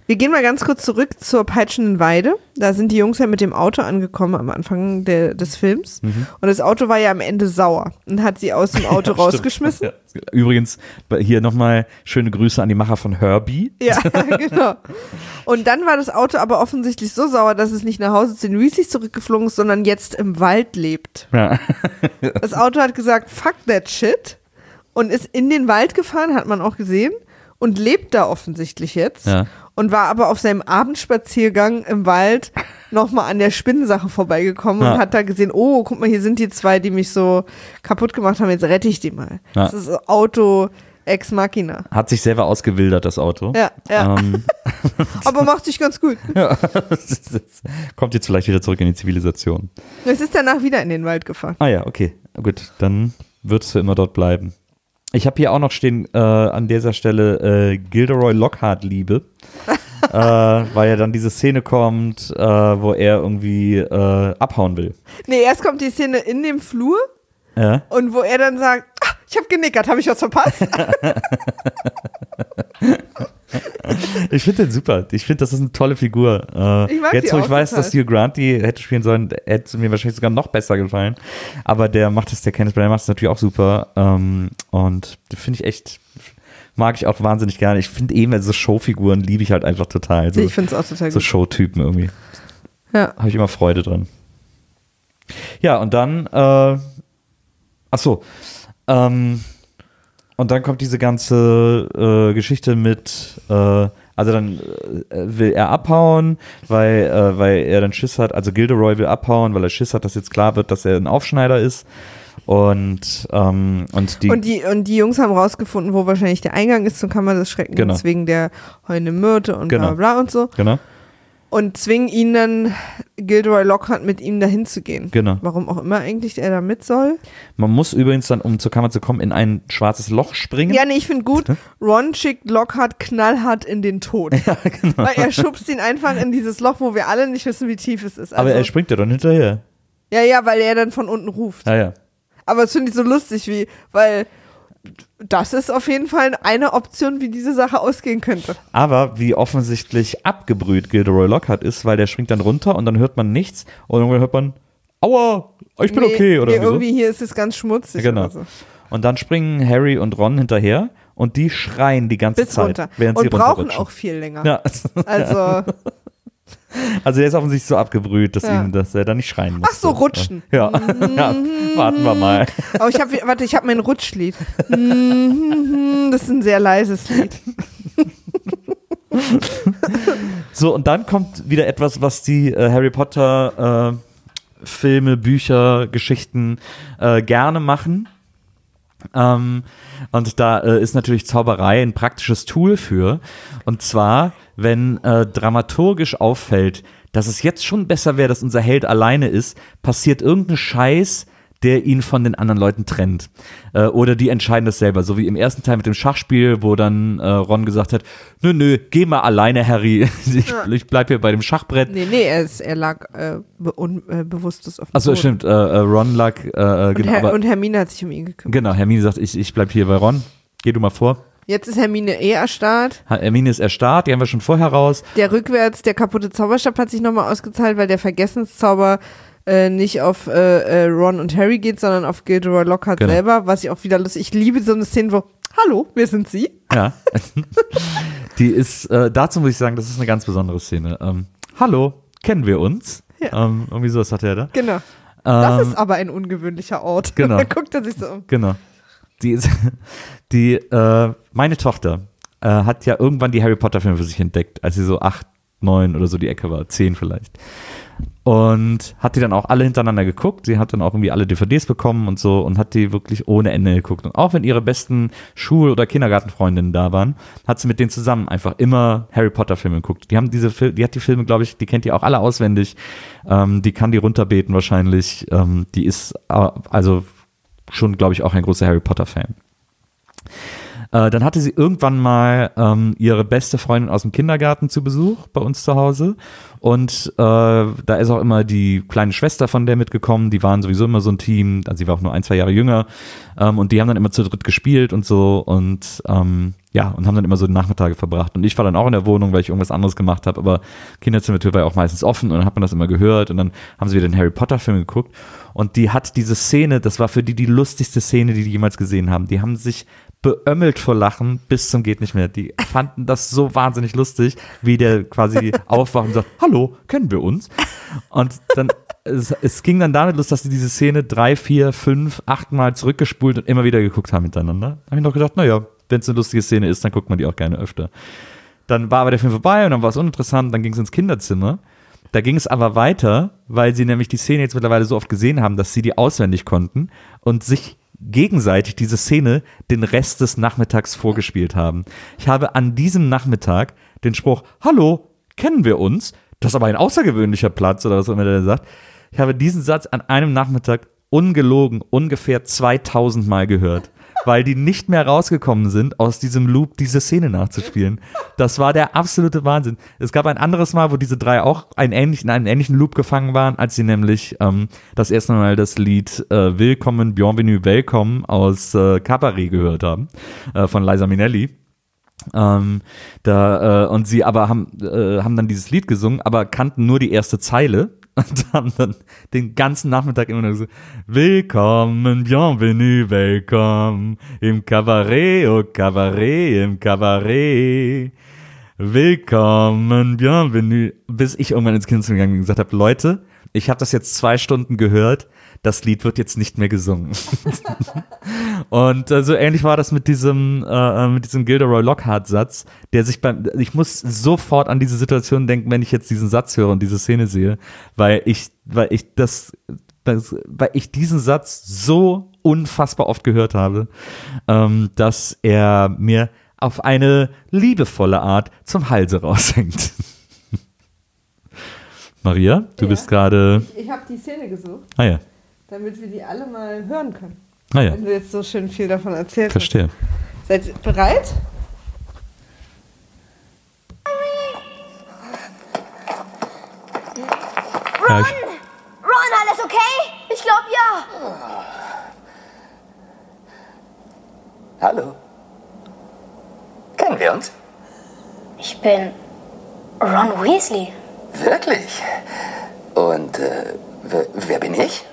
Wir gehen mal ganz kurz zurück zur peitschenden Weide. Da sind die Jungs ja mit dem Auto angekommen am Anfang der, des Films. Mhm. Und das Auto war ja am Ende sauer und hat sie aus dem Auto ja, rausgeschmissen. Ja. Übrigens, hier nochmal schöne Grüße an die Macher von Herbie. Ja, genau. Und dann war das Auto aber offensichtlich so sauer, dass es nicht nach Hause zu den Weasleys zurückgeflogen ist, sondern jetzt im Wald lebt. Ja. Das Auto hat gesagt, fuck that shit. Und ist in den Wald gefahren, hat man auch gesehen. Und lebt da offensichtlich jetzt. Ja. Und war aber auf seinem Abendspaziergang im Wald nochmal an der Spinnensache vorbeigekommen ja. und hat da gesehen, oh, guck mal, hier sind die zwei, die mich so kaputt gemacht haben, jetzt rette ich die mal. Ja. Das ist Auto Ex Machina. Hat sich selber ausgewildert, das Auto. Ja, ja. Ähm. Aber macht sich ganz gut. Ja. Kommt jetzt vielleicht wieder zurück in die Zivilisation. Es ist danach wieder in den Wald gefahren. Ah ja, okay. Gut, dann wird es für immer dort bleiben. Ich habe hier auch noch stehen äh, an dieser Stelle äh, Gilderoy Lockhart Liebe, äh, weil ja dann diese Szene kommt, äh, wo er irgendwie äh, abhauen will. Nee, erst kommt die Szene in dem Flur ja. und wo er dann sagt, ah, ich habe genickert, habe ich was verpasst? Ich finde den super. Ich finde, das ist eine tolle Figur. Äh, ich mag jetzt, wo ich weiß, total. dass Hugh Grant die hätte spielen sollen, hätte es mir wahrscheinlich sogar noch besser gefallen. Aber der macht es, der Kenneth Branagh macht es natürlich auch super. Ähm, und finde ich echt, mag ich auch wahnsinnig gerne. Ich finde eben so Showfiguren liebe ich halt einfach total. So, ich finde es auch total so gut. So Showtypen irgendwie. Ja. Habe ich immer Freude dran. Ja, und dann, äh, ach so, ähm, und dann kommt diese ganze äh, Geschichte mit, äh, also dann äh, will er abhauen, weil, äh, weil er dann Schiss hat, also Gilderoy will abhauen, weil er Schiss hat, dass jetzt klar wird, dass er ein Aufschneider ist. Und, ähm, und, die, und, die, und die Jungs haben rausgefunden, wo wahrscheinlich der Eingang ist zum Kammer des Schreckens, genau. wegen der heulenden Myrte und genau. bla bla und so. Genau. Und zwingen ihn dann, Gilderoy Lockhart, mit ihm dahin zu gehen. Genau. Warum auch immer eigentlich er da mit soll. Man muss übrigens dann, um zur Kammer zu kommen, in ein schwarzes Loch springen. Ja, nee, ich finde gut, Ron schickt Lockhart knallhart in den Tod. Ja, genau. Weil er schubst ihn einfach in dieses Loch, wo wir alle nicht wissen, wie tief es ist. Also, aber er springt ja dann hinterher. Ja, ja, weil er dann von unten ruft. Ja, ja. Aber das finde ich so lustig, wie, weil das ist auf jeden Fall eine Option, wie diese Sache ausgehen könnte. Aber wie offensichtlich abgebrüht Gilderoy Lockhart ist, weil der springt dann runter und dann hört man nichts und irgendwann hört man, aua, ich bin nee, okay. Oder nee, irgendwie, irgendwie so. Hier ist es ganz schmutzig. Ja, genau. Oder so. Und dann springen Harry und Ron hinterher und die schreien die ganze Bis Zeit. Runter. Während und sie brauchen auch viel länger. Ja. Also... Also er ist offensichtlich so abgebrüht, dass, ja. ihm, dass er da nicht schreien muss. Ach so, rutschen. Ja, ja. Warten wir mal. Aber ich habe, warte, ich habe mein Rutschlied. Das ist ein sehr leises Lied. So, und dann kommt wieder etwas, was die äh, Harry Potter äh, Filme, Bücher, Geschichten äh, gerne machen. Ähm, und da äh, ist natürlich Zauberei ein praktisches Tool für. Und zwar, wenn äh, dramaturgisch auffällt, dass es jetzt schon besser wäre, dass unser Held alleine ist, passiert irgendein Scheiß, der ihn von den anderen Leuten trennt. Äh, oder die entscheiden das selber. So wie im ersten Teil mit dem Schachspiel, wo dann äh, Ron gesagt hat, nö, nö, geh mal alleine, Harry. Ich, ja. ich bleib hier bei dem Schachbrett. Nee, nee, er, ist, er lag äh, be un, äh, bewusstlos auf dem Achso, Boden. stimmt. Äh, Ron lag, äh, und, genau. Her- aber, und Hermine hat sich um ihn gekümmert. Genau, Hermine sagt, ich, ich bleib hier bei Ron. Geh du mal vor. Jetzt ist Hermine eh erstarrt. Hermine ist erstarrt, die haben wir schon vorher raus. Der rückwärts, der kaputte Zauberstab hat sich nochmal ausgezahlt, weil der Vergessenszauber äh, nicht auf äh, Ron und Harry geht, sondern auf Gilderoy Lockhart genau. selber, was ich auch wieder lustig. Ich liebe so eine Szene, wo, hallo, wer sind Sie? Ja. Die ist, äh, dazu muss ich sagen, das ist eine ganz besondere Szene. Ähm, hallo, kennen wir uns? Ja. Ähm, irgendwie sowas hat er da. Genau. Das ähm, ist aber ein ungewöhnlicher Ort. Genau. Da guckt er sich so um. Genau. Die ist, die, äh, meine Tochter äh, hat ja irgendwann die Harry Potter Filme für sich entdeckt, als sie so acht, neun oder so die Ecke war, zehn vielleicht. Und hat die dann auch alle hintereinander geguckt. Sie hat dann auch irgendwie alle D V Ds bekommen und so und hat die wirklich ohne Ende geguckt. Und auch wenn ihre besten Schul- oder Kindergartenfreundinnen da waren, hat sie mit denen zusammen einfach immer Harry Potter Filme geguckt. Die haben diese Fil- die hat die Filme, glaube ich, die kennt die auch alle auswendig. Ähm, die kann die runterbeten wahrscheinlich. Ähm, die ist äh, also schon, glaube ich, auch ein großer Harry Potter Fan. Äh, dann hatte sie irgendwann mal ähm, ihre beste Freundin aus dem Kindergarten zu Besuch bei uns zu Hause und äh, da ist auch immer die kleine Schwester von der mitgekommen, die waren sowieso immer so ein Team, also sie war auch nur ein, zwei Jahre jünger ähm, und die haben dann immer zu dritt gespielt und so und ähm, ja, und haben dann immer so die Nachmittage verbracht. Und ich war dann auch in der Wohnung, weil ich irgendwas anderes gemacht habe, aber Kinderzimmertür war ja auch meistens offen und dann hat man das immer gehört und dann haben sie wieder den Harry Potter Film geguckt und die hat diese Szene, das war für die die lustigste Szene, die die jemals gesehen haben. Die haben sich beömmelt vor Lachen bis zum geht nicht mehr. Die fanden das so wahnsinnig lustig, wie der quasi aufwacht und sagt, hallo, kennen wir uns? Und dann es, es ging dann damit los, dass sie diese Szene drei, vier, fünf, acht Mal zurückgespult und immer wieder geguckt haben hintereinander. Da habe ich noch gedacht, naja, wenn es eine lustige Szene ist, dann guckt man die auch gerne öfter. Dann war aber der Film vorbei und dann war es uninteressant, dann ging es ins Kinderzimmer. Da ging es aber weiter, weil sie nämlich die Szene jetzt mittlerweile so oft gesehen haben, dass sie die auswendig konnten und sich gegenseitig diese Szene den Rest des Nachmittags vorgespielt haben. Ich habe an diesem Nachmittag den Spruch, hallo, kennen wir uns? Das ist aber ein außergewöhnlicher Platz oder was auch immer der sagt. Ich habe diesen Satz an einem Nachmittag ungelogen ungefähr zweitausend Mal gehört, weil die nicht mehr rausgekommen sind, aus diesem Loop diese Szene nachzuspielen. Das war der absolute Wahnsinn. Es gab ein anderes Mal, wo diese drei auch einen ähnlichen, in einem ähnlichen Loop gefangen waren, als sie nämlich ähm, das erste Mal das Lied äh, Willkommen, Bienvenue, Welcome aus äh, Cabaret gehört haben, äh, von Liza Minnelli. Ähm, da, äh, und sie aber haben, äh, haben dann dieses Lied gesungen, aber kannten nur die erste Zeile. Und haben dann den ganzen Nachmittag immer nur so, willkommen, bienvenue, welcome, im Cabaret, au Cabaret, im Cabaret, willkommen, bienvenue, bis ich irgendwann ins Kinderzimmer gegangen bin und gesagt habe, Leute, ich habe das jetzt zwei Stunden gehört, das Lied wird jetzt nicht mehr gesungen. Und äh, so ähnlich war das mit diesem, äh, mit diesem Gilderoy Lockhart-Satz, der sich beim, ich muss sofort an diese Situation denken, wenn ich jetzt diesen Satz höre und diese Szene sehe, weil ich, weil ich das, das weil ich diesen Satz so unfassbar oft gehört habe, ähm, dass er mir auf eine liebevolle Art zum Halse raushängt. Maria, du ja, bist gerade... Ich, ich habe die Szene gesucht. Ah ja. Damit wir die alle mal hören können. Ah ja. Wenn du jetzt so schön viel davon erzählt Verstehe. hast. Seid ihr bereit? Ron! Ja, ich Ron, alles okay? Ich glaube ja. Hallo. Kennen wir uns? Ich bin Ron Weasley. Wirklich? Und äh, wer, wer bin ich?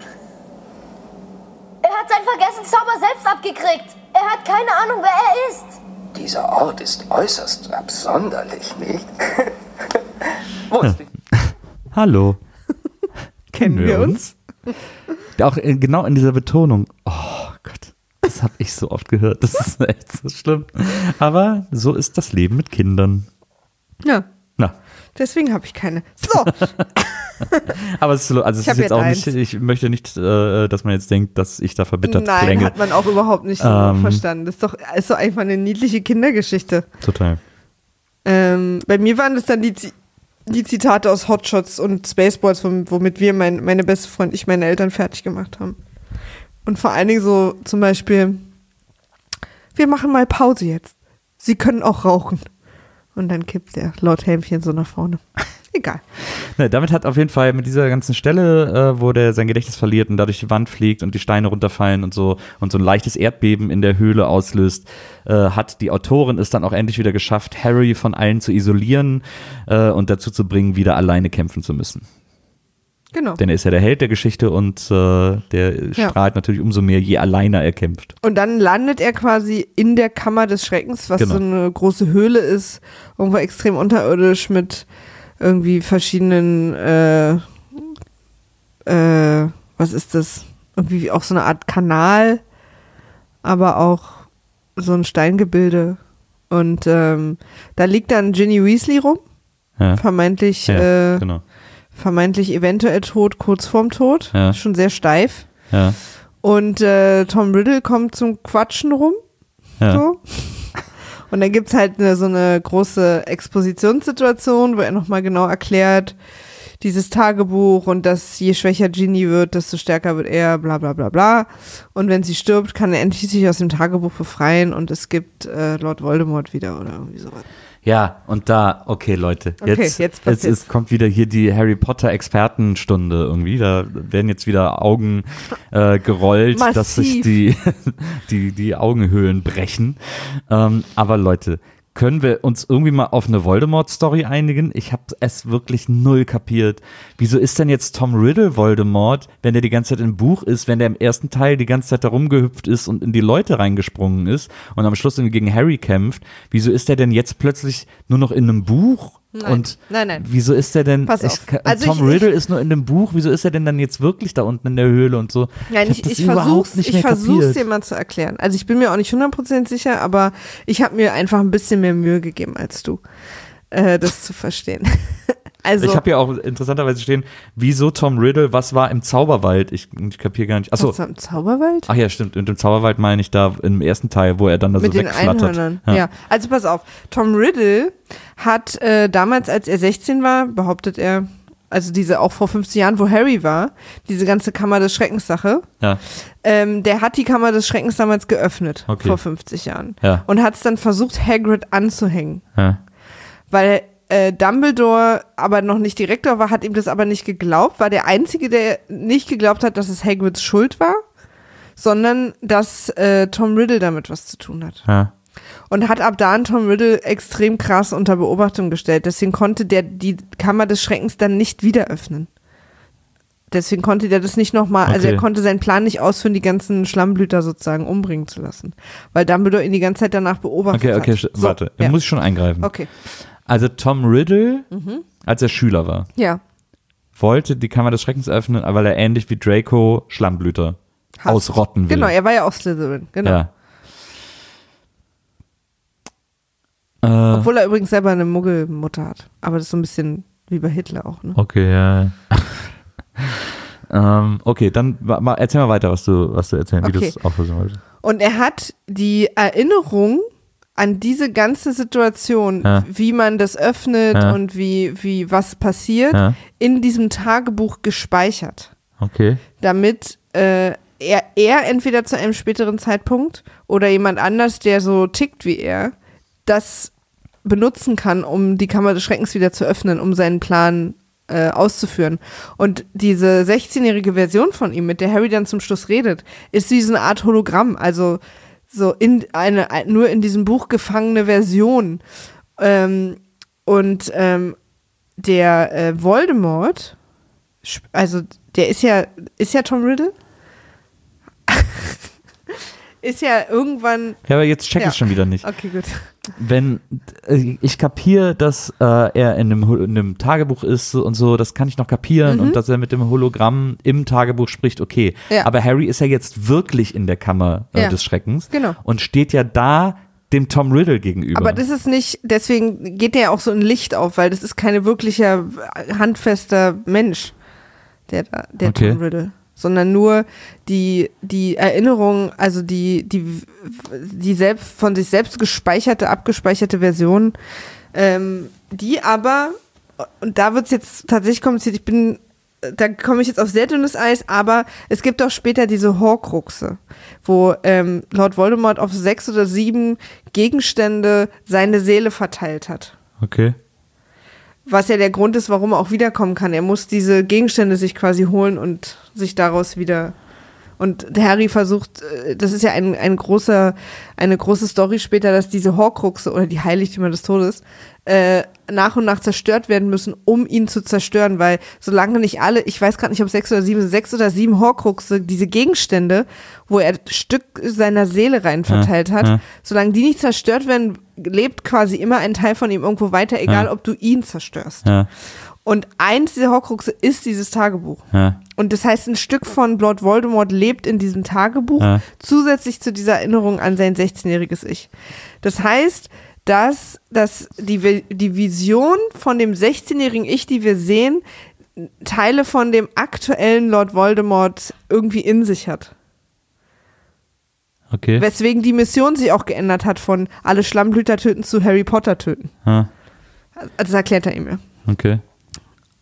Er hat seinen vergessenen Zauber selbst abgekriegt. Er hat keine Ahnung, wer er ist. Dieser Ort ist äußerst absonderlich, nicht? Wo ist die? Hallo. Kennen wir uns? Auch in, genau in dieser Betonung. Oh Gott, das habe ich so oft gehört. Das ist echt so schlimm. Aber so ist das Leben mit Kindern. Ja. Na. Deswegen habe ich keine. So. Aber es ist, also es ist jetzt auch eins. nicht, ich möchte nicht, äh, dass man jetzt denkt, dass ich da verbittert Nein, klänge. Nein, hat man auch überhaupt nicht so ähm, verstanden. Das ist doch, ist doch einfach eine niedliche Kindergeschichte. Total. Ähm, bei mir waren das dann die, die Zitate aus Hotshots und Spaceballs, womit wir, mein, meine beste Freundin, ich, meine Eltern fertig gemacht haben. Und vor allen Dingen so zum Beispiel, wir machen mal Pause jetzt. Sie können auch rauchen. Und dann kippt der Lord Helmchen so nach vorne. Egal. Ne, damit hat auf jeden Fall mit dieser ganzen Stelle, äh, wo der sein Gedächtnis verliert und dadurch die Wand fliegt und die Steine runterfallen und so und so ein leichtes Erdbeben in der Höhle auslöst, äh, hat die Autorin es dann auch endlich wieder geschafft, Harry von allen zu isolieren äh, und dazu zu bringen, wieder alleine kämpfen zu müssen. Genau. Denn er ist ja der Held der Geschichte und äh, der ja. strahlt natürlich umso mehr, je alleiner er kämpft. Und dann landet er quasi in der Kammer des Schreckens, was genau. so eine große Höhle ist, irgendwo extrem unterirdisch mit irgendwie verschiedenen, äh, äh, was ist das? Irgendwie auch so eine Art Kanal, aber auch so ein Steingebilde. Und ähm, da liegt dann Ginny Weasley rum, ja. vermeintlich ja, äh, genau. vermeintlich eventuell tot, kurz vorm Tod, ja. schon sehr steif. Ja. Und äh, Tom Riddle kommt zum Quatschen rum. Ja. So. Und dann gibt es halt eine, so eine große Expositionssituation, wo er nochmal genau erklärt, dieses Tagebuch und dass je schwächer Ginny wird, desto stärker wird er, bla bla bla bla. Und wenn sie stirbt, kann er endlich sich aus dem Tagebuch befreien und es gibt äh, Lord Voldemort wieder oder irgendwie sowas. Ja, und da, okay, Leute, Okay, jetzt, jetzt jetzt ist, kommt wieder hier die Harry Potter Expertenstunde irgendwie. Da werden jetzt wieder Augen äh, gerollt, Massiv. dass sich die, die, die Augenhöhlen brechen. Ähm, aber Leute, können wir uns irgendwie mal auf eine Voldemort-Story einigen? Ich habe es wirklich null kapiert. Wieso ist denn jetzt Tom Riddle Voldemort, wenn der die ganze Zeit im Buch ist, wenn der im ersten Teil die ganze Zeit da rumgehüpft ist und in die Leute reingesprungen ist und am Schluss irgendwie gegen Harry kämpft? Wieso ist der denn jetzt plötzlich nur noch in einem Buch? Nein, und nein, nein. wieso ist der denn, Pass auf. ich, Also Tom ich- Riddle ich- ist nur in dem Buch, wieso ist er denn dann jetzt wirklich da unten in der Höhle und so? Nein, hab ich, das ich überhaupt versuch's, nicht ich mehr versuch's kapiert. dir mal zu erklären. Also ich bin mir auch nicht hundert Prozent sicher, aber ich habe mir einfach ein bisschen mehr Mühe gegeben als du, äh, das zu verstehen. Also, Ich habe ja auch interessanterweise stehen, wieso Tom Riddle, was war im Zauberwald? Ich, ich kapiere gar nicht. Achso, was war im Zauberwald? ach ja, stimmt. Und im Zauberwald meine ich da im ersten Teil, wo er dann da Mit so den wegflattert. Einhörnern. Ja. also pass auf. Tom Riddle hat äh, damals, als er sechzehn war, behauptet er, also diese auch vor fünfzig Jahren, wo Harry war, diese ganze Kammer des Schreckens Sache, Ja, ähm, der hat die Kammer des Schreckens damals geöffnet, Okay. vor fünfzig Jahren. Ja. Und hat es dann versucht, Hagrid anzuhängen. ja. Weil äh, Dumbledore aber noch nicht Direktor war, hat ihm das aber nicht geglaubt, war der Einzige, der nicht geglaubt hat, dass es Hagrids Schuld war, sondern dass äh, Tom Riddle damit was zu tun hat. ja. Und hat ab da an Tom Riddle extrem krass unter Beobachtung gestellt. Deswegen konnte der die Kammer des Schreckens dann nicht wieder öffnen. Deswegen konnte der das nicht nochmal, also Okay. er konnte seinen Plan nicht ausführen, die ganzen Schlammblüter sozusagen umbringen zu lassen. Weil Dumbledore ihn die ganze Zeit danach beobachtet Okay, okay, hat. sch- So, warte, da ja. muss ich schon eingreifen. Okay, Also Tom Riddle, als er Schüler war, ja. wollte die Kammer des Schreckens öffnen, weil er ähnlich wie Draco Schlammblüter Hasst. ausrotten will. Genau, er war ja auch Slytherin, genau. Ja. Äh, Obwohl er übrigens selber eine Muggelmutter hat. Aber das ist so ein bisschen wie bei Hitler auch, ne? okay, ja. ähm, okay, dann wa- ma, erzähl mal weiter, was du, was du erzählen, wie Okay. du es auflösen wolltest. Und er hat die Erinnerung an diese ganze Situation, Ja. wie man das öffnet Ja. und wie, wie was passiert, Ja. in diesem Tagebuch gespeichert. Okay. Damit äh, er, er entweder zu einem späteren Zeitpunkt oder jemand anders, der so tickt wie er, das benutzen kann, um die Kammer des Schreckens wieder zu öffnen, um seinen Plan äh, auszuführen. Und diese sechzehnjährige Version von ihm, mit der Harry dann zum Schluss redet, ist wie so eine Art Hologramm, also so in eine ein- nur in diesem Buch gefangene Version. Ähm, und ähm, der äh, Voldemort, sp- also der ist ja, ist ja Tom Riddle? ist ja irgendwann, Ja, aber jetzt check ich Ja. es schon wieder nicht. okay, gut. Wenn, äh, ich kapiere, dass äh, er in einem, Ho- in einem Tagebuch ist und so, das kann ich noch kapieren und dass er mit dem Hologramm im Tagebuch spricht, okay. Mhm. Ja. Aber Harry ist ja jetzt wirklich in der Kammer äh, Ja. des Schreckens Genau. und steht ja da dem Tom Riddle gegenüber. Aber das ist nicht, deswegen geht der ja auch so ein Licht auf, weil das ist keine wirklicher handfester Mensch, der da, der Okay. Tom Riddle, sondern nur die, die Erinnerung, also die, die, die selbst, von sich selbst gespeicherte, abgespeicherte Version, ähm, die aber, und da wird es jetzt tatsächlich kompliziert, ich bin, da komme ich jetzt auf sehr dünnes Eis, aber es gibt auch später diese Horcruxe, wo ähm, Lord Voldemort auf sechs oder sieben Gegenstände seine Seele verteilt hat. Okay. Was ja der Grund ist, warum er auch wiederkommen kann. Er muss diese Gegenstände sich quasi holen und sich daraus wieder. Und Harry versucht, äh, das ist ja ein, ein großer, eine große Story später, dass diese Horcruxe oder die Heiligtümer des Todes äh, nach und nach zerstört werden müssen, um ihn zu zerstören, weil solange nicht alle, ich weiß gerade nicht, ob sechs oder sieben, sechs oder sieben Horcruxe, diese Gegenstände, wo er Stück seiner Seele rein verteilt Ja, hat, ja. solange die nicht zerstört werden, lebt quasi immer ein Teil von ihm irgendwo weiter, egal Ja. ob du ihn zerstörst. Ja, Und eins dieser Horcruxe ist dieses Tagebuch. ja, Und das heißt, ein Stück von Lord Voldemort lebt in diesem Tagebuch, Ja. zusätzlich zu dieser Erinnerung an sein sechzehnjähriges Ich. Das heißt, dass, dass die, Vi- die Vision von dem sechzehnjährigen Ich, die wir sehen, Teile von dem aktuellen Lord Voldemort irgendwie in sich hat. okay. Weswegen die Mission sich auch geändert hat von alle Schlammblüter töten zu Harry Potter töten. Ja, Also das erklärt er ihm ja. okay.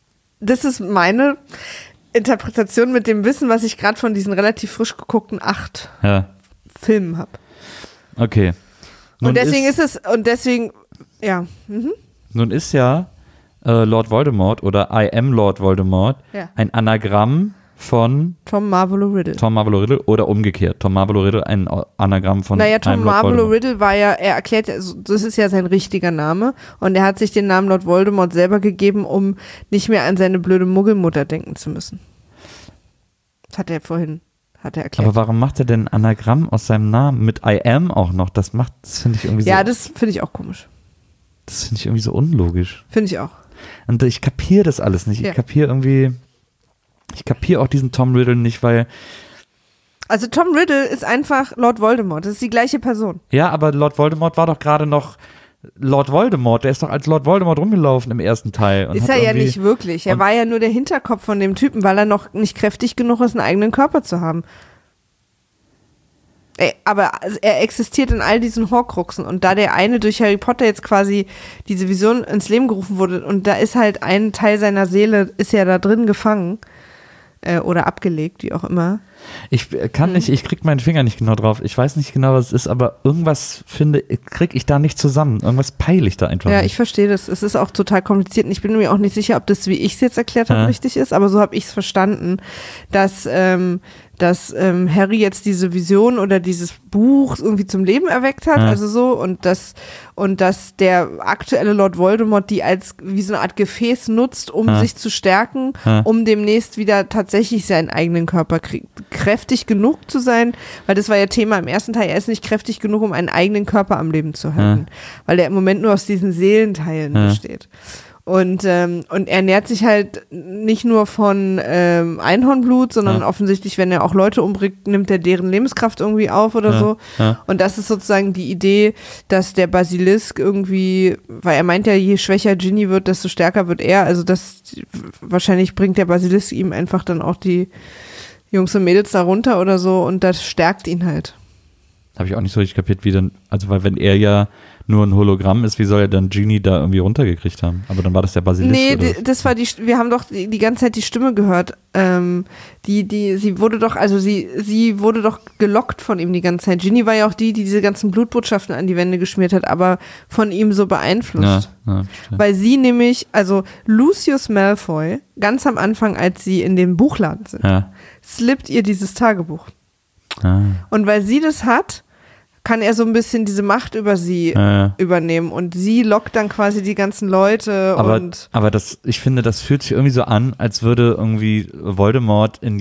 das ist meine Interpretation mit dem Wissen, was ich gerade von diesen relativ frisch geguckten acht ja. Filmen habe. Okay. Nun und deswegen ist, ist es, und deswegen, ja. Mhm. Nun ist ja äh, Lord Voldemort oder I am Lord Voldemort ja. ein Anagramm von Tom Marvolo Riddle. Tom Marvolo Riddle oder umgekehrt. Tom Marvolo Riddle ein Anagramm von Naja, Tom einem Marvolo Riddle war ja, er erklärt, das ist ja sein richtiger Name und er hat sich den Namen Lord Voldemort selber gegeben, um nicht mehr an seine blöde Muggelmutter denken zu müssen. Das hat er vorhin, hat er erklärt. Aber warum macht er denn ein Anagramm aus seinem Namen mit I am auch noch? Das macht, das finde ich irgendwie so. Ja, das finde ich auch komisch. Das finde ich irgendwie so unlogisch. Finde ich auch. Und ich kapiere das alles nicht. Ich ja. kapiere irgendwie, ich kapiere auch diesen Tom Riddle nicht, weil Also Tom Riddle ist einfach Lord Voldemort. Das ist die gleiche Person. Ja, aber Lord Voldemort war doch gerade noch Lord Voldemort. Der ist doch als Lord Voldemort rumgelaufen im ersten Teil. Und ist hat er ja nicht wirklich. Er war ja nur der Hinterkopf von dem Typen, weil er noch nicht kräftig genug ist, einen eigenen Körper zu haben. Ey, aber er existiert in all diesen Horcruxen und da der eine durch Harry Potter jetzt quasi diese Vision ins Leben gerufen wurde und da ist halt ein Teil seiner Seele, ist ja da drin gefangen äh, oder abgelegt, wie auch immer. Ich kann Mhm. nicht, ich krieg meinen Finger nicht genau drauf. Ich weiß nicht genau, was es ist, aber irgendwas finde, krieg ich da nicht zusammen. Irgendwas peile ich da einfach Ja, nicht. ich verstehe das. Es ist auch total kompliziert und ich bin mir auch nicht sicher, ob das, wie ich es jetzt erklärt habe, Ja. richtig ist, aber so habe ich es verstanden, dass, ähm, dass ähm, Harry jetzt diese Vision oder dieses Buch irgendwie zum Leben erweckt hat, Ja. also so, und dass, und dass der aktuelle Lord Voldemort die als wie so eine Art Gefäß nutzt, um Ja. sich zu stärken, Ja. um demnächst wieder tatsächlich seinen eigenen Körper krieg- kräftig genug zu sein, weil das war ja Thema im ersten Teil, er ist nicht kräftig genug, um einen eigenen Körper am Leben zu halten, weil er im Moment nur aus diesen Seelenteilen Ja. besteht. Und, ähm, und er ernährt sich halt nicht nur von ähm, Einhornblut, sondern Ja. offensichtlich, wenn er auch Leute umbringt, nimmt er deren Lebenskraft irgendwie auf oder Ja. so. Ja. Und das ist sozusagen die Idee, dass der Basilisk irgendwie, weil er meint ja, je schwächer Ginny wird, desto stärker wird er. Also das wahrscheinlich bringt der Basilisk ihm einfach dann auch die Jungs und Mädels da runter oder so und das stärkt ihn halt. Habe ich auch nicht so richtig kapiert, wie dann, also weil wenn er ja nur ein Hologramm ist, wie soll er dann Genie da irgendwie runtergekriegt haben? Aber dann war das der Basilisk. Nee, oder? die, das war die, wir haben doch die, die ganze Zeit die Stimme gehört. Ähm, die, die, sie wurde doch, also sie, sie wurde doch gelockt von ihm die ganze Zeit. Ginny war ja auch die, die diese ganzen Blutbotschaften an die Wände geschmiert hat, aber von ihm so beeinflusst. Ja, ja, verstehe. Weil sie nämlich, also Lucius Malfoy, ganz am Anfang, als sie in dem Buchladen sind, Ja. slippt ihr dieses Tagebuch. Ah. Und weil sie das hat, kann er so ein bisschen diese Macht über sie Ja, ja. übernehmen. Und sie lockt dann quasi die ganzen Leute Aber, und aber das, ich finde, das fühlt sich irgendwie so an, als würde irgendwie Voldemort in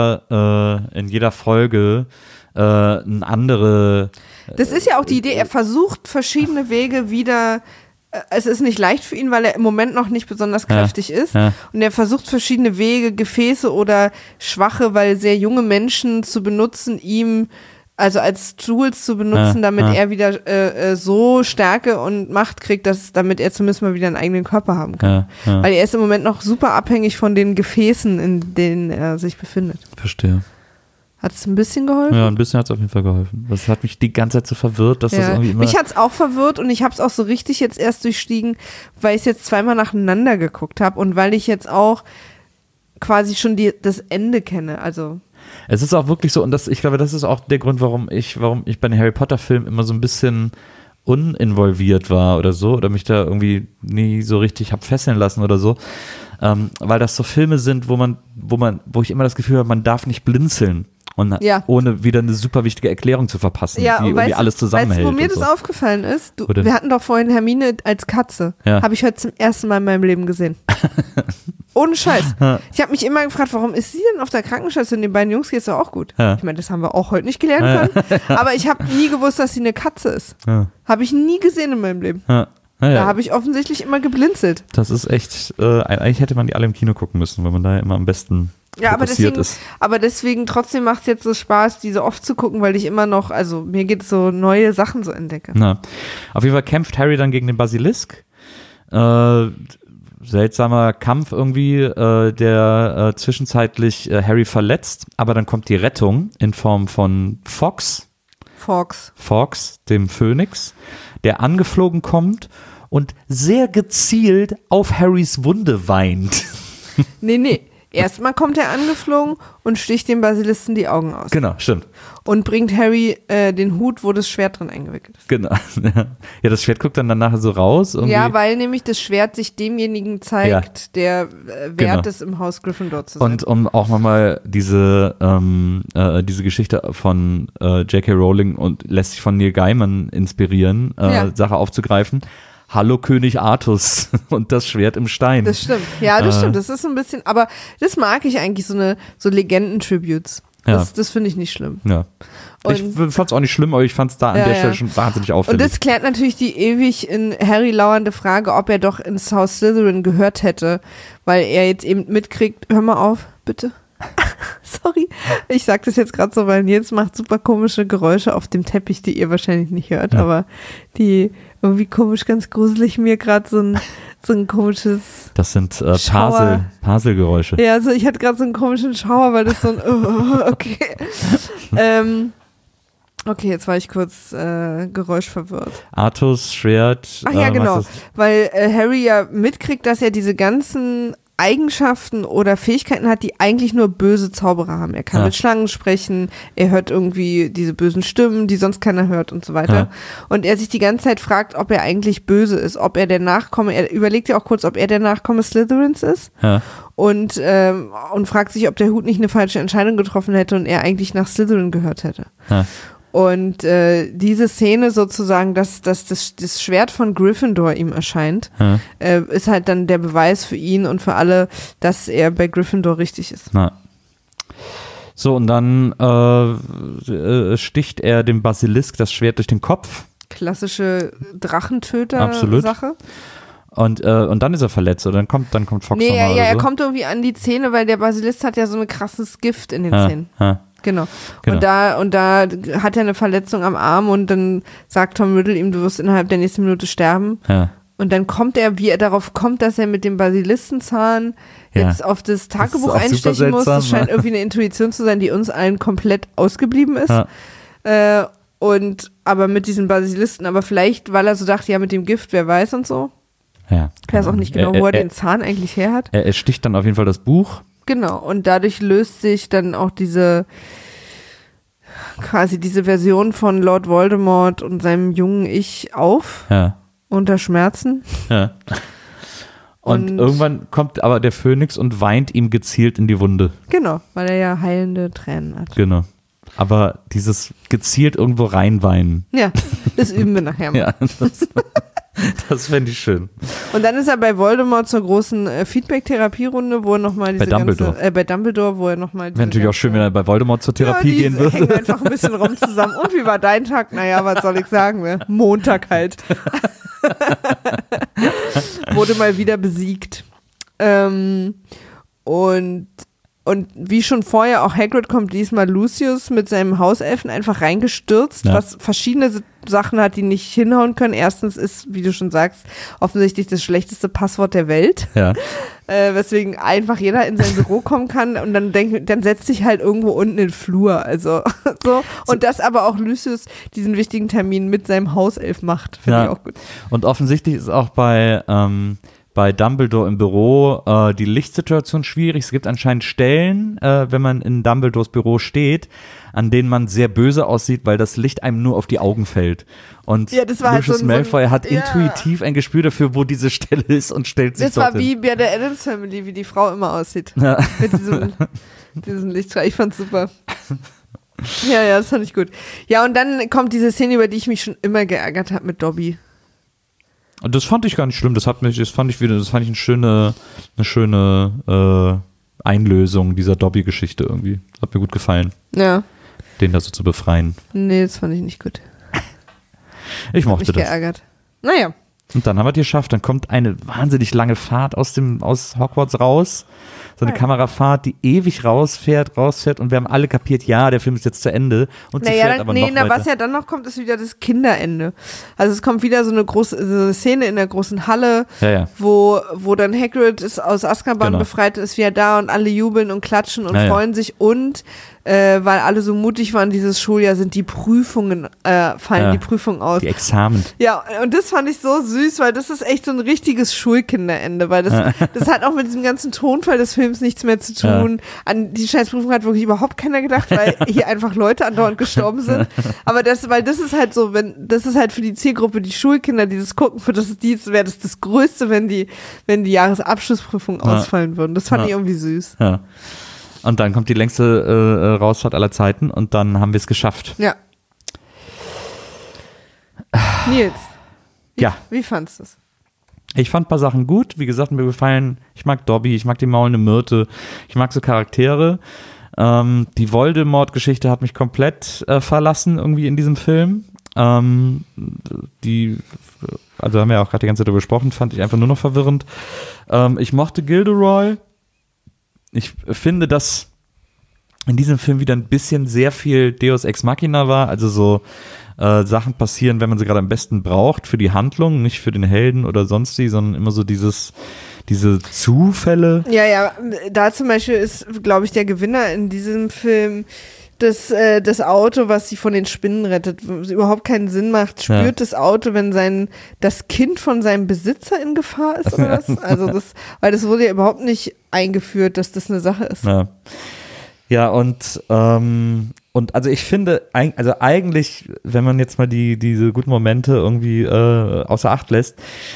jeder, äh, in jeder Folge äh, eine andere. das ist ja auch die Idee, er versucht verschiedene Wege wieder, äh, es ist nicht leicht für ihn, weil er im Moment noch nicht besonders Ja, kräftig ist ja. und er versucht verschiedene Wege, Gefäße oder schwache, weil sehr junge Menschen zu benutzen, ihm also als Tools zu benutzen, Ja, damit ja. er wieder äh, äh, so Stärke und Macht kriegt, dass damit er zumindest mal wieder einen eigenen Körper haben kann. Ja, ja. Weil er ist im Moment noch super abhängig von den Gefäßen, in denen er sich befindet. Verstehe. Hat es ein bisschen geholfen? Ja, ein bisschen hat es auf jeden Fall geholfen. Das hat mich die ganze Zeit so verwirrt, dass das Ja. irgendwie immer. Mich hat's auch verwirrt und ich habe es auch so richtig jetzt erst durchstiegen, weil ich es jetzt zweimal nacheinander geguckt habe und weil ich jetzt auch quasi schon die, das Ende kenne. Also Es ist auch wirklich so, und das, ich glaube, das ist auch der Grund, warum ich, warum ich bei den Harry Potter Filmen immer so ein bisschen uninvolviert war oder so, oder mich da irgendwie nie so richtig hab fesseln lassen oder so, ähm, weil das so Filme sind, wo man, wo man, wo ich immer das Gefühl habe, man darf nicht blinzeln. Und Ja. ohne wieder eine super wichtige Erklärung zu verpassen, ja, die und irgendwie weißt, alles zusammenhält. Weißt du, wo mir und das so. aufgefallen ist? Du, Wo denn? wir hatten doch vorhin Hermine als Katze. Ja. Habe ich heute zum ersten Mal in meinem Leben gesehen. Ohne Scheiß. Ich habe mich immer gefragt, warum ist sie denn auf der Krankenstation? Den beiden Jungs geht es doch auch gut. Ja. Ich meine, das haben wir auch heute nicht gelernt können. Aber ich habe nie gewusst, dass sie eine Katze ist. Ja. Habe ich nie gesehen in meinem Leben. Ja. Ja, Da ja. habe ich offensichtlich immer geblinzelt. Das ist echt, äh, eigentlich hätte man die alle im Kino gucken müssen, weil man da ja immer am besten Ja, aber fokussiert deswegen, ist. aber deswegen trotzdem macht es jetzt so Spaß, diese oft zu gucken, weil ich immer noch, also mir geht es so neue Sachen so entdecke. Na, auf jeden Fall kämpft Harry dann gegen den Basilisk. Äh, seltsamer Kampf irgendwie, äh, der äh, zwischenzeitlich äh, Harry verletzt, aber dann kommt die Rettung in Form von Fox, Fox. Fox, dem Phönix, der angeflogen kommt und sehr gezielt auf Harrys Wunde weint. Nee, nee. Erstmal kommt er angeflogen und sticht dem Basilisten die Augen aus. Genau, stimmt. Und bringt Harry äh, den Hut, wo das Schwert drin eingewickelt ist. Genau. Ja, das Schwert guckt dann, dann nachher so raus. Irgendwie. Ja, weil nämlich das Schwert sich demjenigen zeigt, ja. der äh, wert genau. ist, im Haus Gryffindor zu sein. Und um auch mal diese, ähm, äh, diese Geschichte von äh, J K. Rowling und lässt sich von Neil Gaiman inspirieren, äh, ja. Sache aufzugreifen. Hallo König Artus und das Schwert im Stein. Das stimmt. Ja, das äh, stimmt. Das ist so ein bisschen, aber das mag ich eigentlich, so eine so Legenden-Tributes. Das, ja. das finde ich nicht schlimm. Ja. Und ich fand es auch nicht schlimm, aber ich fand es da an ja, der ja. Stelle schon wahnsinnig auffällig. Und das klärt natürlich die ewig in Harry lauernde Frage, ob er doch ins Haus Slytherin gehört hätte, weil er jetzt eben mitkriegt, hör mal auf, bitte. Sorry, ich sag das jetzt gerade so, weil Nils macht super komische Geräusche auf dem Teppich, die ihr wahrscheinlich nicht hört, ja. aber die irgendwie komisch, ganz gruselig mir gerade so ein, so ein komisches Das sind äh, Pasel, Paselgeräusche. Ja, also ich hatte gerade so einen komischen Schauer, weil das so ein oh, okay. ähm, okay, jetzt war ich kurz äh, geräuschverwirrt. Artus, Schwert. Ach ja, äh, genau, weil äh, Harry ja mitkriegt, dass er diese ganzen Eigenschaften oder Fähigkeiten hat, die eigentlich nur böse Zauberer haben. Er kann ja. mit Schlangen sprechen, er hört irgendwie diese bösen Stimmen, die sonst keiner hört und so weiter. Ja. Und er sich die ganze Zeit fragt, ob er eigentlich böse ist, ob er der Nachkomme, er überlegt ja auch kurz, ob er der Nachkomme Slytherins ist ja. und, ähm, und fragt sich, ob der Hut nicht eine falsche Entscheidung getroffen hätte und er eigentlich nach Slytherin gehört hätte. Ja. Und äh, diese Szene sozusagen, dass, dass das, das Schwert von Gryffindor ihm erscheint, ja. äh, ist halt dann der Beweis für ihn und für alle, dass er bei Gryffindor richtig ist. Na. So, und dann äh, äh, sticht er dem Basilisk das Schwert durch den Kopf. Klassische Drachentöter-Sache. Und, äh, und dann ist er verletzt, oder dann kommt, dann kommt Fox nee, nochmal. Ja, ja, so. er kommt irgendwie an die Zähne, weil der Basilisk hat ja so ein krasses Gift in den ja, Zähnen. Ja. Genau. genau. Und da, und da hat er eine Verletzung am Arm und dann sagt Tom Riddle ihm, du wirst innerhalb der nächsten Minute sterben. Ja. Und dann kommt er, wie er darauf kommt, dass er mit dem Basilistenzahn ja. jetzt auf das Tagebuch das einstechen muss. Das scheint irgendwie eine Intuition zu sein, die uns allen komplett ausgeblieben ist. Ja. Äh, und aber mit diesem Basilisten, aber vielleicht, weil er so dachte, ja, mit dem Gift, wer weiß und so. Ja. Ich weiß auch nicht genau, er, wo er, er den Zahn eigentlich her hat. Er, er sticht dann auf jeden Fall das Buch. Genau, und dadurch löst sich dann auch diese quasi diese Version von Lord Voldemort und seinem jungen Ich auf. Ja. Unter Schmerzen. Ja. Und, und irgendwann kommt aber der Phönix und weint ihm gezielt in die Wunde. Genau, weil er ja heilende Tränen hat. Genau. Aber dieses gezielt irgendwo reinweinen. Ja, das üben wir nachher mal. Ja, das, das fände ich schön. Und dann ist er bei Voldemort zur großen äh, Feedback-Therapierunde, wo er nochmal diese bei Dumbledore. ganze, äh, bei Dumbledore, wo er nochmal wäre natürlich auch schön, wenn er bei Voldemort zur Therapie ja, gehen würde. Hängen einfach ein bisschen rum zusammen. Und wie war dein Tag? Naja, was soll ich sagen? Ne? Montag halt. Wurde mal wieder besiegt. Ähm, und Und wie schon vorher, auch Hagrid kommt diesmal Lucius mit seinem Hauselfen einfach reingestürzt, ja. was verschiedene Sachen hat, die nicht hinhauen können. Erstens ist, wie du schon sagst, offensichtlich das schlechteste Passwort der Welt. Ja. Äh, weswegen einfach jeder in sein Büro kommen kann und dann denkt, dann setzt sich halt irgendwo unten in den Flur. Also so. Und das aber auch Lucius diesen wichtigen Termin mit seinem Hauself macht. Finde ja. ich auch gut. Und offensichtlich ist auch bei ähm bei Dumbledore im Büro äh, die Lichtsituation schwierig. Es gibt anscheinend Stellen, äh, wenn man in Dumbledores Büro steht, an denen man sehr böse aussieht, weil das Licht einem nur auf die Augen fällt. Und ja, das war Lucius halt so ein, Malfoy hat ja. intuitiv ein Gespür dafür, wo diese Stelle ist und stellt sich das war dorthin. wie bei der Addams Family, wie die Frau immer aussieht. Ja. Mit diesem, diesem Lichtstrahl. Ich fand's super. Ja, ja, das fand ich gut. Ja, und dann kommt diese Szene, über die ich mich schon immer geärgert habe mit Dobby. Und das fand ich gar nicht schlimm. Das hat mich, das fand ich wieder, das fand ich eine schöne, eine schöne äh, Einlösung dieser Dobby-Geschichte irgendwie. Hat mir gut gefallen. Ja. Den da so zu befreien. Nee, das fand ich nicht gut. Ich mochte mich das. geärgert. Naja. Und dann haben wir es geschafft. Dann kommt eine wahnsinnig lange Fahrt aus dem, aus Hogwarts raus. So eine Nein. Kamerafahrt, die ewig rausfährt, rausfährt und wir haben alle kapiert, ja, der Film ist jetzt zu Ende und sie naja, fährt dann, aber nee, noch na, weiter. was ja dann noch kommt, ist wieder das Kinderende. Also es kommt wieder so eine große so eine Szene in der großen Halle, Ja, ja. wo wo dann Hagrid ist aus Azkaban Genau. befreit, ist wieder da und alle jubeln und klatschen und Ja, ja. freuen sich und äh, weil alle so mutig waren dieses Schuljahr, sind die Prüfungen, äh, fallen Ja, die Prüfungen aus. Die Examen. Ja, und das fand ich so süß, weil das ist echt so ein richtiges Schulkinderende, weil das, das hat auch mit diesem ganzen Tonfall des Films nichts mehr zu tun. Ja. An die Scheißprüfung hat wirklich überhaupt keiner gedacht, weil hier einfach Leute andauernd gestorben sind. Aber das, weil das ist halt so, wenn, das ist halt für die Zielgruppe, die Schulkinder, die das gucken, für das, die wäre das das Größte, wenn die, wenn die Jahresabschlussprüfungen ja. ausfallen würden. Das fand ja. ich irgendwie süß. Ja. Und dann kommt die längste äh, Rausfahrt aller Zeiten und dann haben wir es geschafft. Ja. Nils, wie, ja. wie fandst du es? Ich fand ein paar Sachen gut. Wie gesagt, mir gefallen, ich mag Dobby, ich mag die maulende Myrte, ich mag so Charaktere. Ähm, die Voldemort-Geschichte hat mich komplett äh, verlassen irgendwie in diesem Film. Ähm, die, also haben wir ja auch gerade die ganze Zeit darüber gesprochen, fand ich einfach nur noch verwirrend. Ähm, ich mochte Gilderoy. Ich finde, dass in diesem Film wieder ein bisschen sehr viel Deus Ex Machina war, also so äh, Sachen passieren, wenn man sie gerade am besten braucht, für die Handlung, nicht für den Helden oder sonst wie, sondern immer so dieses, diese Zufälle. Ja, ja, da zum Beispiel ist, glaube ich, der Gewinner in diesem Film das, äh, das Auto, was sie von den Spinnen rettet, was überhaupt keinen Sinn macht, spürt ja. das Auto, wenn sein, das Kind von seinem Besitzer in Gefahr ist oder was? Also das, weil das wurde ja überhaupt nicht eingeführt, dass das eine Sache ist. Ja, ja und, ähm, und also ich finde, also eigentlich, wenn man jetzt mal die, diese guten Momente irgendwie äh, außer Acht lässt,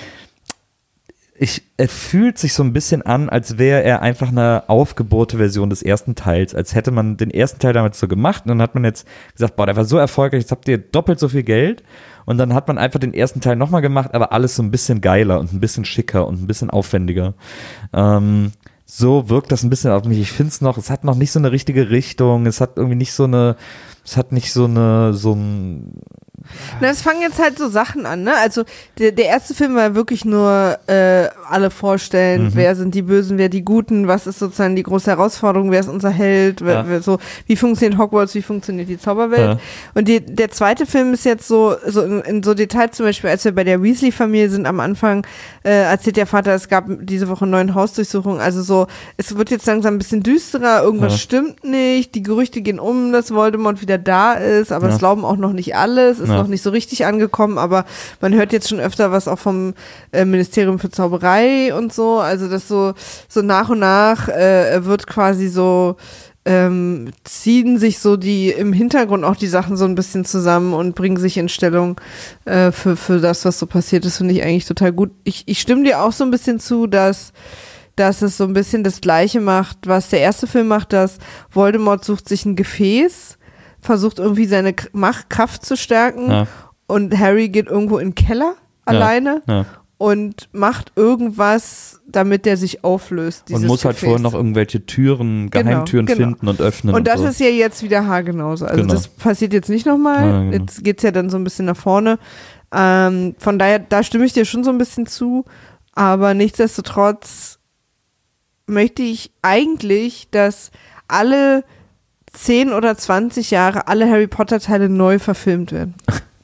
Ich, er fühlt sich so ein bisschen an, als wäre er einfach eine aufgebohrte Version des ersten Teils, als hätte man den ersten Teil damals so gemacht und dann hat man jetzt gesagt, boah, der war so erfolgreich, jetzt habt ihr doppelt so viel Geld und dann hat man einfach den ersten Teil nochmal gemacht, aber alles so ein bisschen geiler und ein bisschen schicker und ein bisschen aufwendiger. Ähm, so wirkt das ein bisschen auf mich. Ich finde es noch, es hat noch nicht so eine richtige Richtung, es hat irgendwie nicht so eine, es hat nicht so eine, so ein Na, es fangen jetzt halt so Sachen an, ne? Also der, der erste Film war wirklich nur äh, alle vorstellen, mhm. wer sind die Bösen, wer die Guten, was ist sozusagen die große Herausforderung, wer ist unser Held, wer, ja. wer, so wie funktioniert Hogwarts, wie funktioniert die Zauberwelt. Ja. Und die, der zweite Film ist jetzt so, so in, in so Details, zum Beispiel, als wir bei der Weasley-Familie sind am Anfang, äh, erzählt der Vater, es gab diese Woche neun Hausdurchsuchungen, also so, es wird jetzt langsam ein bisschen düsterer, irgendwas ja. stimmt nicht, die Gerüchte gehen um, dass Voldemort wieder da ist, aber ja. es glauben auch noch nicht alle, es ist ja. noch nicht so richtig angekommen, aber man hört jetzt schon öfter was auch vom äh, Ministerium für Zauberei und so, also das so, so nach und nach äh, wird quasi so ähm, ziehen sich so die im Hintergrund auch die Sachen so ein bisschen zusammen und bringen sich in Stellung äh, für, für das, was so passiert ist, finde ich eigentlich total gut. Ich, ich stimme dir auch so ein bisschen zu, dass dass es so ein bisschen das Gleiche macht, was der erste Film macht, dass Voldemort sucht sich ein Gefäß, versucht irgendwie seine Machtkraft zu stärken ja. und Harry geht irgendwo in den Keller alleine ja. Ja. und macht irgendwas, damit der sich auflöst. Und muss halt Gefäß. vorher noch irgendwelche Türen, Geheimtüren genau, genau. finden und öffnen. Und, und das so. ist ja jetzt wieder haargenauso. Also genau. das passiert jetzt nicht nochmal. Ja, genau. Jetzt geht's ja dann so ein bisschen nach vorne. Ähm, von daher, da stimme ich dir schon so ein bisschen zu. Aber nichtsdestotrotz möchte ich eigentlich, dass alle zehn oder zwanzig Jahre alle Harry Potter Teile neu verfilmt werden.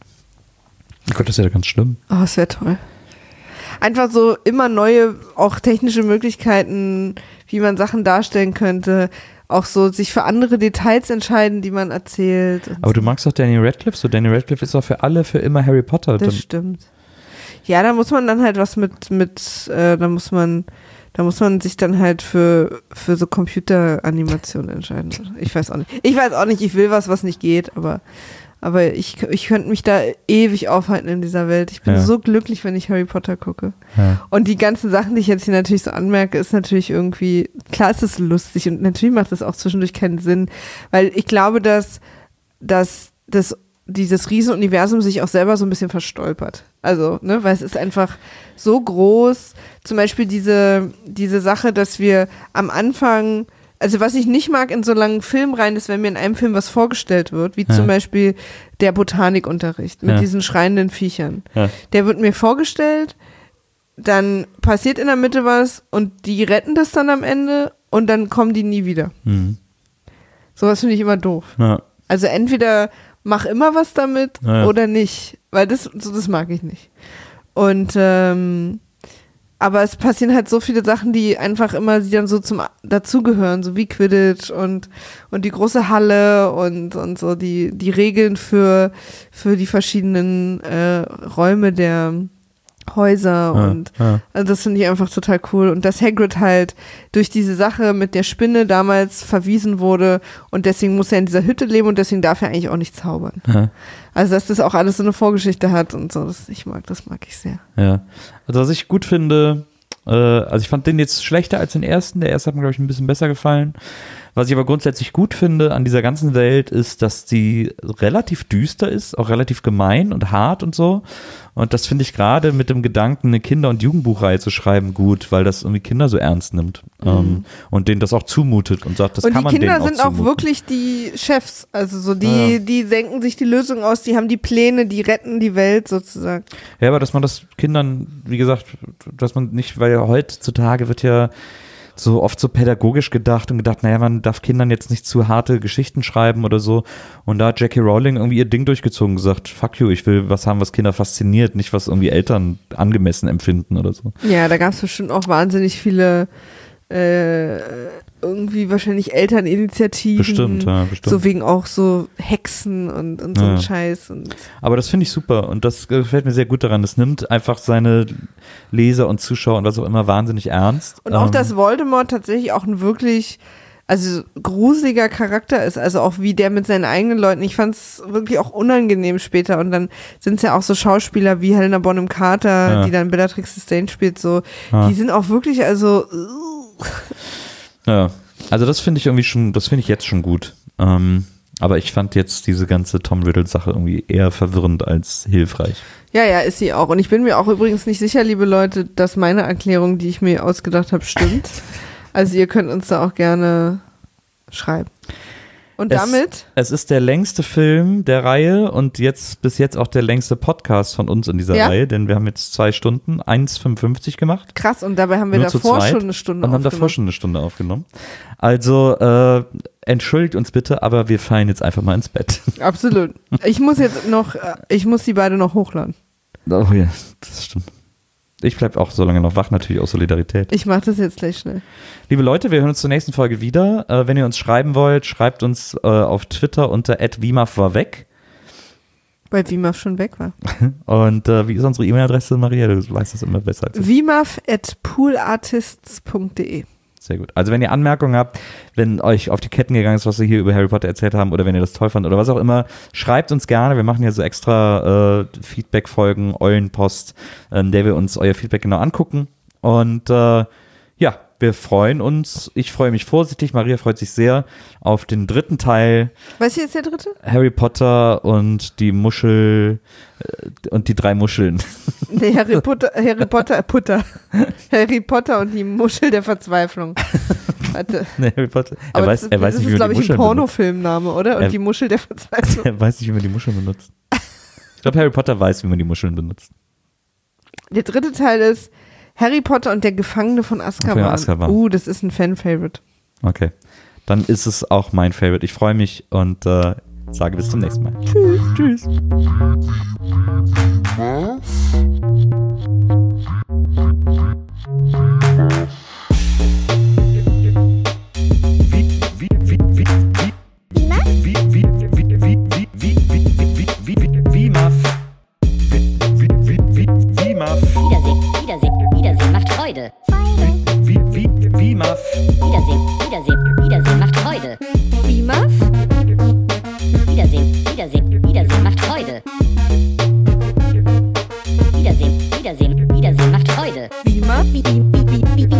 Oh Gott, das wäre ja ganz schlimm. Oh, das wäre toll. Einfach so immer neue, auch technische Möglichkeiten, wie man Sachen darstellen könnte. Auch so sich für andere Details entscheiden, die man erzählt. Aber du magst doch Daniel Radcliffe, so Daniel Radcliffe ist doch für alle, für immer Harry Potter. Das stimmt. Ja, da muss man dann halt was mit, mit, äh, da muss man Da muss man sich dann halt für, für so Computeranimationen entscheiden. Ich weiß auch nicht. Ich weiß auch nicht, ich will was, was nicht geht, aber, aber ich, ich könnte mich da ewig aufhalten in dieser Welt. Ich bin ja. so glücklich, wenn ich Harry Potter gucke. Ja. Und die ganzen Sachen, die ich jetzt hier natürlich so anmerke, ist natürlich irgendwie, klar ist es lustig und natürlich macht das auch zwischendurch keinen Sinn, weil ich glaube, dass, dass das dieses Riesenuniversum sich auch selber so ein bisschen verstolpert. Also, ne, weil es ist einfach so groß. Zum Beispiel diese, diese Sache, dass wir am Anfang, also was ich nicht mag in so langen Filmreihen ist, wenn mir in einem Film was vorgestellt wird, wie ja. zum Beispiel der Botanikunterricht mit ja. diesen schreienden Viechern. Ja. Der wird mir vorgestellt, dann passiert in der Mitte was und die retten das dann am Ende und dann kommen die nie wieder. Mhm. Sowas finde ich immer doof. Ja. Also entweder mach immer was damit ja. oder nicht, weil das, so, das mag ich nicht. Und ähm, aber es passieren halt so viele Sachen, die einfach immer, die dann so zum dazugehören, so wie Quidditch und, und die große Halle und, und so die, die Regeln für, für die verschiedenen äh, Räume der Häuser Ja, und ja. also das finde ich einfach total cool. Und dass Hagrid halt durch diese Sache mit der Spinne damals verwiesen wurde und deswegen muss er in dieser Hütte leben und deswegen darf er eigentlich auch nicht zaubern. Ja. Also dass das auch alles so eine Vorgeschichte hat und so, das, ich mag, das mag ich sehr. Ja, also was ich gut finde, äh, also ich fand den jetzt schlechter als den ersten, der erste hat mir, glaube ich, ein bisschen besser gefallen. Was ich aber grundsätzlich gut finde an dieser ganzen Welt ist, dass die relativ düster ist, auch relativ gemein und hart und so. Und das finde ich gerade mit dem Gedanken, eine Kinder- und Jugendbuchreihe zu schreiben, gut, weil das irgendwie Kinder so ernst nimmt mhm. ähm, und denen das auch zumutet und sagt, das und kann man die denen Kinder auch sind auch zumuten. wirklich die Chefs, also so die, Ja. die denken sich die Lösung aus, die haben die Pläne, die retten die Welt sozusagen. Ja, aber dass man das Kindern, wie gesagt, dass man nicht, weil ja heutzutage wird ja so oft so pädagogisch gedacht und gedacht, naja, man darf Kindern jetzt nicht zu harte Geschichten schreiben oder so. Und da hat J K Rowling irgendwie ihr Ding durchgezogen und gesagt, fuck you, ich will was haben, was Kinder fasziniert, nicht was irgendwie Eltern angemessen empfinden oder so. Ja, da gab es bestimmt auch wahnsinnig viele äh, irgendwie wahrscheinlich Elterninitiativen. Bestimmt, ja, bestimmt. So wegen auch so Hexen und, und so Ja. ein Scheiß. Und Aber das finde ich super und das gefällt mir sehr gut daran. Es nimmt einfach seine Leser und Zuschauer und was auch immer wahnsinnig ernst. Und auch, Ähm, dass Voldemort tatsächlich auch ein wirklich, also gruseliger Charakter ist, also auch wie der mit seinen eigenen Leuten, ich fand es wirklich auch unangenehm später und dann sind es ja auch so Schauspieler wie Helena Bonham Carter, Ja. die dann Bellatrix Lestrange spielt, so, Ja. die sind auch wirklich, also Ja, also das finde ich irgendwie schon, das finde ich jetzt schon gut. Ähm, aber ich fand jetzt diese ganze Tom Riddle-Sache irgendwie eher verwirrend als hilfreich. ja, ja, ist sie auch. Und ich bin mir auch übrigens nicht sicher, liebe Leute, dass meine Erklärung, die ich mir ausgedacht habe, stimmt. Also ihr könnt uns da auch gerne schreiben. Und Es- damit, Es ist der längste Film der Reihe und jetzt bis jetzt auch der längste Podcast von uns in dieser Ja. Reihe, denn wir haben jetzt zwei Stunden, eins fünfundfünfzig gemacht. krass, und dabei haben wir Nur zu davor zweit schon eine Stunde und haben davor aufgenommen. schon eine Stunde aufgenommen. Also äh, entschuldigt uns bitte, aber wir fallen jetzt einfach mal ins Bett. Absolut. Ich muss jetzt noch, äh, ich muss die beide noch hochladen. Oh ja, das stimmt. Ich bleibe auch so lange noch wach, natürlich aus Solidarität. Ich mache das jetzt gleich schnell. Liebe Leute, wir hören uns zur nächsten Folge wieder. Äh, wenn ihr uns schreiben wollt, schreibt uns äh, auf Twitter unter at wimaf war weg. Weil Wimaf schon weg war. Und äh, wie ist unsere E-Mail-Adresse, Maria? Du weißt das immer besser als ich. Wimaf at poolartists punkt de. Sehr gut. Also wenn ihr Anmerkungen habt, wenn euch auf die Ketten gegangen ist, was wir hier über Harry Potter erzählt haben oder wenn ihr das toll fandet oder was auch immer, schreibt uns gerne. Wir machen ja so extra äh, Feedback-Folgen, Eulenpost, in der wir uns euer Feedback genau angucken. Und äh, ja, wir freuen uns. Ich freue mich vorsichtig. Maria freut sich sehr auf den dritten Teil. Was ist jetzt der dritte? Harry Potter und die Muschel äh, und die drei Muscheln. Nee, Harry Potter, Harry Potter, Putter. Harry Potter und die Muschel der Verzweiflung. Warte. Nee, Harry Potter. Er Aber weiß, das, er weiß das nicht, ist, wie man glaube die ich, ein Muscheln benutzt. Pornofilmname, oder? Und Er- die Muschel der Verzweiflung. Er weiß nicht, wie man die Muscheln benutzt. Ich glaube, Harry Potter weiß, wie man die Muscheln benutzt. Der dritte Teil ist Harry Potter und der Gefangene von Azkaban. Von Azkaban. Uh, das ist ein Fan-Favorite. Okay. Dann ist es auch mein Favorite. Ich freue mich und äh, sage bis zum nächsten Mal. Tschüss. Tschüss. Wiedersehen, Wiedersehen, Wiedersehen macht Freude. Wiedersehen, Wiedersehen, Wiedersehen macht Freude. Wimaf? Wiedersehen, Wiedersehen, Wiedersehen macht Freude. Wiedersehen, Wiedersehen, Wiedersehen macht Freude. Wimaf? Wie, wie, wie, wie, wie,